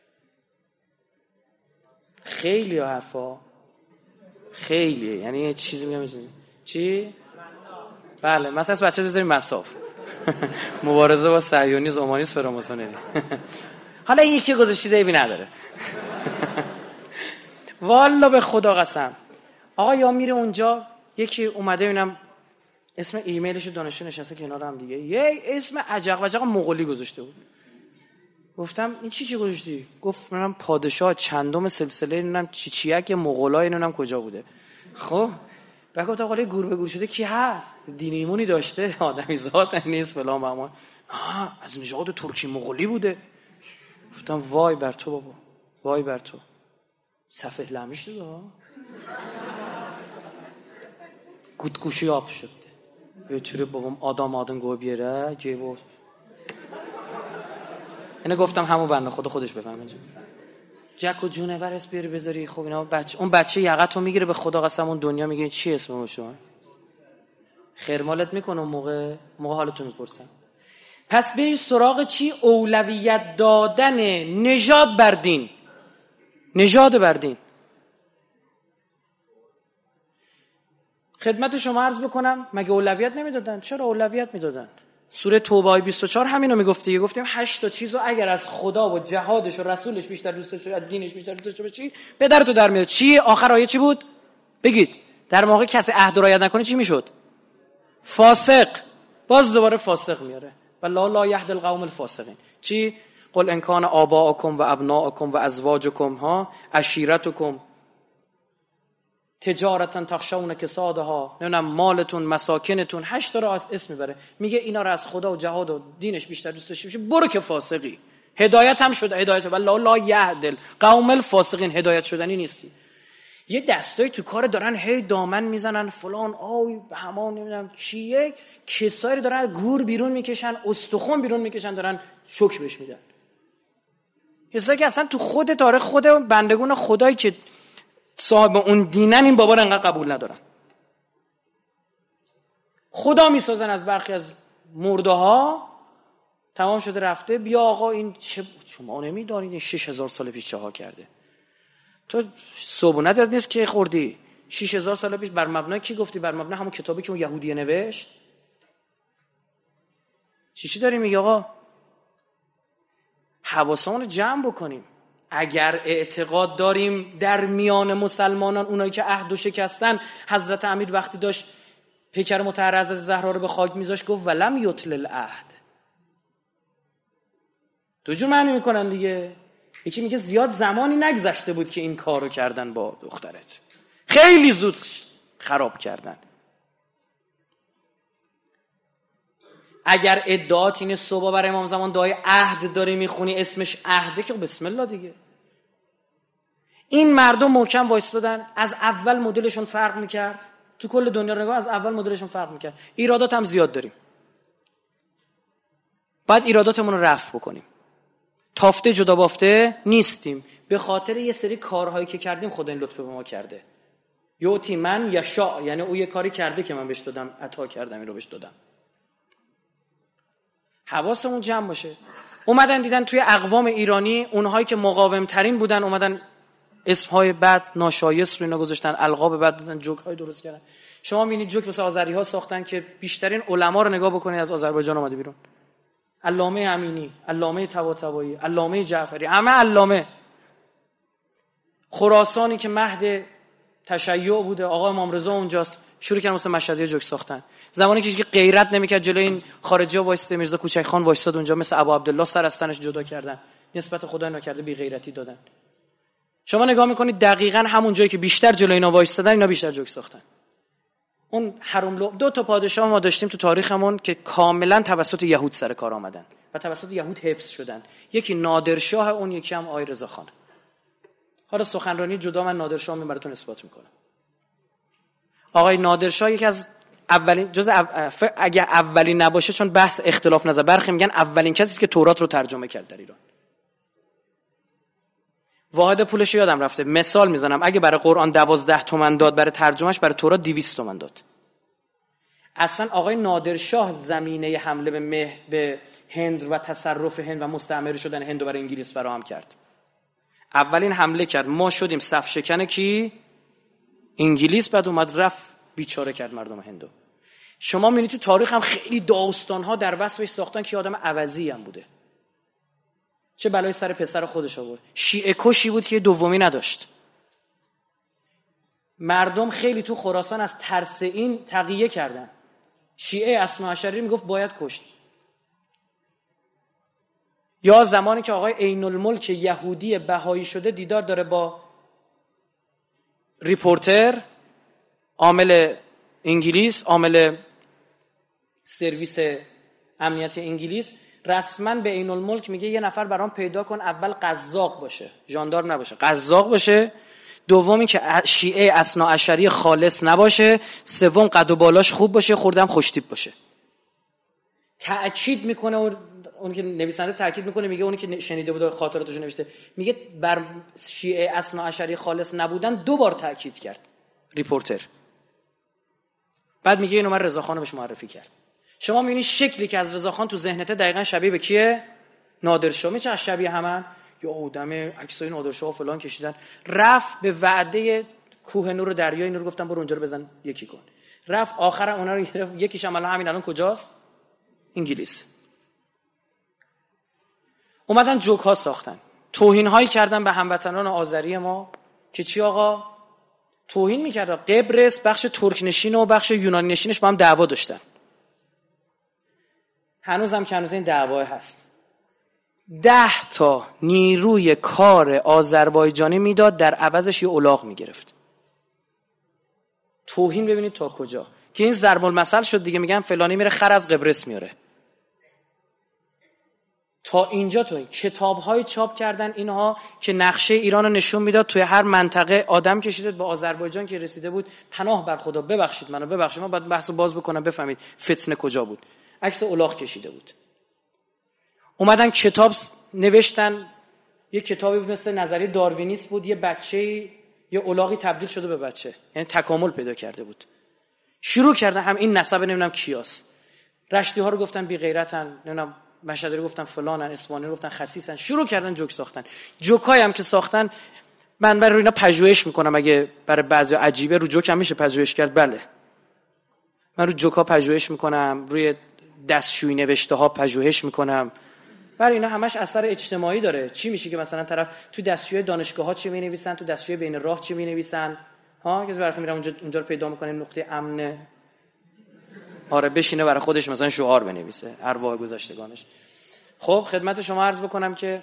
خیلی حرفا خیلیه، یعنی یه چیزی میگم چی؟ بله مثلا اسم بچه بذاریم مساف. مبارزه با صهیونیسم، اومانیسم، فراماسونری. حالا این یکی گذاشته ایبی نداره. والا به خدا قسم. آقا یا میره اونجا یکی اومده ببینم اسم ایمیلش دانشجو نشسته کنار هم دیگه، یه اسم عجق وجق مغولی گذاشته بود. گفتم این چی چی گذاشتی؟ گفت منم پادشاه چندم سلسله نمیدونم چی چیک مغولای نمیدونم کجا بوده. خب بعد گفتم آقا گور به گور شده کی هست؟ دین ایمونی داشته، آدمی زاد نیست فلان بهمان. آه از نژاد ترکی مغولی بوده. گفتم وای بر تو بابا، وای بر تو. صفحه لمیش دیگه ها. گوت گوشی آب شده. ötürü babam adam adın گو بیاره جیبو. اینو گفتم همون بنده خدا خودش بفهمه. جک و جونور اس بیاری بذاری. خب اینا بچه اون بچه یقتو میگیره به خدا قسم اون دنیا میگه چی اسمه شما؟ خیرمالت میکنه اون موقع موقع حالتو میپرسن. پس به سراغ چی؟ اولویت دادن نژاد بر دین. نژاد بر دین. خدمت شما عرض بکنم مگه اولویت نمیدادن؟ چرا اولویت میدادن؟ سوره توبه آیه بیست و چهار همینو میگفت. گفتیم هشت تا چیزو اگر از خدا و جهادش و رسولش بیشتر دوست داشتی، از دینش بیشتر دوست داشتی بچی پدرتو در میاد. چی آخر آیه چی بود؟ بگید. در موقع کسی عهد و رعایت نکنه چی میشد؟ فاسق. باز دوباره فاسق میاره. والله لا یهدی القوم الفاسقین. چی؟ قل ان کان آباؤکم و ابناؤکم و ازواجکم ها عشیرتکم تجارتن تخشون کسادها، نمیدونم مالتون، مساکنتون، هشت تا رو اسم میبره. میگه اینا رو از خدا و جهاد و دینش بیشتر دوست داشتی برو که فاسقی. هدایت هم شد، هدایت والله لا یهدی قوم الفاسقین، هدایت شدنی نیستی. یه دستای تو کار دارن هی دامن میزنن فلان آی به همان نمیدونم کیه، کسایی دارن گور بیرون میکشن، استخوان بیرون میکشن، دارن شوک بهش میدن. کسایی که اصلا تو خود داره خود بندگان خدایی که صاحب اون دینن این بابا رو انقدر قبول ندارن. خدا میسازن از برخی از مرده ها. تمام شده رفته. بیا آقا این چه شما نمیدونید این شش هزار سال پیش چه ها کرده. تو صبونه داد نیست که خوردی شش هزار سال پیش بر مبنای کی گفتی؟ بر مبنای همون کتابی که اون یهودیه نوشت. چی چی داریم میگه آقا؟ حواسمون رو جمع بکنیم. اگر اعتقاد داریم در میان مسلمانان اونایی که عهد و شکستن، حضرت امیر وقتی داشت پیکر مطهر حضرت زهرا رو به خاک میذاشت گفت ولم یطل العهد. دو جور معنی میکنن دیگه. یکی میگه زیاد زمانی نگذشته بود که این کارو کردن با دخترت، خیلی زود خراب کردن. اگر ادعات اینه صبح برای امام زمان دعای عهد داری میخونی اسمش عهده که بسم الله دیگه. این مردم محکم وایستادن. از اول مدلشون فرق میکرد. تو کل دنیا رو نگاه، از اول مدلشون فرق میکرد. ایرادات هم زیاد داریم. باید ایراداتمون رو رفع بکنیم. تافته جدا بافته نیستیم. به خاطر یه سری کارهایی که کردیم خدا این لطف به ما کرده. یوتی من یشاء، یعنی او یه کاری کرده که من بهش دادم، عطا کردم، این رو بهش دادم. حواسمون جمع باشه. اومدن دیدن توی اقوام ایرانی اونهایی که مقاوم ترین بودن اومدن اسمهای بد ناشایست رو اینا گذاشتن، القاب بد دادن، جوک های درست کردن. شما می‌بینید جوک واسه آذری‌ها ساختن که بیشترین علما رو نگاه بکنید از آذربایجان اومده بیرون. علامه امینی، علامه طباطبایی، علامه جعفری، همه علامه. خراسانی که مهد تشیع بوده، آقا امام رضا اونجاست، شروع کردن واسه مشهدیه جوک ساختن. زمانی که غیرت نمی‌کرد جلوی این خارجی‌ها وایسته، میرزا کوچک خان وایساد اونجا، مثل ابو عبدالله سر از تنش جدا کردن، نسبت خدا نکرده، بی غیرتی دادن. شما نگاه میکنید دقیقاً همون جایی که بیشتر جلوی اینا وایسادن، اینا بیشتر جوک ساختن. اون حرم لو دو تا پادشاه ما داشتیم تو تاریخمون که کاملا توسط یهود سر کار آمدن و توسط یهود حفظ شدن. یکی نادرشاه، اون یکی هم آقای رضا خان. حالا سخنرانی جدا من نادرشاه می براتون اثبات میکنم. آقای نادرشاه یکی از اولین جز او... اگه اولین نباشه، چون بحث اختلاف نظر، برخی میگن اولین کسی است که تورات رو ترجمه کرد در ایران. واحد پولش یادم رفته، مثال میزنم، اگه برای قرآن دوازده تومن داد، برای ترجمهش برای تورات دویست تومن داد. اصلا آقای نادرشاه زمینه حمله به مه به هند و تصرف هند و مستعمره شدن هند رو برای انگلیس فراهم کرد. اولین حمله کرد، ما شدیم صف شکن کی؟ انگلیس. بعد اومد رفت بیچاره کرد مردم هندو. شما میبینید تو تاریخ هم خیلی داستان‌ها در وصفش ساختن که آدم عوضی هم بوده. چه بلای سر پسر خودش آورد. شیعه کشی بود که دومی نداشت. مردم خیلی تو خراسان از ترس این تقیه کردن. شیعه اثناعشری میگفت باید کشت. یا زمانی که آقای عین الملک یهودی بهایی شده دیدار داره با ریپورتر، عامل انگلیس، عامل سرویس امنیت انگلیس، رسما به عین الملک میگه یه نفر برام پیدا کن، اول قزاق باشه، ژاندارم نباشه، قزاق باشه، دومی که شیعه اثناعشری خالص نباشه، سوم قد و بالاش خوب باشه، خوردم خوشتیپ باشه. تأکید میکنه اون, اون که نویسنده تأکید میکنه، میگه اونی که شنیده بود خاطراتش نوشته، میگه بر شیعه اثناعشری خالص نبودن دو بار تأکید کرد ریپورتر. بعد میگه اینو من رضاخان رو بهش معرفی کرد. شما میبینی شکلی که از رضاخان تو ذهنته دقیقاً شبیه به کیه؟ نادرشاه. میشه شبیه همن؟ یا آدم عکسای نادرشاه فلان کشیدن. رفت به وعده کوه نور و دریای اینو رو گفتن برو اونجا رو بزن یکی کن. رفت آخر اونا رو گرفت، یکیش هم الان همین الان کجاست؟ انگلیس. اومدن جوک ها ساختن، توهین هایی کردن به هموطنان آذری ما که چی آقا؟ توهین میکرد. قبرس بخش ترک نشین و بخش یونانی نشینش با هم دعوا داشتن. هنوزم که هنوز این دعوا هست. ده تا نیروی کار آذربایجانی میداد، در عوضش یه الاغ میگرفت. توهین ببینید تا کجا که این ضرب المثل شد دیگه. میگن فلانی میره خر از قبرس میاره. تا اینجا تو کتاب‌های چاپ کردن اینها که نقشه ایران رو نشون میداد، توی هر منطقه آدم کشیده به آذربایجان که رسیده بود، پناه بر خدا ببخشید منو ببخشید، ما باید بحثو باز بکنم بفهمید فتنه کجا بود. عکس الاغ کشیده بود. اومدن کتاب نوشتن، یه کتابی بود مثل نظریه داروینیست بود، یه بچه‌ای یه الاغی تبدیل شده به بچه، یعنی تکامل پیدا کرده بود. شروع کردن هم این نسب نمیدونم کیاست، رشتی ها رو گفتن بی غیرتن، نمیدونم مشهدی رو گفتن فلانن، اصفهانی رو گفتن خسیسن. شروع کردن جوک ساختن. جوکایی هم که ساختن من برای اینا پژوهش میکنم، اگه برای بعضی عجیبه رو جوک هم میشه پژوهش کرد. بله من رو جوکا پژوهش میکنم، روی دستشویی نوشته ها پژوهش میکنم. برای اینا همش اثر اجتماعی داره. چی میشه که مثلا طرف تو دستشویی دانشگاه ها چی مینویسن، تو دستشویی بین راه چی مینویسن، ها که برای میرم اونجا اونجا رو پیدا میکنه نقطه امن، آره بشینه برای خودش مثلا شعار بنویسه ارواح گذشتگانش. خب خدمت شما عرض بکنم که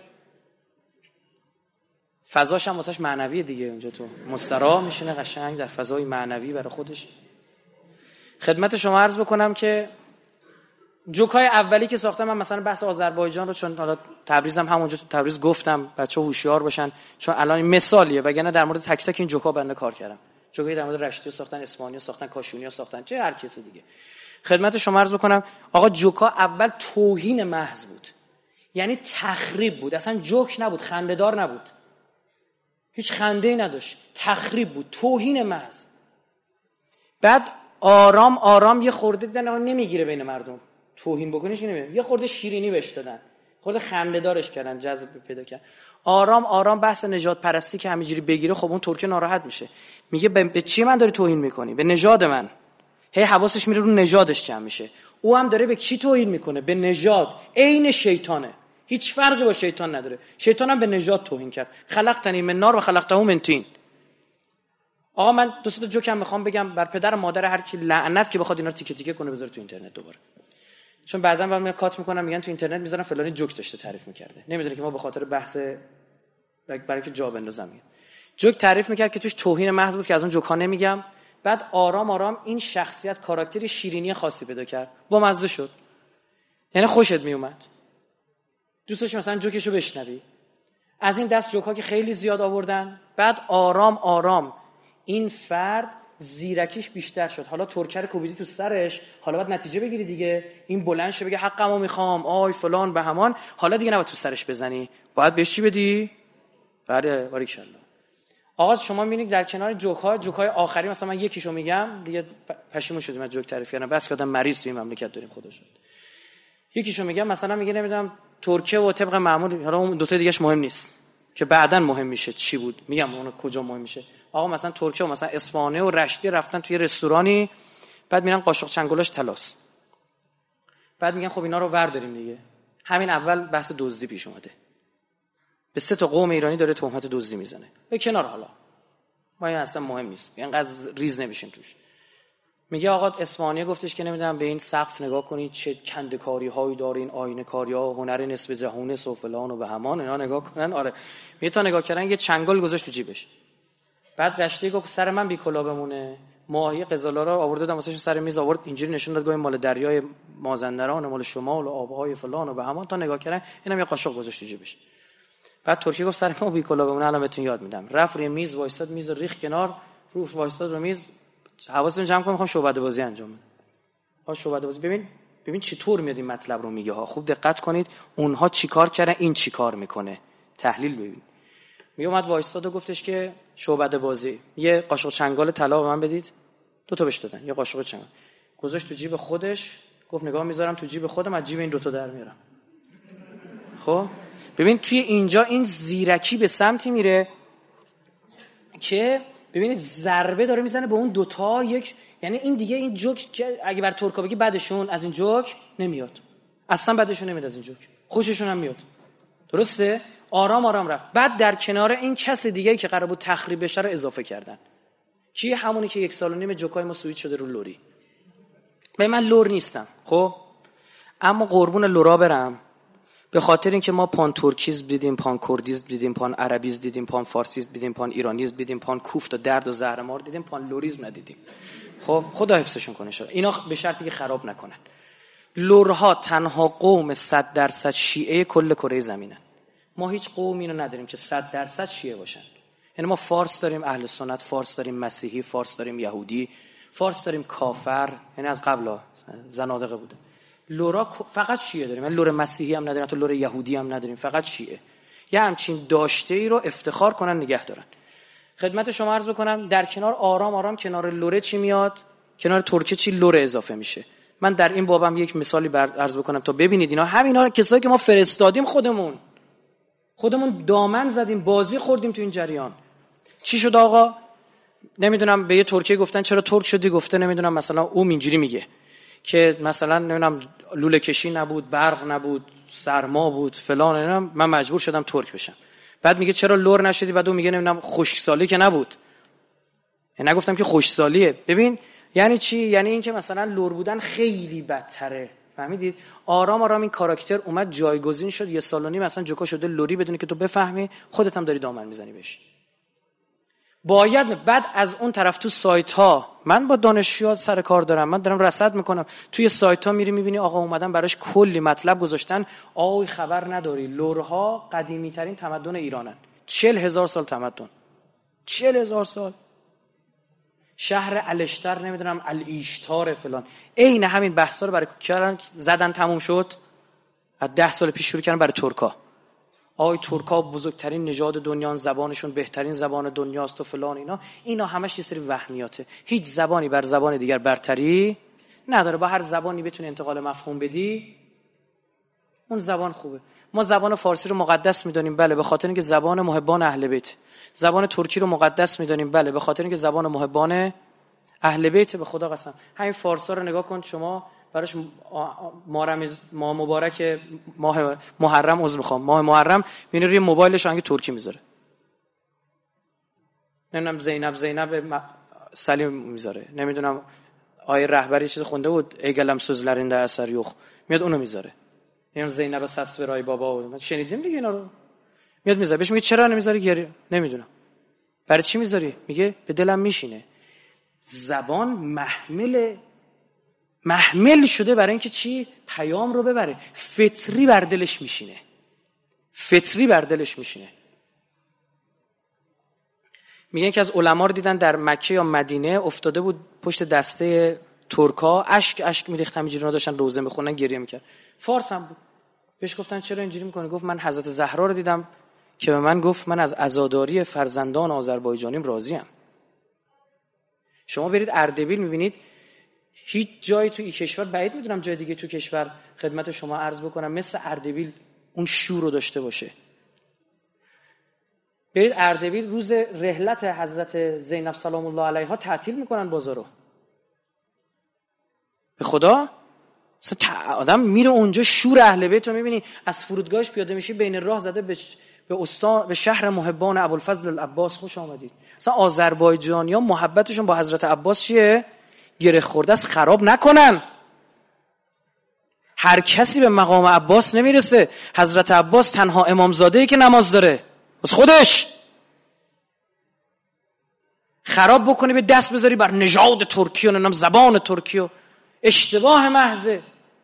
فضاش هم واسش معنویه دیگه. اونجا تو مسترا میشینه قشنگ در فضای معنوی برای خودش. خدمت شما عرض بکنم که جوکای اولی که ساختم من مثلا بحث آذربایجان رو، چون حالا تبریز هم همونجا تو تبریز گفتم بچه‌ها هوشیار باشن، چون الان مثالیه، وگرنه در مورد تک تک این جوکا بنده کار کردم. جوکای در مورد رشتی ساختن، اصفهانی ساختن، کاشونی ساختن، چه هر کسی دیگه. خدمت شما عرض بکنم آقا جوکا اول توهین محض بود، یعنی تخریب بود، اصلا جوک نبود، خنده‌دار نبود، هیچ خنده‌ای نداشت، تخریب بود، توهین محض. بعد آرام آرام یه خورده دیدن آقا نمیگیره بین مردم، توهین بکنیش نمیگیره، یه خورده شیرینی بهش دادن، خورده خنده‌دارش کردن، جذب پیدا کردن. آرام آرام بحث نژاد پرستی که همینجوری بگیره، خب اون ترک ناراحت میشه، میگه به چی من داری توهین میکنی؟ به نژاد من. هی حواسش میره رو نژادش جمع میشه. او هم داره به کی توهین میکنه؟ به نژاد. عین شیطانه، هیچ فرقی با شیطان نداره. شیطان هم به نژاد توهین کرد. خلقتنی من نار و خلقته من طین. آقا من دو سه تا جوکم میخوام بگم بر پدر و مادر هر کی لعنت که بخواد اینا رو تیکه تیکه کنه بذاره تو اینترنت دوباره. چون بعضا من کات میکنم میگن تو اینترنت میذارن فلانی جوک داشته تعریف میکرده. نمیدونه که ما به خاطر بحث برای اینکه جا بندازم میگم. جوک تعریف میکرد که توش توهین محض بود که از اون جوک ها نمیگم. بعد آرام آرام این شخصیت کاراکتری شیرینی خاصی پیدا کرد. با مزه شد. یعنی خوشت میومد. دوست داشتی مثلا جوکشو بشنوی. از این دست جوکا که خیلی زیاد آوردن. بعد آرام آرام این فرد زیرکیش بیشتر شد. حالا ترکر کوبیدی تو سرش، حالا باید نتیجه بگیری دیگه. این بلند شه بگه حقمو میخوام، آی فلان به همان. حالا دیگه نباید تو سرش بزنی. باید بهش چی بدی؟ بله باریکالله. آقا شما میبینید در کنار جوک‌ها، جوک‌های آخری مثلا من یکیشو میگم دیگه پشیمون شدیم از جوک تعریف کردن. بس که آدم مریض توی مملکت داریم خدا شد. یکیشو میگم مثلا میگه نمیدونم ترکیه و طبق معمول، حالا اون دو تا دیگه‌اش مهم نیست که بعداً مهم میشه چی بود. میگم اون کجا مهم میشه. آقا مثلا ترکیه و مثلا اصفهان و رشتی رفتن توی رستورانی، بعد میرن قاشق چنگلاش تلاس. بعد میگن خب اینا رو ور داریم دیگه. همین اول بحث دزدی پیش اومده. به سه تا قوم ایرانی داره تهمت دزدی میزنه. به کنار حالا ما این اصلا مهم نیست. اینقدر ریز نمیشین توش. میگه آقا اصفهانی گفتش که نمیدونم به این سقف نگاه کنید چه کندکاری هایی داره، این آینه کاری ها، هنر نصف جهونه و فلان و به همان اینا نگاه کنن. آره میگه تا نگاه کردن یه چنگال گذاشت تو جیبش. بعد رشتی گفت سر من بی کلا بمونه. ماهی قزلا رو آورده دادم واسه سر میز، آورد اینجوری نشون داد گویا مال دریای مازندران، مال شمال و آبهای فلان و به همان. تا نگاه کردن اینم یه قاشق گذاشت تو جیبش. بعد ترکیه گفت سر ما بی کلا بمونه، الان بهتون یاد میدم. رفت روی میز وایساد، میز ریخ کنار، رو وایساد رو میز. حواستون جمع کنید میخوام شعبده بازی انجام بدم. ها شعبده بازی ببین ببین چطور میاد این مطلب رو میگه ها. خوب دقت کنید اونها چیکار کردن این چیکار میکنه. تحلیل ببین. می اومد وایساد و گفتش که شعبده بازی یه قاشق چنگال طلا به من بدید. دو تا بهش دادن. یه قاشق چنگال گذاشت تو جیب خودش، گفت نگاه میذارم تو جیب خودم، از جیب این دو تا در میارم. خب ببین توی اینجا این زیرکی به سمتی میره که ببینید ضربه داره میزنه به اون دوتا. یک یعنی این دیگه این جوک که اگه بر ترکا بگی بعدشون از این جوک نمیاد، اصلا بعدشون نمیاد از این جوک، خوششون هم میاد. درسته؟ آرام آرام رفت. بعد در کنار این کس دیگه‌ای که قرار بود تخریب بشه رو اضافه کردن. کی؟ همونی که یک سال و نیم جوکای ما سویت شده رو لوری. به من لور نیستم خب، اما قربون لورا برم. به خاطر اینکه ما پان ترکیز دیدیم، پان کردیز دیدیم، پان عربیز دیدیم، پان فارسیز دیدیم، پان ایرانیز دیدیم، پان کوفت و درد و زهرمار دیدیم، پان لوریزم ندیدیم. خب خدا حفظشون کنه شد. اینا به شرطی که خراب نکنن. لورها تنها قوم صد درصد شیعه کل کره زمینن. ما هیچ قومی رو نداریم که صد درصد شیعه باشن. یعنی ما فارس داریم اهل سنت، فارس داریم مسیحی، فارس داریم یهودی، فارس داریم کافر، یعنی از قبل زنادقه بوده. لورا فقط شیعه داریم، یعنی لور مسیحی هم نداریم، تو لور یهودی هم نداریم، فقط شیعه. یه همچین داشته ای رو افتخار کنن نگه دارن. خدمت شما عرض بکنم در کنار آرام آرام کنار لوره چی میاد؟ کنار ترکه چی؟ لوره اضافه میشه. من در این بابم یک مثالی بر عرض بکنم تا ببینید اینا همینا کسایی که ما فرستادیم خودمون خودمون دامن زدیم، بازی خوردیم تو این جریان. چی شد آقا؟ نمیدونم به یه ترکیه گفتن چرا ترک شدی؟ گفته نمیدونم مثلا اون اینجوری میگه که مثلا نمیدونم لوله کشی نبود، برق نبود، سرما بود، فلان اینا، من مجبور شدم ترک بشم. بعد میگه چرا لور نشدی؟ بعد اون میگه نمیدونم خشکسالی که نبود. یعنی نگفتم که خشکسالیه. ببین یعنی چی؟ یعنی این که مثلا لور بودن خیلی بدتره. فهمیدید؟ آرام آرام این کاراکتر اومد جایگزین شد. یه سال و نیم مثلا جوکا شده لوری بدونی که تو بفهمی، خودت هم داری دامن میزنی بهش. باید بعد از اون طرف تو سایت ها، من با دانشجوها سر کار دارم، من دارم رصد میکنم، توی سایت ها میری میبینی آقا اومدن براش کلی مطلب گذاشتن. آوی خبر نداری لورها قدیمی ترین تمدن ایرانن. چهل هزار سال تمدن، چهل هزار سال. شهر الشتر نمیدونم الیشتار فلان، عین همین بحثا رو برای کردن زدن تموم شد. از ده سال پیش شروع کردن برای ترکا. آی ترکا بزرگترین نژاد دنیا، زبانشون بهترین زبان دنیاست و فلان اینا. اینا همش یه سری وهمیاته. هیچ زبانی بر زبان دیگر برتری نداره. با هر زبانی بتونی انتقال مفهوم بدی اون زبان خوبه. ما زبان فارسی رو مقدس می‌دونیم، بله، به خاطر اینکه زبان محبان اهل بیت. زبان ترکی رو مقدس می‌دونیم، بله، به خاطر اینکه زبان محبان اهل بیت به خدا قسم. همین فارسا رو نگاه کن شما، براش ماه ماه مبارک ماه محرم عذر میخوام ماه محرم میبینی روی موبایلش آهنگ ترکی میذاره، نمیدونم زینب زینب سلیم میذاره، نمیدونم آیه رهبری چیز خونده بود ای گلم سوزلرنده اثر یخ، میاد اونو میذاره، میگم زینب سس برای بابا، من شنیدیم دیگه اینا رو، میاد میذاره. بهش میگه چرا نمیذاری؟ گریه. نمیدونم. برای چی میذاری؟ میگه به دلم میشینه. زبان محمل محمل شده برای اینکه چی؟ پیام رو ببره. فطری بر دلش میشینه، فطری بر دلش میشینه. میگن که از علما رو دیدن در مکه یا مدینه افتاده بود پشت دسته ترکا، اشک اشک میریخت، همینجوری اونا داشتن روزه میخونن گریه میکرد. فارس هم بود. بهش گفتن چرا اینجوری میکنی؟ گفت من حضرت زهرا رو دیدم که به من گفت من از عزاداری فرزندان آذربایجانیم راضیم. شما برید اردبیل میبینید هیچ جایی تو این کشور، بعید میدونم جای دیگه تو کشور خدمت شما عرض بکنم مثل اردبیل اون شور رو داشته باشه. برید اردبیل روز رحلت حضرت زینب سلام الله علیها تعطیل میکنن بازارو. به خدا آدم میره اونجا شور اهل بیت رو میبینی، از فرودگاهش پیاده میشی بین راه زده به به استان به شهر محبان ابوالفضل العباس خوش آمدید. اصلا آذربایجانی‌ها محبتشون با حضرت عباس چیه؟ گره خورده است، خراب نکنن. هر کسی به مقام عباس نمیرسه. حضرت عباس تنها امامزاده‌ای که نماز داره از خودش. خراب بکنی به دست بذاری بر نژاد ترکی و نام زبان ترکی و اشتباه محضه.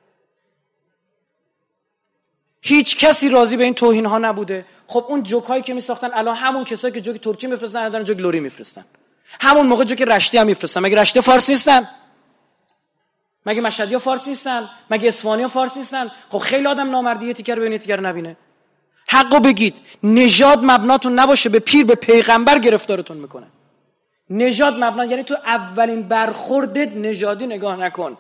هیچ کسی راضی به این توهین ها نبوده. خب اون جوکایی که میساختن الان همون کسایی که جوک ترکی میفرستن دارن جوک لوری میفرستن. همون موقع جوک رشتی هم میفرستن. مگه رشتی فارسی نیستن؟ مگه مشهدی ها فارسی نیستن؟ مگه اصفهانی ها فارسی نیستن؟ خب خیلی آدم نامردیه تیکر ببینه تیکر نبینه. حقو بگید. نژاد مبناتون نباشه به پیر به پیغمبر گرفتارتون میکنه. نژاد مبنا یعنی تو اولین برخوردت نژادی نگاه نکن.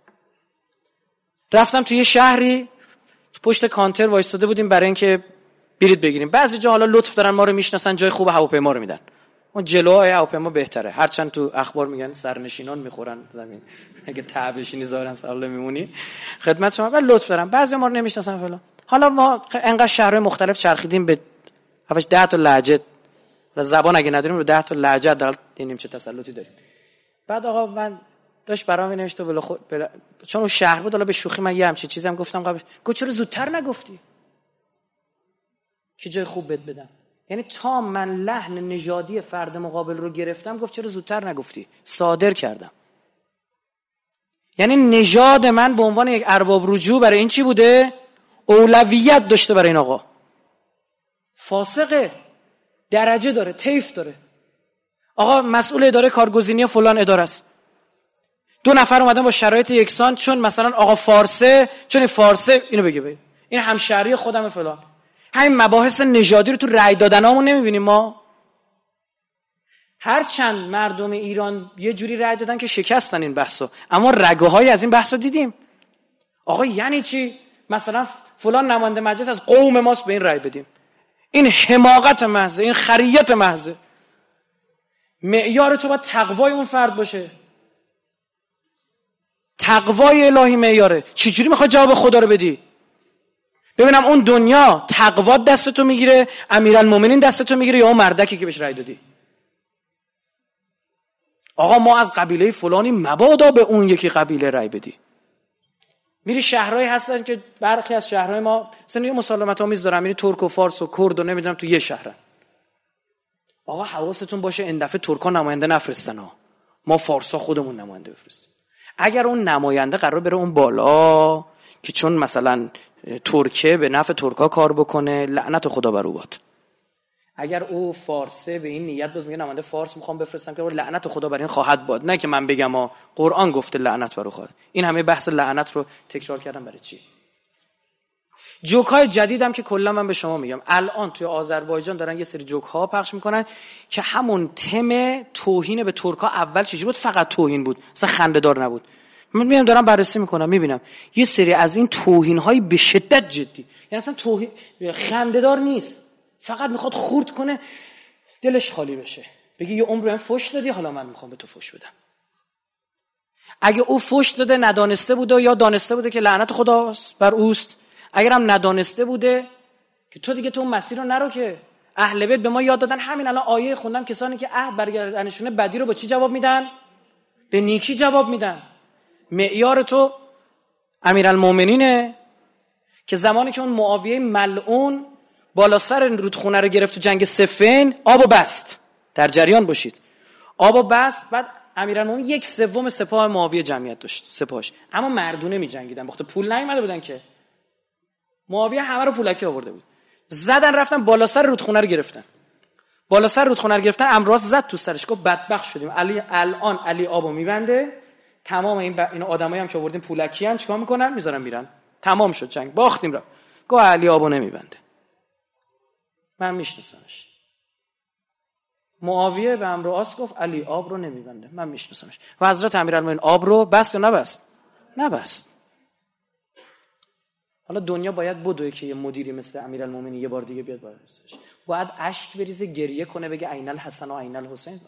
رفتم تو یه شهری پشت کانتر وایستاده بودیم برای اینکه بلیط بگیریم. بعضی جا حالا لطف دارن ما رو میشناسن جای خوب هواپیما رو میدن. اون جلوهای هواپیما بهتره. هرچند تو اخبار میگن سرنشینان میخورن زمین. اگه ته بشینی ظاهرا سال میمونی. خدمت شما ولی لطف دارن. بعضی ما رو نمیشناسن فلان. حالا ما انقدر شهرهای مختلف چرخیدیم به هفتش ده تا لهجه و زبان اگه نداریم رو ده تا لهجه حداقل دیدیم چه تسلطی داریم. بعد آقا من داشت برام نوشته بلا خود بلا... چون اون شهر بود، حالا به شوخی من یه همچین چیزی هم گفتم قبل. گفت چرا زودتر نگفتی که جای خوب بد بدم؟ یعنی تا من لحن نژادی فرد مقابل رو گرفتم گفت چرا زودتر نگفتی؟ صادر کردم. یعنی نژاد من به عنوان یک ارباب رجوع برای این چی بوده؟ اولویت داشته برای این آقا. فاسقه، درجه داره، طیف داره. آقا مسئول اداره کارگزینی فلان اداره است. دو نفر اومدن با شرایط یکسان، چون مثلا آقا فارسه، چون این فارسه اینو بگه بگه این همشهری خودم فلان. همین مباحث نژادی رو تو رأی دادنامون نمیبینیم ما؟ هر چند مردم ایران یه جوری رأی دادن که شکستن این بحثو، اما رگه‌های از این بحثو دیدیم. آقا یعنی چی مثلا فلان نماینده مجلس از قوم ماست به این رأی بدیم؟ این حماقت محض، این خریت محض. معیار تو باید تقوای اون فرد باشه. تقوای الهی معیاره. چجوری میخوای جواب خدا رو بدی؟ ببینم اون دنیا تقوا دستتو میگیره، امیرالمومنین دستتو میگیره، یا اون مردکی که بهش رأی دادی؟ آقا ما از قبیله فلانی مبادا به اون یکی قبیله رأی بدی. میری شهرهایی هستن که برخی از شهرهای ما مثلا یه مسالمت آمیز دارن، میری ترک و فارس و کرد و نمیدونم تو یه شهرن. آقا حواستون باشه این دفعه ترکا نماینده نفرستن ها، ما فارسا خودمون نماینده بفرستیم. اگر اون نماینده قرار بره اون بالا که چون مثلا ترکه به نفع ترکا کار بکنه، لعنت خدا بر او باد. اگر او فارسه به این نیت باز میگه نماینده فارس میخوام بفرستم که لعنت خدا بر این خواهد باد، نه که من بگم ها، قرآن گفته لعنت بر او خواهد. این همه بحث لعنت رو تکرار کردم برای چی؟ جوک‌های جدیدم که کلا من به شما میگم الان توی آذربایجان دارن یه سری جوک‌ها پخش میکنن که همون تم توهین به ترکا اول چیزی بود، فقط توهین بود، اصلا خنده‌دار نبود. من میام دارم بررسی میکنم میبینم یه سری از این توهین‌های به شدت جدی، یعنی اصلا توهین خنده‌دار نیست، فقط میخواد خورد کنه دلش خالی بشه، بگی یه عمر من فحش دادی حالا من میخوام به تو فحش بدم. اگه او فحش داده ندانسته بوده یا دانسته بوده که لعنت خدا بر اوست، اگرم ندانسته بوده که تو دیگه تو اون مسیر رو نرو. که اهل بیت به ما یاد دادن، همین الان آیه خوندم، کسانی که عهد برگردنشونه بدی رو با چی جواب میدن؟ به نیکی جواب میدن. معیار تو امیرالمومنینه که زمانی که اون معاویه ملعون بالا سر رودخونه رو گرفت تو جنگ صفین، آبو بست. در جریان باشید، آبو بست. بعد امیرالمومنین یک سوم سپاه معاویه جمعیت داشت سپاهش، اما مردونه می‌جنگیدن، وقتی پول نیومده بودن که معاویه همه رو پولکی آورده بود. زدن رفتن بالا سر رودخونه رو گرفتن. بالا سر رودخونه رو گرفتن، امراض زد تو سرش، گفت بدبخت شدیم. علی الان علی آبو میبنده، تمام این ب... این آدمایی هم که آوردیم پولکی ان چیکار میکنن؟ میذارن میرن. تمام شد جنگ، باختیم. را گفت علی آبو نمیبنده. من میشناسمش. معاویه به امر و آس گفت علی آب رو نمیبنده، من میشناسمش. و حضرت امیرالمومنین آب رو بست یا نبست؟ نبست. حالا دنیا باید بدوه که یه مدیری مثل امیرالمومنین یه بار دیگه بیاد بالا بسش. باید اشک بریزه، گریه کنه، بگه عین الحسن و عین الحسین.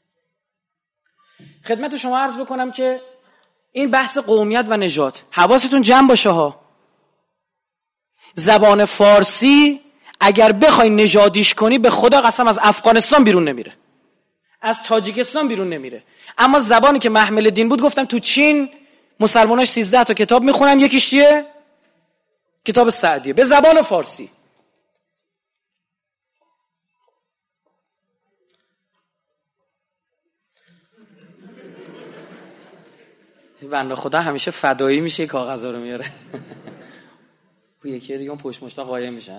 خدمت شما عرض بکنم که این بحث قومیت و نژاد، حواستون جمع باشه ها. زبان فارسی اگر بخوای نژادیش کنی، به خدا قسم از افغانستان بیرون نمیره، از تاجیکستان بیرون نمیره. اما زبانی که محمل دین بود، گفتم تو چین مسلماناش سیزده تا کتاب میخونن، یکیش چیه؟ کتاب سعدیه به زبان فارسی. بنده خدا همیشه فدایی میشه، کاغذا رو میاره. یکی دیگه اون پشت مشتا قایم میشن.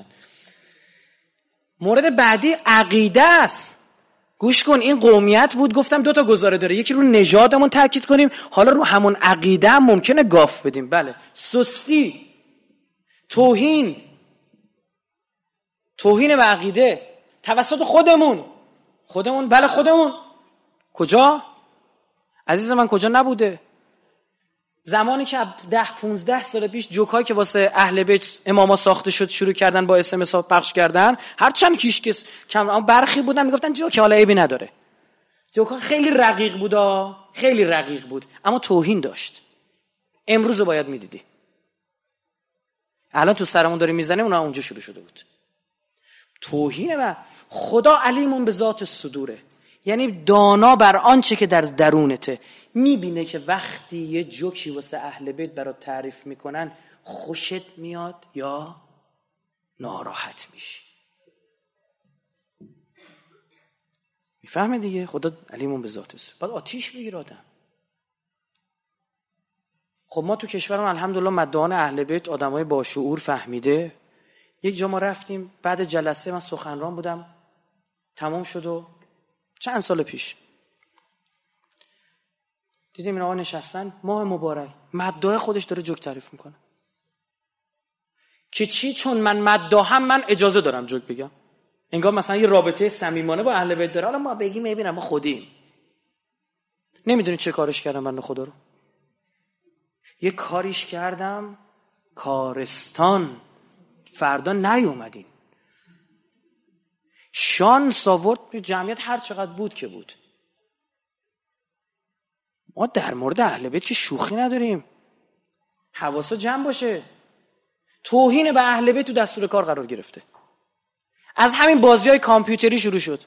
مورد بعدی عقیده است. گوش کن، این قومیت بود، گفتم دو تا گزاره داره، یکی رو نژادمون تاکید کنیم، حالا رو همون عقیده هم ممکنه گاف بدیم. بله، سستی، توهین، توهین به عقیده توسط خودمون. خودمون بله خودمون. کجا؟ عزیز من کجا نبوده؟ زمانی که ده پونزده سال پیش جوکایی که واسه اهل بیت اماما ساخته شد شروع کردن با اس ام اس پخش کردن، هرچند کیش کس کم، اما برخی بودن میگفتن جوک حالا عیبی نداره. جوکا خیلی رقیق بودا، خیلی رقیق بود، اما توهین داشت. امروز رو باید میدیدی. الان تو سرمون داره میزنه، اونها اونجا شروع شده بود. توهینه. و خدا علیمون به ذات صدوره، یعنی دانا بر آنچه که در درونته. میبینه که وقتی یه جوکی واسه اهل بیت برات تعریف میکنن، خوشت میاد یا ناراحت میشی. میفهمه دیگه؟ خدا علیمون به ذات است. بعد آتیش بگیر آدم. خب ما تو کشورمون الحمدلله مدعیان اهل بیت آدمای با شعور فهمیده. یک جا ما رفتیم، بعد جلسه من سخنران بودم، تمام شد و چند سال پیش دیدیم این آقا نشستن، ماه مبارک، مداح خودش داره جوک تعریف میکنه که چی؟ چون من مداحم من اجازه دارم جوک بگم. انگار مثلا یه رابطه صمیمانه با اهل بیت داره. حالا ما بگیم میبینم ما خودیم. نمیدونی چه کارش کردم من خدا رو؟ یه کاریش کردم کارستان، فردا نیومدین. شانس آورد، جمعیت هر چقدر بود که بود. ما در مورد اهل بیت که شوخی نداریم، حواسا جمع باشه. توهین به اهل بیت تو دستور کار قرار گرفته. از همین بازی‌های کامپیوتری شروع شد.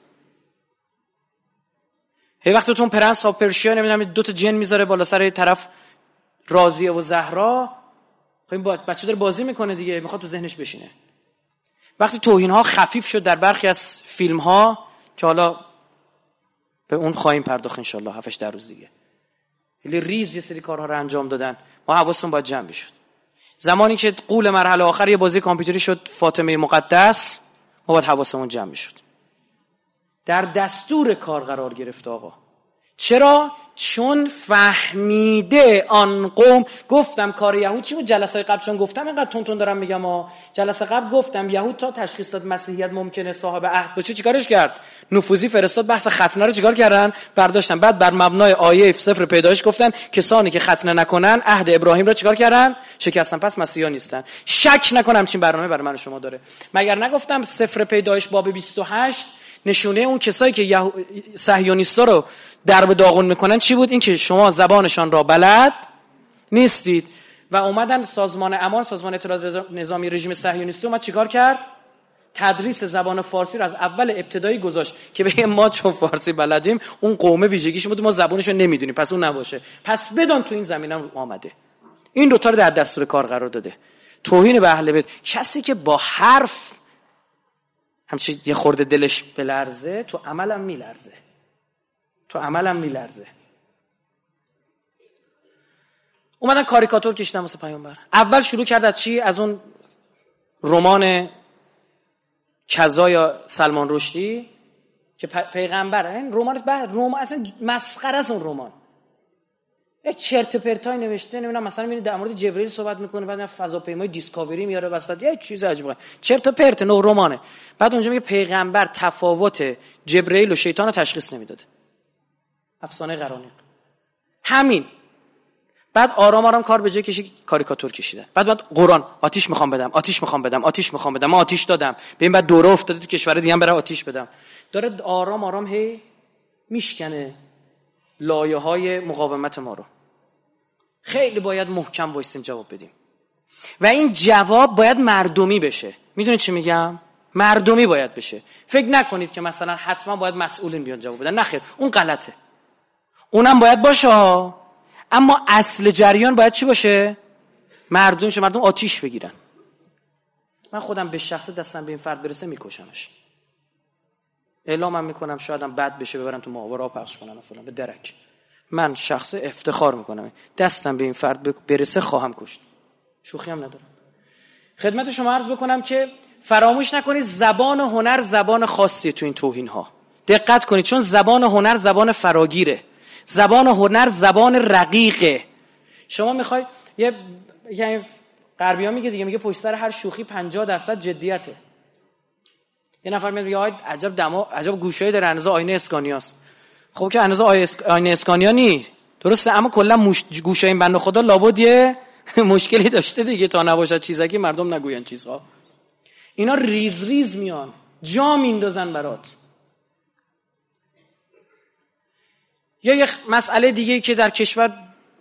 هی وقتتون پرنس آف پرشیا نمیدونم دو تا جن میذاره بالا سر طرف راضیه و زهرا، خب این بچه داره بازی میکنه دیگه، میخواد تو ذهنش بشینه. وقتی توهین‌ها خفیف شد در برخی از فیلم‌ها که حالا به اون خواهیم پرداخت ان شاء الله هفتش در روز دیگه، خیلی ریز یه سری کارها رو انجام دادن، ما حواسمون باید جمع بشد. زمانی که قول مرحله آخر یه بازی کامپیوتری شد فاطمه مقدس، ما باید حواسمون جمع بشد. در دستور کار قرار گرفت آقا. چرا؟ چون فهمیده آن قوم. گفتم کار یهود چی بود جلسه قبل، چون گفتم اینقدر تون تون دارم میگم ها. جلسه قبل گفتم یهود تا تشخیص داد مسیحیت ممکنه صاحب عهد باشه چیکارش کرد؟ نفوذی فرستاد، بحث ختنه رو چیکار کردن؟ برداشتن. بعد بر مبنای آیه سفر پیدایش گفتن کسانی که ختنه نکنن عهد ابراهیم رو چیکار کردن؟ شکستن، پس مسیحا نیستن. شک نکنم چین برنامه برای من و شما داره. مگر نگفتم سفر پیدایش باب بیست و هشت نشونه اون کسایی که یهو... صهیونیستا رو در به داغون میکنن چی بود؟ این که شما زبانشان را بلد نیستید. و اومدن سازمان امان، سازمان اطلاعات نظامی رژیم صهیونیستی اومد چیکار کرد؟ تدریس زبان فارسی رو از اول ابتدایی گذاشت که بگه ما چون فارسی بلدیم اون قومه ویژگیش بود ما زبانش رو نمیدونیم، پس اون نباشه. پس بدون تو این زمینه آمده. این دوتا رو در دستور کار قرار داده. توهین به اهل بیت. کسی که با حرف همچین یه خورده دلش بلرزه تو عملم میلرزه، تو عملم میلرزه. اومدن کاریکاتور کشیدن واسه پیامبر. اول شروع کرد از چی؟ از اون رمان کذا یا سلمان رشدی که پیغمبر، این رمان بعد رمان اصلا مسخره است. اون رمان یک چرت و پرتای نوشته، نمیدونم مثلا میبینید در مورد جبرئیل صحبت میکنه، بعد فضاپیمای دیسکاوری میاره وسط، یک چیز عجیبه، چرت و پرت، نو رمانه. بعد اونجا میگه پیغمبر تفاوت جبرئیل و شیطان رو تشخیص نمیداده. افسانه قرانیق همین. بعد آرام آرام کار به جای کشی کاریکاتور کشیدن. بعد بعد قرآن آتیش میخوام بدم، آتیش میخوام بدم، آتیش میخوام بدم، ما آتیش دادم. ببین بعد دوره افتاده تو کشور دیگه هم برای آتیش بدم. داره آرام آرام هی میشکنه لایه‌های مقاومت ما رو. خیلی باید محکم وایسیم جواب بدیم. و این جواب باید مردمی بشه. میدونید چی میگم؟ مردمی باید بشه. فکر نکنید که مثلا حتما باید مسئولین بیان جواب بدن. نه خیر، اون غلطه. اونم باید باشه، اما اصل جریان باید چی باشه؟ مردم شه، مردم آتیش بگیرن. من خودم به شخص دستم به این فرد برسه میکشمش. اعلامم میکنم، شایدم بد بشه ببرن تو ماهواره پخش کنن و فلان، به درک. من شخص افتخار میکنم دستم به این فرد برسه خواهم کشت. شوخی هم ندارم. خدمت شما عرض بکنم که فراموش نکنید زبان و هنر زبان خاصیه تو این توهین ها. دقت کنید، چون زبان و هنر زبان فراگیره. زبان و هنر زبان رقیقه. شما میخوای یه یعنی غربی‌ها میگه دیگه، میگه پشت سر هر شوخی پنجاه درصد جدیته. یه نفر میگه آید عجب دما عجب گوشه‌ای داره، هنوز آینه اسکانیاست. خب که هنوز آینه اسکانیا نی، درسته، اما کلا مش... گوشه این بنده خدا لابد یه مشکلی داشته دیگه تا نباشد چیزکی مردم نگوین چیزها. اینا ریز ریز میان جا میندازن برات. یا یک مسئله دیگه که در کشور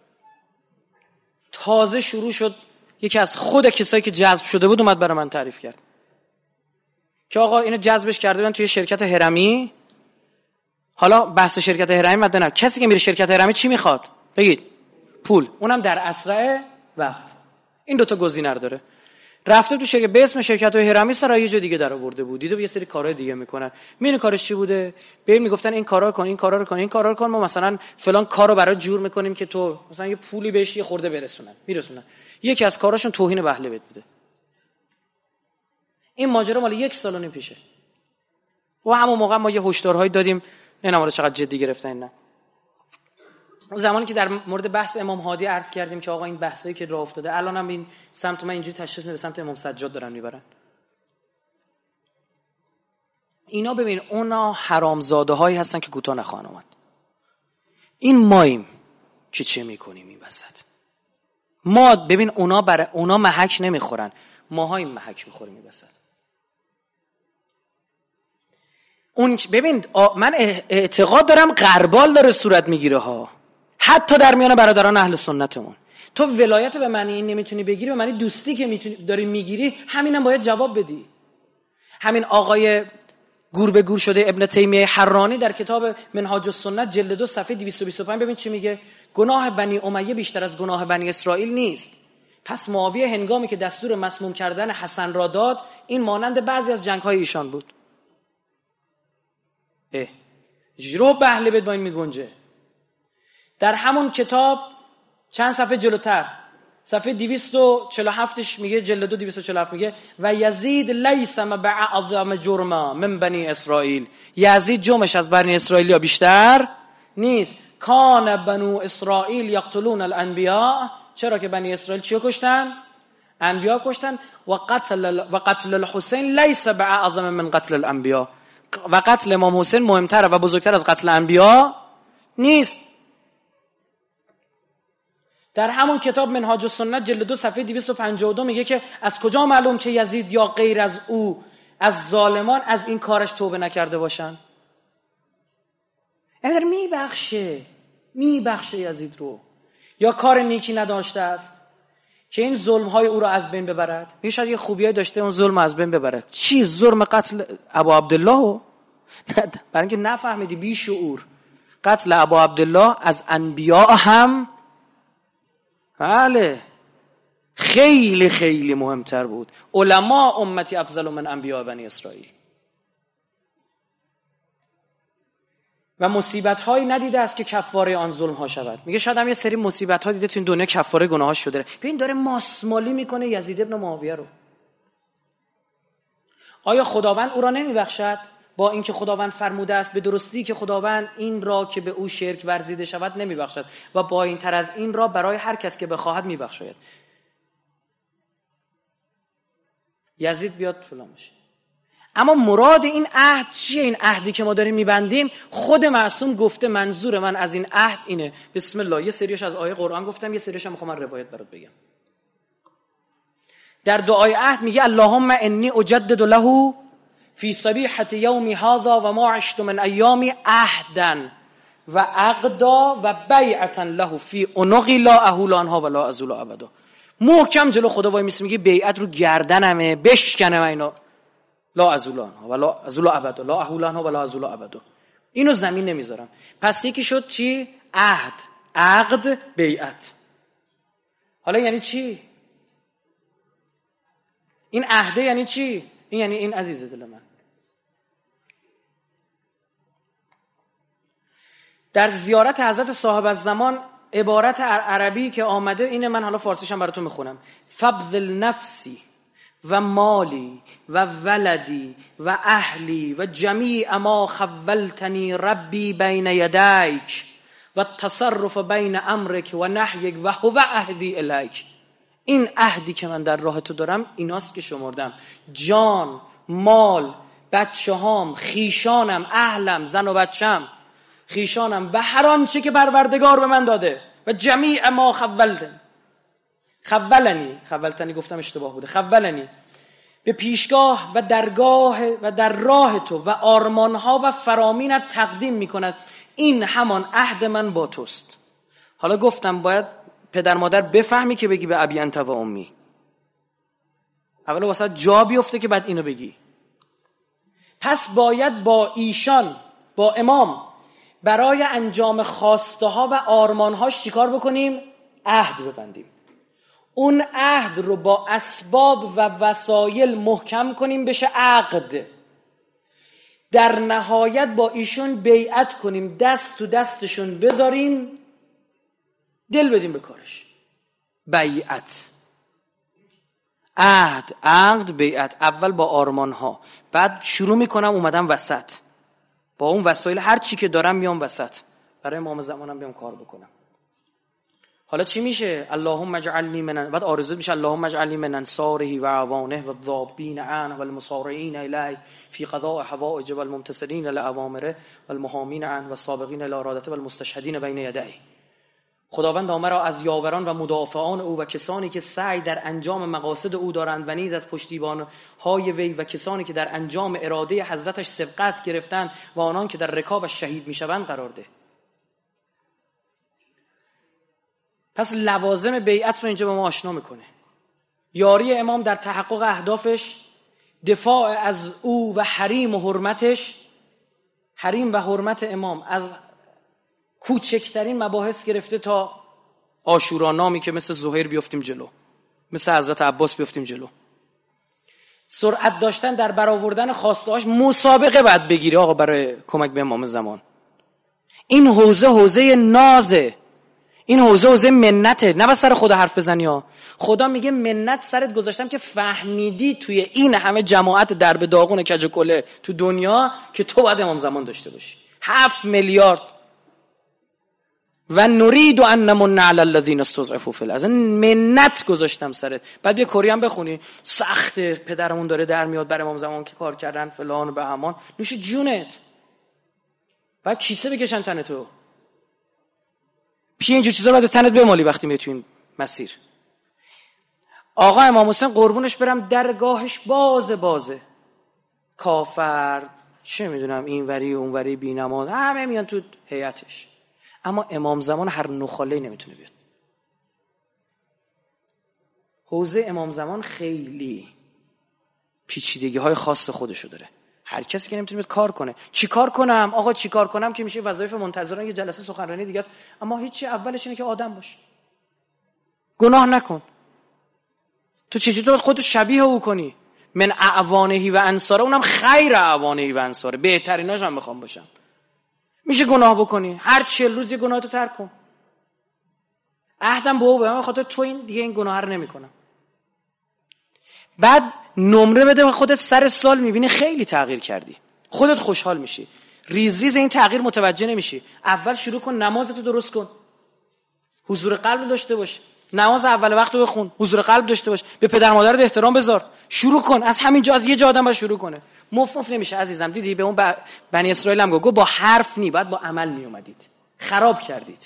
تازه شروع شد، یکی از خود کسایی که جذب شده بود اومد برای من تعریف کرد که آقا اینو جذبش کرده بودن توی شرکت هرمی. حالا بحث شرکت هرمی مده نه، کسی که میره شرکت هرمی چی میخواد؟ بگید پول، اونم در اسرع وقت. این دوتا گزینه رو داره. رفته تو شرکت به اسم شرکت هرمی سر یه جا دیگه در آورده بود، دیده یه سری کارهای دیگه میکنن. میونه کارش چی بوده؟ بهم میگفتن این کارا رو کن، این کارا رو کن، این کارا رو کن، ما مثلا فلان کارو برات جور میکنیم که تو مثلا یه پولی بهش یه خورده برسونن، میرسونن. یکی از کاراشون توهین به اهل بیت بوده. این ماجرا مال یک سال و نیم پیشه. و همون موقع ما یه هشدارهایی دادیم، نه نماره چقدر جدی گرفتن. نه زمانی که در مورد بحث امام هادی عرض کردیم که آقا این بحثایی که راه افتاده الانم این سمت من اینجوری تشخیص میده، به سمت امام سجاد دارن میبرن. اینا ببین اونا حرامزاده هایی هستن که کوتاه نخواهن اومد. این ماییم که چه میکنیم این وسط. ما ببین اونا برای اونا محک نمیخورن، ماهاییم محک میخوریم این وسط. اون ببین من اعتقاد دارم غربال داره صورت میگیره ها، حتی در میان برادران اهل سنتمون. تو ولایت به معنی این نمیتونی بگیری، به معنی دوستی که میتونی داری میگیری، همینم باید جواب بدی. همین آقای گور به گور شده ابن تیمیه حرانی در کتاب منهاج السنت جلد دو صفحه دویست و بیست و پنج ببین چی میگه. گناه بنی امیه بیشتر از گناه بنی اسرائیل نیست. پس معاویه هنگامی که دستور مسموم کردن حسن را داد، این مانند بعضی از جنگ‌های ایشان بود. اه جرو به اهل بیت با این میگنجه. در همون کتاب چند صفحه جلوتر صفحه دویست و چهل و هفتش میگه، جلد دو دویست و چهل و هفت میگه و یزید لیس بعظم جرما من بنی اسرائیل. یزید جرمش از بنی اسرائیل یا بیشتر نیست. کان بنو اسرائیل یقتلون الانبیاء. چرا که بنی اسرائیل چیو کشتن؟ انبیا کشتن. و قتل و قتل الحسین لیس بعظم من قتل الانبیاء. و قتل امام حسین مهمتر و بزرگتر از قتل انبیا نیست. در همون کتاب منهاج السنت جلد دو صفحه دویست و پنجاه و دو میگه که از کجا معلوم که یزید یا غیر از او از ظالمان از این کارش توبه نکرده باشن؟ یعنی داره میبخشه میبخشه یزید رو، یا کار نیکی نداشته است که این ظلم‌های او را از بین ببرد؟ میگه شاید یه خوبیایی داشته اون ظلم از بین ببره. چی؟ ظلم قتل ابو عبدالله؟ برای اینکه نفهمیدی بی شعور. قتل ابو عبدالله از انبیاء هم بله خیلی خیلی مهمتر بود. علما امتی افضل من انبیاء بنی اسرائیل. و مصیبت هایی ندیده است که کفاره آن ظلم ها شود. میگه شاید هم یه سری مصیبت ها دیده تو این دنیا کفاره گناهاش شده. ببین داره ماسمالی میکنه یزید ابن معاویه رو. آیا خداوند او را نمیبخشد؟ با اینکه خداوند فرموده است به درستی که خداوند این را که به او شرک ورزیده شود نمیبخشد و با این تر از این را برای هر کس که بخواهد میبخشاید. یزید بیاد فلان بشه. اما مراد این عهد چیه؟ این عهدی که ما داریم میبندیم خود معصوم گفته منظور من از این عهد اینه. بسم الله. یه سریش از آیه قرآن گفتم، یه سریش هم میخوام من روایت برات بگم. در دعای عهد میگه اللهم انی اجدد له فی صبیحة یومی هذا و ما عشت من ایامی عهدا و عقدا و بیعتا له فی عنقی لا اهول عنها و لا ازول ابدا. محکم جلو خدا وای میسی میگه بیعت رو گردنمه بشکنم اینا، لا ازول عنها و لا ازول ابدا، لا اهول عنها و لا ازول ابدا. اینو زمین نمیذارم. پس یکی شد چی؟ عهد، عقد، بیعت. حالا یعنی چی؟ این عهده یعنی چی؟ این یعنی این عزیز دل من. در زیارت حضرت صاحب الزمان عبارت عربی که آمده اینه، من حالا فارسیشم براتون میخونم. فبذل نفسی و مالی و ولدی و اهلی و جمیع ما خولتنی ربی بین یدیک و تصرف بین امرک و نهیک و هو عهدی الیک. این عهدی که من در راه تو دارم ایناست که شمردم. جان، مال، بچه هام، خیشانم، اهلم، زن و بچم، خیشانم و هر آنچه که پروردگار به من داده و جمیع ما خولتن خولنی خولتنی گفتم اشتباه بوده، خولنی به پیشگاه و درگاه و در راه تو و آرمانها و فرامینت تقدیم میکند. این همان عهد من با توست. حالا گفتم باید پدر مادر بفهمی که بگی به ابی انت و امی. اول واسه جا بیفته که بعد اینو بگی. پس باید با ایشان، با امام، برای انجام خواسته ها و آرمانهاش چیکار بکنیم؟ عهد ببندیم. اون عهد رو با اسباب و وسایل محکم کنیم بشه عقد. در نهایت با ایشون بیعت کنیم، دست تو دستشون بذاریم، دل بدیم به کارش. بیعت، عهد، عقد، بیعت. اول با آرمانها، بعد شروع میکنم اومدم وسط با اون وسایل، هر چی که دارم میام وسط برای امام زمانم بیام کار بکنم. حالا چی میشه؟ اللهم اجعلنی من، بعد آرزو میشه اللهم اجعلنی من انصاره و عوانه و الذابین عنه و المصارعین الیه فی قضاء حوائج و الممتثلین لاوامره و المحامین عنه و السابقین الی ارادته و المستشهدین بین یدیه. خداوند مرا از یاوران و مدافعان او و کسانی که سعی در انجام مقاصد او دارند و نیز از پشتیبان‌های وی و کسانی که در انجام اراده حضرتش سبقت گرفتند و آنان که در رکابش شهید میشوند قرار ده. پس لوازم بیعت رو اینجا به ما آشنا میکنه. یاری امام در تحقق اهدافش، دفاع از او و حریم و حرمتش. حریم و حرمت امام از کوچکترین مباحث گرفته تا عاشورا نامی که مثل زهیر بیفتیم جلو، مثل حضرت عباس بیفتیم جلو. سرعت داشتن در برآوردن خواسته‌هاش، مسابقه بعد بگیری آقا برای کمک به امام زمان. این حوزه حوزه نازه، این حوزه حوزه منته. نه بس سر خدا حرف بزنی ها. خدا میگه منت سرت گذاشتم که فهمیدی توی این همه جماعت درب داغون کج و کله تو دنیا که تو باید امام زمان داشته باشی. هفت میلیارد و نرید ان نمن علی الذین استضعفوا فی الارض. منت گذاشتم سرت. بعد یه کری هم بخونی سخته، پدرمون داره در میاد بر امام زمان که کار کردن فلان و بهمان. نوش جونت. بعد کیسه بکشن تن تو. پی اینجور چیزا رو باید تنت بمالی وقتی میای تو این مسیر. آقا امام حسین قربونش برم درگاهش بازه بازه. کافر، چه میدونم اینوری اونوری بی‌نماز، همه میان تو هیئتش. اما امام زمان هر نخاله‌ای نمیتونه بیاد. حوزه امام زمان خیلی پیچیدگی‌های خاص خودشو داره. هر کسی که نمیتونه کار کنه. چی کار کنم؟ آقا چی کار کنم که میشه وظایف منتظران یه جلسه سخنرانی دیگه است. اما هیچی، اولش اینه که آدم باش. گناه نکن. تو چجوری تو خودت شبیه او کنی؟ من اعوانهی و انصاره، اونم خیر اعوانهی و انصاره، بهتریناش هم میخوام باشم. میشه گناه بکنی، هر چهل روز یه گناه تو ترک کن. عهدم به او به من خاطر تو این دیگه این گناه رو نمیکنم. بعد نمره بده به خودت، سر سال میبینی خیلی تغییر کردی، خودت خوشحال میشی، ریز ریز این تغییر متوجه نمیشی. اول شروع کن نمازتو درست کن، حضور قلب داشته باش، نماز اول وقت رو بخون، حضور قلب داشته باش، به پدر مادرت احترام بذار. شروع کن از همین جا، از یه جا آدم باید شروع کنه. مف مف نمیشه عزیزم. دیدی به اون ب... بنی اسرائیل هم گفت با حرف نی، باید با عمل می اومدید، خراب کردید.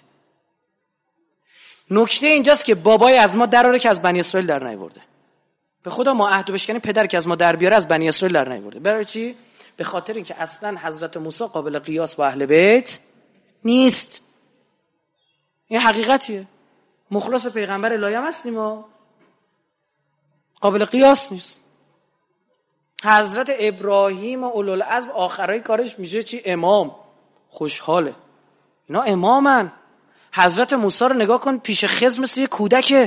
نکته اینجاست که بابای از ما دراره که از بنی اسرائیل در نیورده. به خدا ما عهد بشکنیم پدر که از ما در بیاره از بنی اسرائیل در نیورده. برای چی؟ به خاطر اینکه اصلا حضرت موسی قابل قیاس با اهل بیت نیست. این حقیقتیه. مخلص پیغمبر الهی هم هستیم ما، قابل قیاس نیست. حضرت ابراهیم و اولوالعزم آخرای کارش میشه چی؟ امام. خوشحاله اینا امامن. حضرت موسی رو نگاه کن، پیش خضر مثل یه کودکه.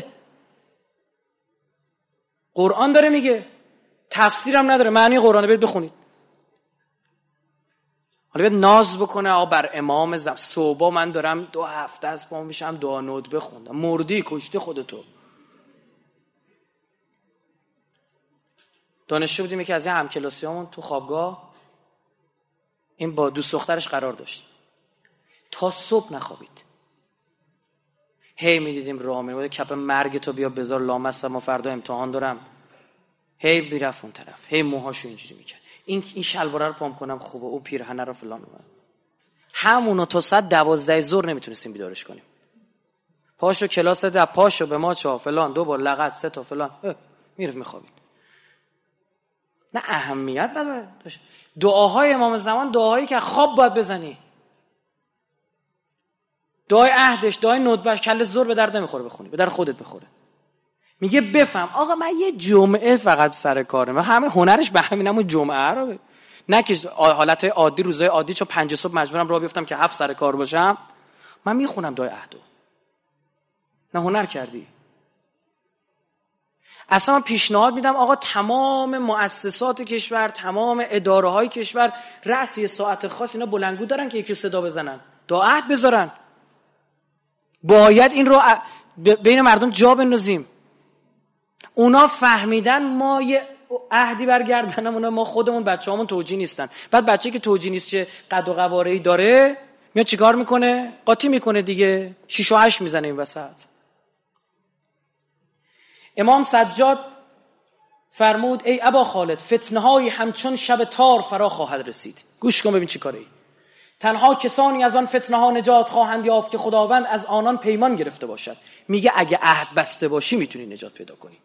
قرآن داره میگه، تفسیرم نداره، معنی قرآن رو برید بخونید. حالا بیاد ناز بکنه آقا بر امام زم. صبح من دارم دو هفته از پا میشم دعا نود بخوندم. مردی، کشتی خودتو. دانشجو بودیم که از این همکلاسیامون تو خوابگاه، این با دوست دخترش قرار داشت، تا صبح نخوابید. هی میدیدیم راه میره، کپ مرگ تو بیا بذار لامصب، ما فردا امتحان دارم. هی میرفت اون طرف، هی موهاشو اینجوری میکرد، این این شلواره رو پام کنم خوبه، اون پیرهن رو فلان کنم. همونو تا ساعت دوازده ظهر نمیتونستیم بیدارش کنیم. پاشو کلاس ده، پاشو به ما چا فلان، دو بار لغت، سه تا فلان، میرفت میخوابید. نه اهمیت داشت. دعاهای امام زمان دعاهایی که خواب باید بزنی. دعای عهدش، دعای ندبش، کله زور به درد نمیخوره بخونی، به درد خودت بخوره. میگه بفهم آقا من یه جمعه فقط سر کارم، همه هنرش به همینم جمعه رو، نه که حالتهای عادی روزهای عادی چون پنج صبح مجبورم راه بیفتم که هفت سر کار باشم، من میخونم دعای عهدو. نه هنر کردی. اصلا من پیشنهاد میدم آقا تمام مؤسسات کشور، تمام اداره های کشور رأس یه ساعت خاص اینا بلندگو دارن که یکی صدا بزنن، دعا عهد بذارن. باید این رو بین مردم جا بندازیم. اونا فهمیدن ما یه عهدی برگردنمونه، ما خودمون بچه‌هامون توجیه نیستن. بعد بچه که توجیه نیست چه قد و قواره‌ای داره میاد چیکار میکنه؟ قاطی میکنه دیگه، شیش و هشت میزنه این وسط. امام سجاد فرمود ای ابا خالد، فتنه‌های همچون شب تار فرا خواهد رسید. گوش کن ببین چی کاری. تنها کسانی از آن فتنه‌ها نجات خواهند یافت که خداوند از آنان پیمان گرفته باشد. میگه اگه عهد بسته باشی میتونی نجات پیدا کنی.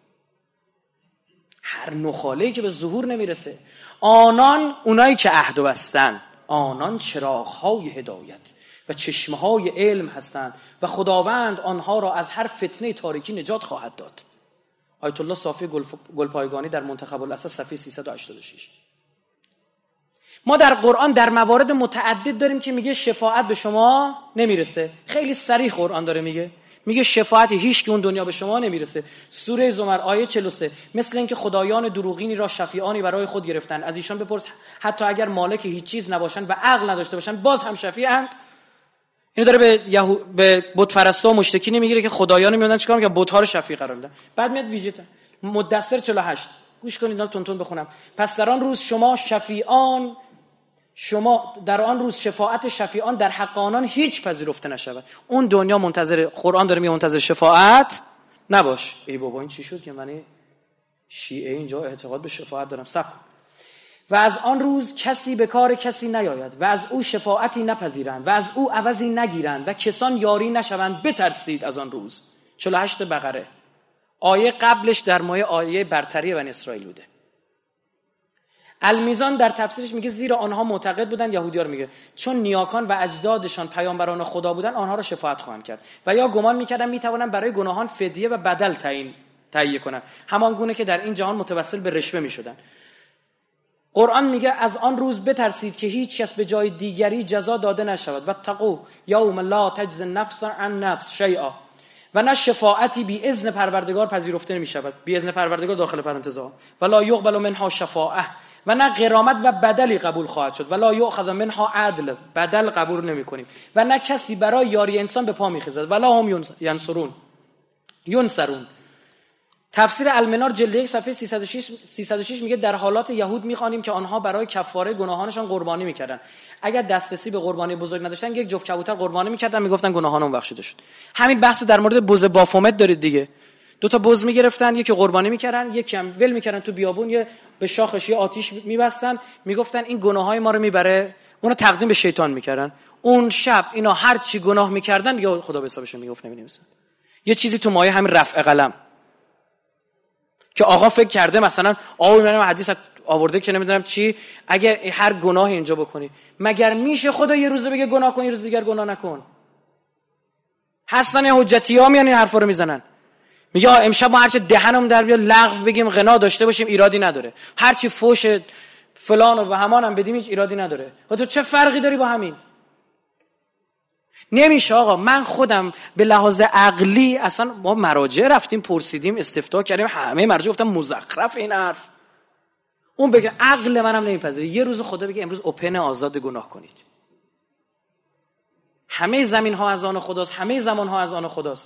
هر نخاله‌ای که به ظهور نمیرسه. آنان اونایی که عهد بستن، آنان چراغ‌های هدایت و چشمه‌های علم هستند و خداوند آنها را از هر فتنه تاریکی نجات خواهد داد. آیت الله صافی گلپایگانی در منتخب الاساس صفحه سیصد و هشتاد و شش. ما در قرآن در موارد متعدد داریم که میگه شفاعت به شما نمیرسه. خیلی صریح قرآن داره میگه، میگه شفاعتی هیچ که اون دنیا به شما نمیرسه. سوره زمر آیه چهل و سه، مثل اینکه خدایان دروغینی را شفیعانی برای خود گرفتن، از ایشان بپرس حتی اگر مالک هیچ چیز نباشن و عقل نداشته باشن باز هم شفیعند. اینو داره به یهو به بت پرستا و مشرکین میگیره که خدایان میوندن چیکار میکنن؟ بت‌ها رو شفیع قرار دادن. بعد میاد ویژه مدثر چهل و هشت، گوش کنید اینا تون تون بخونم. پس در آن روز شما شفیعان شما در آن روز شفاعت شفیعان در حق آنان هیچ پذیرفته نشود. اون دنیا منتظر، قرآن داره میگه منتظر شفاعت نباش. ای بابا این چی شد که من شیعه اینجا اعتقاد به شفاعت دارم؟ صبر. و از آن روز کسی به کار کسی نیاید و از او شفاعتی نپذیرند و از او عوضی نگیرند و کسان یاری نشوند. بترسید از آن روز. چهل و هشت بقره. آیه قبلش در مایه آیه برتری بنی اسرائیل بوده. المیزان در تفسیرش میگه زیرا آنها معتقد بودن، یهودی‌ها رو میگه، چون نیاکان و اجدادشان پیامبران خدا بودن آنها را شفاعت خواهند کرد و یا گمان میکردن میتوانن برای گناهان فدیه و بدل تعیین تهیه کنن، همان گونه که در این جهان متوسل به رشوه میشدن. قرآن میگه از آن روز بترسید که هیچ کس به جای دیگری جزا داده نشود و تقوا یوم لا تجزی نفس عن نفس شیئا، و نه شفاعتی بی اذن پروردگار پذیرفته نمی شود. بی اذن پروردگار داخل پرانتز ها. ولا یقبل منها شفاعه، و نه غرامت و بدلی قبول خواهد شد. ولا یؤخذ منها عدل، بدل قبول نمی کنیم. و نه کسی برای یاری انسان به پا می خیزد. ولا هم ینصرون ینصرون. تفسیر المنار جلد یک صفحه سیصد و شش میگه در حالات یهود میخوانیم که آنها برای کفاره گناهانشان قربانی میکردن. اگر دسترسی به قربانی بزرگ نداشتن یک جفت کبوتر قربانی میکردن، میگفتن گناهانم بخشیده شد. همین بحثو در مورد بز بافومت دارید دیگه. دو تا بز میگرفتن، یکی قربانی میکردن، یکی هم ول میکردن تو بیابون، یه به شاخش یه آتیش میبستن، میگفتن این گناههای ما رو میبره، اونو تقدیم به شیطان میکردن. اون شب اینا هر چی گناه میکردن یا خدا به حسابشون میگفت نمی‌نویسن. یه چیزی تو مایه همین رفع قلم که آقا فکر کرده مثلا آقا من حدیث آورده که نمیدونم چی، اگر هر گناه اینجا بکنی، مگر میشه خدا یه روز بگه گناه کن یه روز دیگر گناه نکن؟ حسن حجتی ها میان این حرفا رو میزنن، میگه امشب ما هرچه دهنم در بیاد لغو بگیم غنا داشته باشیم ایرادی نداره، هرچی فوش فلان و همان هم بدیم هیچ ایرادی نداره. و تو چه فرقی داری با همین؟ نمیشه آقا. من خودم به لحاظ عقلی اصلا ما مراجع رفتیم پرسیدیم استفتاء کردیم، همه مراجع گفتن مزخرف این حرف. اون بگه عقل منم نمیپذیره یه روز خدا بگه امروز اوپن آزاد گناه کنید. همه زمین ها از آن خداست، همه زمان ها از آن خداست.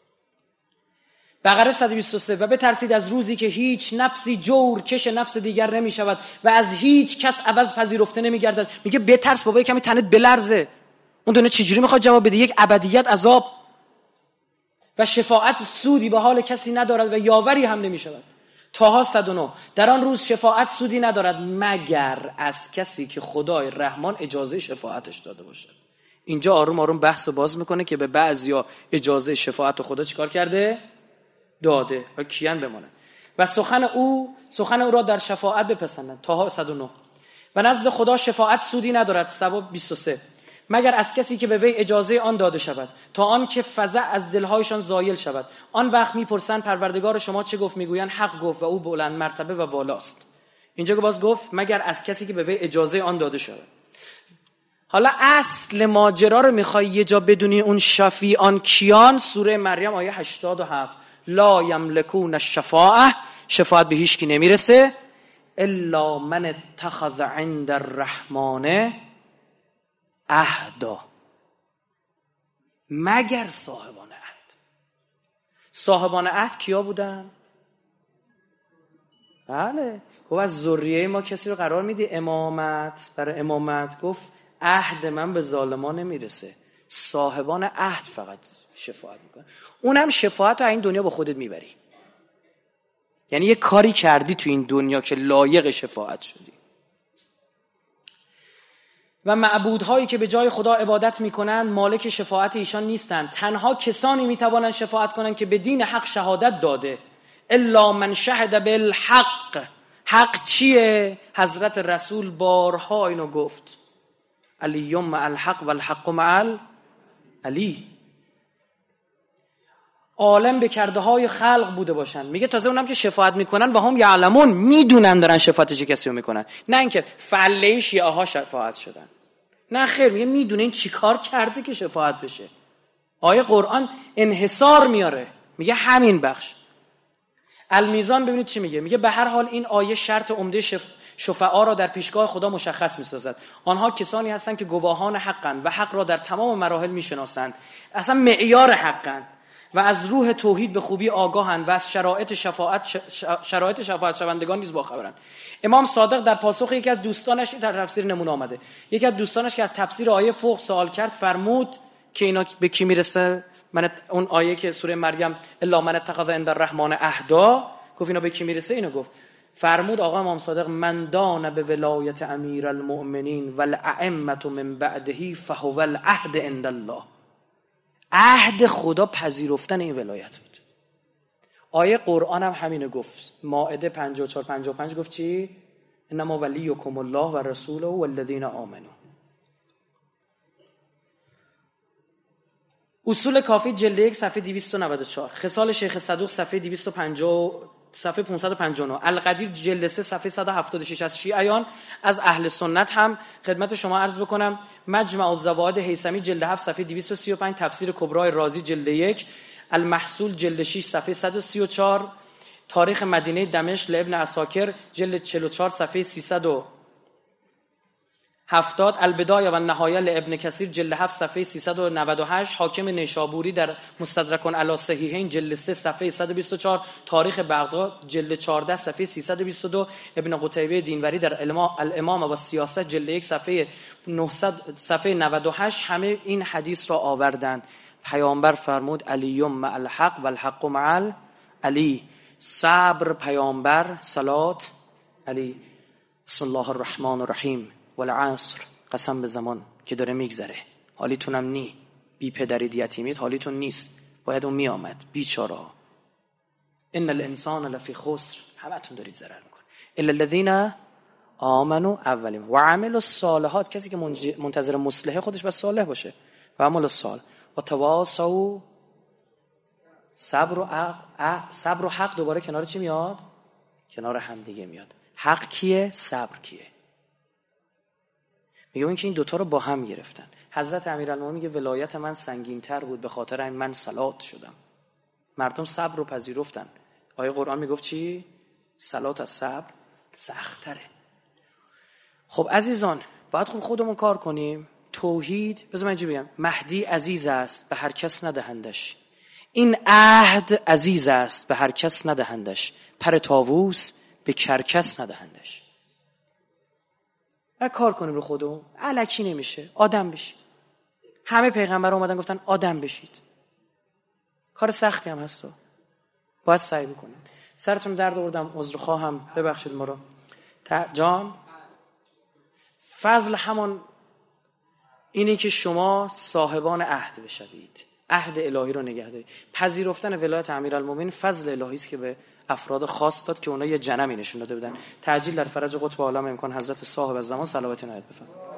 بقره صد و بیست و سه و بترسید از روزی که هیچ نفسی جور کش نفس دیگر نمی شود و از هیچ کس عوض پذیرفته نمی گردد. میگه بترس بابا، کمی تنت بلرزه. اون دونه چجوری میخواد جواب بده؟ یک ابدیت عذاب و شفاعت سودی به حال کسی ندارد و یاوری هم نمی شود. طه صد و نه در آن روز شفاعت سودی ندارد مگر از کسی که خدای رحمان اجازه شفاعتش داده باشد. اینجا آروم آروم بحثو باز میکنه که به بعضیا اجازه شفاعت خدا چیکار کرده؟ داده و کیان بماند و سخن او سخن او را در شفاعت بپسندند. طه صد و نه و نزد خدا شفاعت سودی ندارد. صد بیست و سه مگر از کسی که به وی اجازه آن داده شود تا آن که فزع از دلهایشان زایل شود. آن وقت میپرسند پروردگار شما چه گفت؟ میگویند حق گفت و او بلند مرتبه و والاست. اینجا که باز گفت مگر از کسی که به وی اجازه آن داده شود. حالا اصل ماجرا رو میخوای یه جا بدونی اون شفیعان کیان؟ سوره مریم آیه هشتاد و هفت لا یملکون الشفاعه، شفاعت به هیچ کی نمیرسه الا من اتخذ عند الرحمن عهدا، مگر صاحبان عهد. صاحبان عهد کیا بودن؟ بله گفت از ذریه ما کسی رو قرار میدی امامت، برای امامت گفت عهد من به ظالمان نمیرسه، صاحبان عهد فقط شفاعت میکنه. اونم شفاعت رو این دنیا با خودت میبری، یعنی یه کاری کردی تو این دنیا که لایق شفاعت شدی. و معبودهایی که به جای خدا عبادت میکنند مالک شفاعت ایشان نیستند، تنها کسانی میتوانند شفاعت کنند که به دین حق شهادت داده. الا من شهد بالحق. حق چیه؟ حضرت رسول بارها اینو گفت علی مع الحق و الحق مع علی. عالم به کرده های خلق بوده باشن. میگه تازه اونم که شفاعت میکنن و هم یعلمون، میدونن دارن شفاعت چه کسی رو میکنن، نه اینکه فله شیعه ها شفاعت شدن. نه خیر، میگه میدونه این چی کار کرده که شفاعت بشه. آیه قرآن انحصار میاره، میگه همین بخش. المیزان ببینید چی میگه. میگه به هر حال این آیه شرط عمده شف... شفعا را در پیشگاه خدا مشخص میسازد. آنها کسانی هستند که گواهان حقند و حق را در تمام مراحل میشناسند، اصلا معیار حقند و از روح توحید به خوبی آگاهند و از شرایط شفاعت ش... شرایط شفاعت شوندگان نیز باخبرند. امام صادق در پاسخ یکی از دوستانش در تفسیر نمونه آمده. یکی از دوستانش که از تفسیر آیه فوق سوال کرد فرمود که اینا به کی میرسه؟ من اون آیه که سوره مریم الا من اتخذ عند الرحمن عهدا، گفت اینا به کی میرسه؟ اینو گفت. فرمود آقا امام صادق من دان به ولایت امیر المؤمنین والائمه من بعده فهو العهد عند الله. عهد خدا پذیرفتن این ولایت بود. آیه قرآن هم همینو گفت. مائده پنجاه و چهار پنجاه و پنج گفت چی؟ انما ولیکم الله و رسوله والذین آمنوا. اصول کافی جلد یک صفحه دویست و نود و چهار، خصال شیخ صدوق صفحه دویست و پنجاه صفحه پانصد و پنجاه و نه، القدیر جلد سه صفحه صد و هفتاد و شش. از شیعیان از اهل سنت هم خدمت شما عرض بکنم مجمع الزوائد هیثمی جلد هفت صفحه دویست و سی و پنج، تفسیر کبرای رازی جلد یک، المحصول جلد شش صفحه صد و سی و چهار، تاریخ مدینه دمشق لابن عساکر جلد چهل و چهار صفحه سیصد و هفتاد، البدایه و النهایه لابن کثیر جلد هفت صفحه سیصد و نود و هشت، حاکم نیشابوری در مستدرک علی صحیحین جلد سه صفحه صد و بیست و چهار، تاریخ بغداد جلد چهارده صفحه سیصد و بیست و دو، ابن قتیبه دینوری در الامام و سیاست جلد یک صفحه نهصد صفحه نود و هشت، همه این حدیث را آوردند. پیامبر فرمود علیوم مع الحق و الحق مع علی، صبر پیامبر، صلات علی. بسم الله الرحمن الرحیم والعصر، قسم به زمان که داره میگذره، حالیتونم نی، بی پدرید یتیمید حالیتون نیست، باید اون میامد، بیچاره. ان الانسان لفی خسر، همتون دارید ضرر میکنه، الا الذین آمنوا اولین و عملوا الصالحات، کسی که منتظر مصلحه خودش بس صالح باشه، و عمل الصالح و تواصوا، صبر و حق. صبر و حق دوباره کنار چی میاد؟ کنار هم دیگه میاد. حق کیه؟ صبر کیه؟ میگم این که این دوتا رو با هم گرفتن. حضرت امیرالمومنین میگه ولایت من سنگین‌تر بود، به خاطر این من صلات شدم. مردم صبر رو پذیرفتن. آیه قرآن میگفت چی؟ صلات از صبر سخت‌تره. خب عزیزان باید خوب خودمون کار کنیم. توحید، بذار من اینجوری بگم، مهدی عزیز است به هر کس ندهندش، این عهد عزیز است به هر کس ندهندش، پر طاووس به کرکس ندهندش. و کار کنیم رو خودمون، الکی نمیشه، آدم بشید. همه پیغمبر اومدن گفتن آدم بشید. کار سختی هم هست، باید سعی بکنید. سرتون درد آوردم، عذر خواهم، ببخشید ما رو. جان فضل همان اینی که شما صاحبان عهد بشوید، عهد الهی رو نگه دارید. پذیرفتن ولایت امیرالمومنین فضل الهی است که به افراد خاص داد که اونها یه جنمی نشون داده بودن. تعجیل در فرج قطب عالم امکان حضرت صاحب الزمان صلوات نهایت بفرمایید.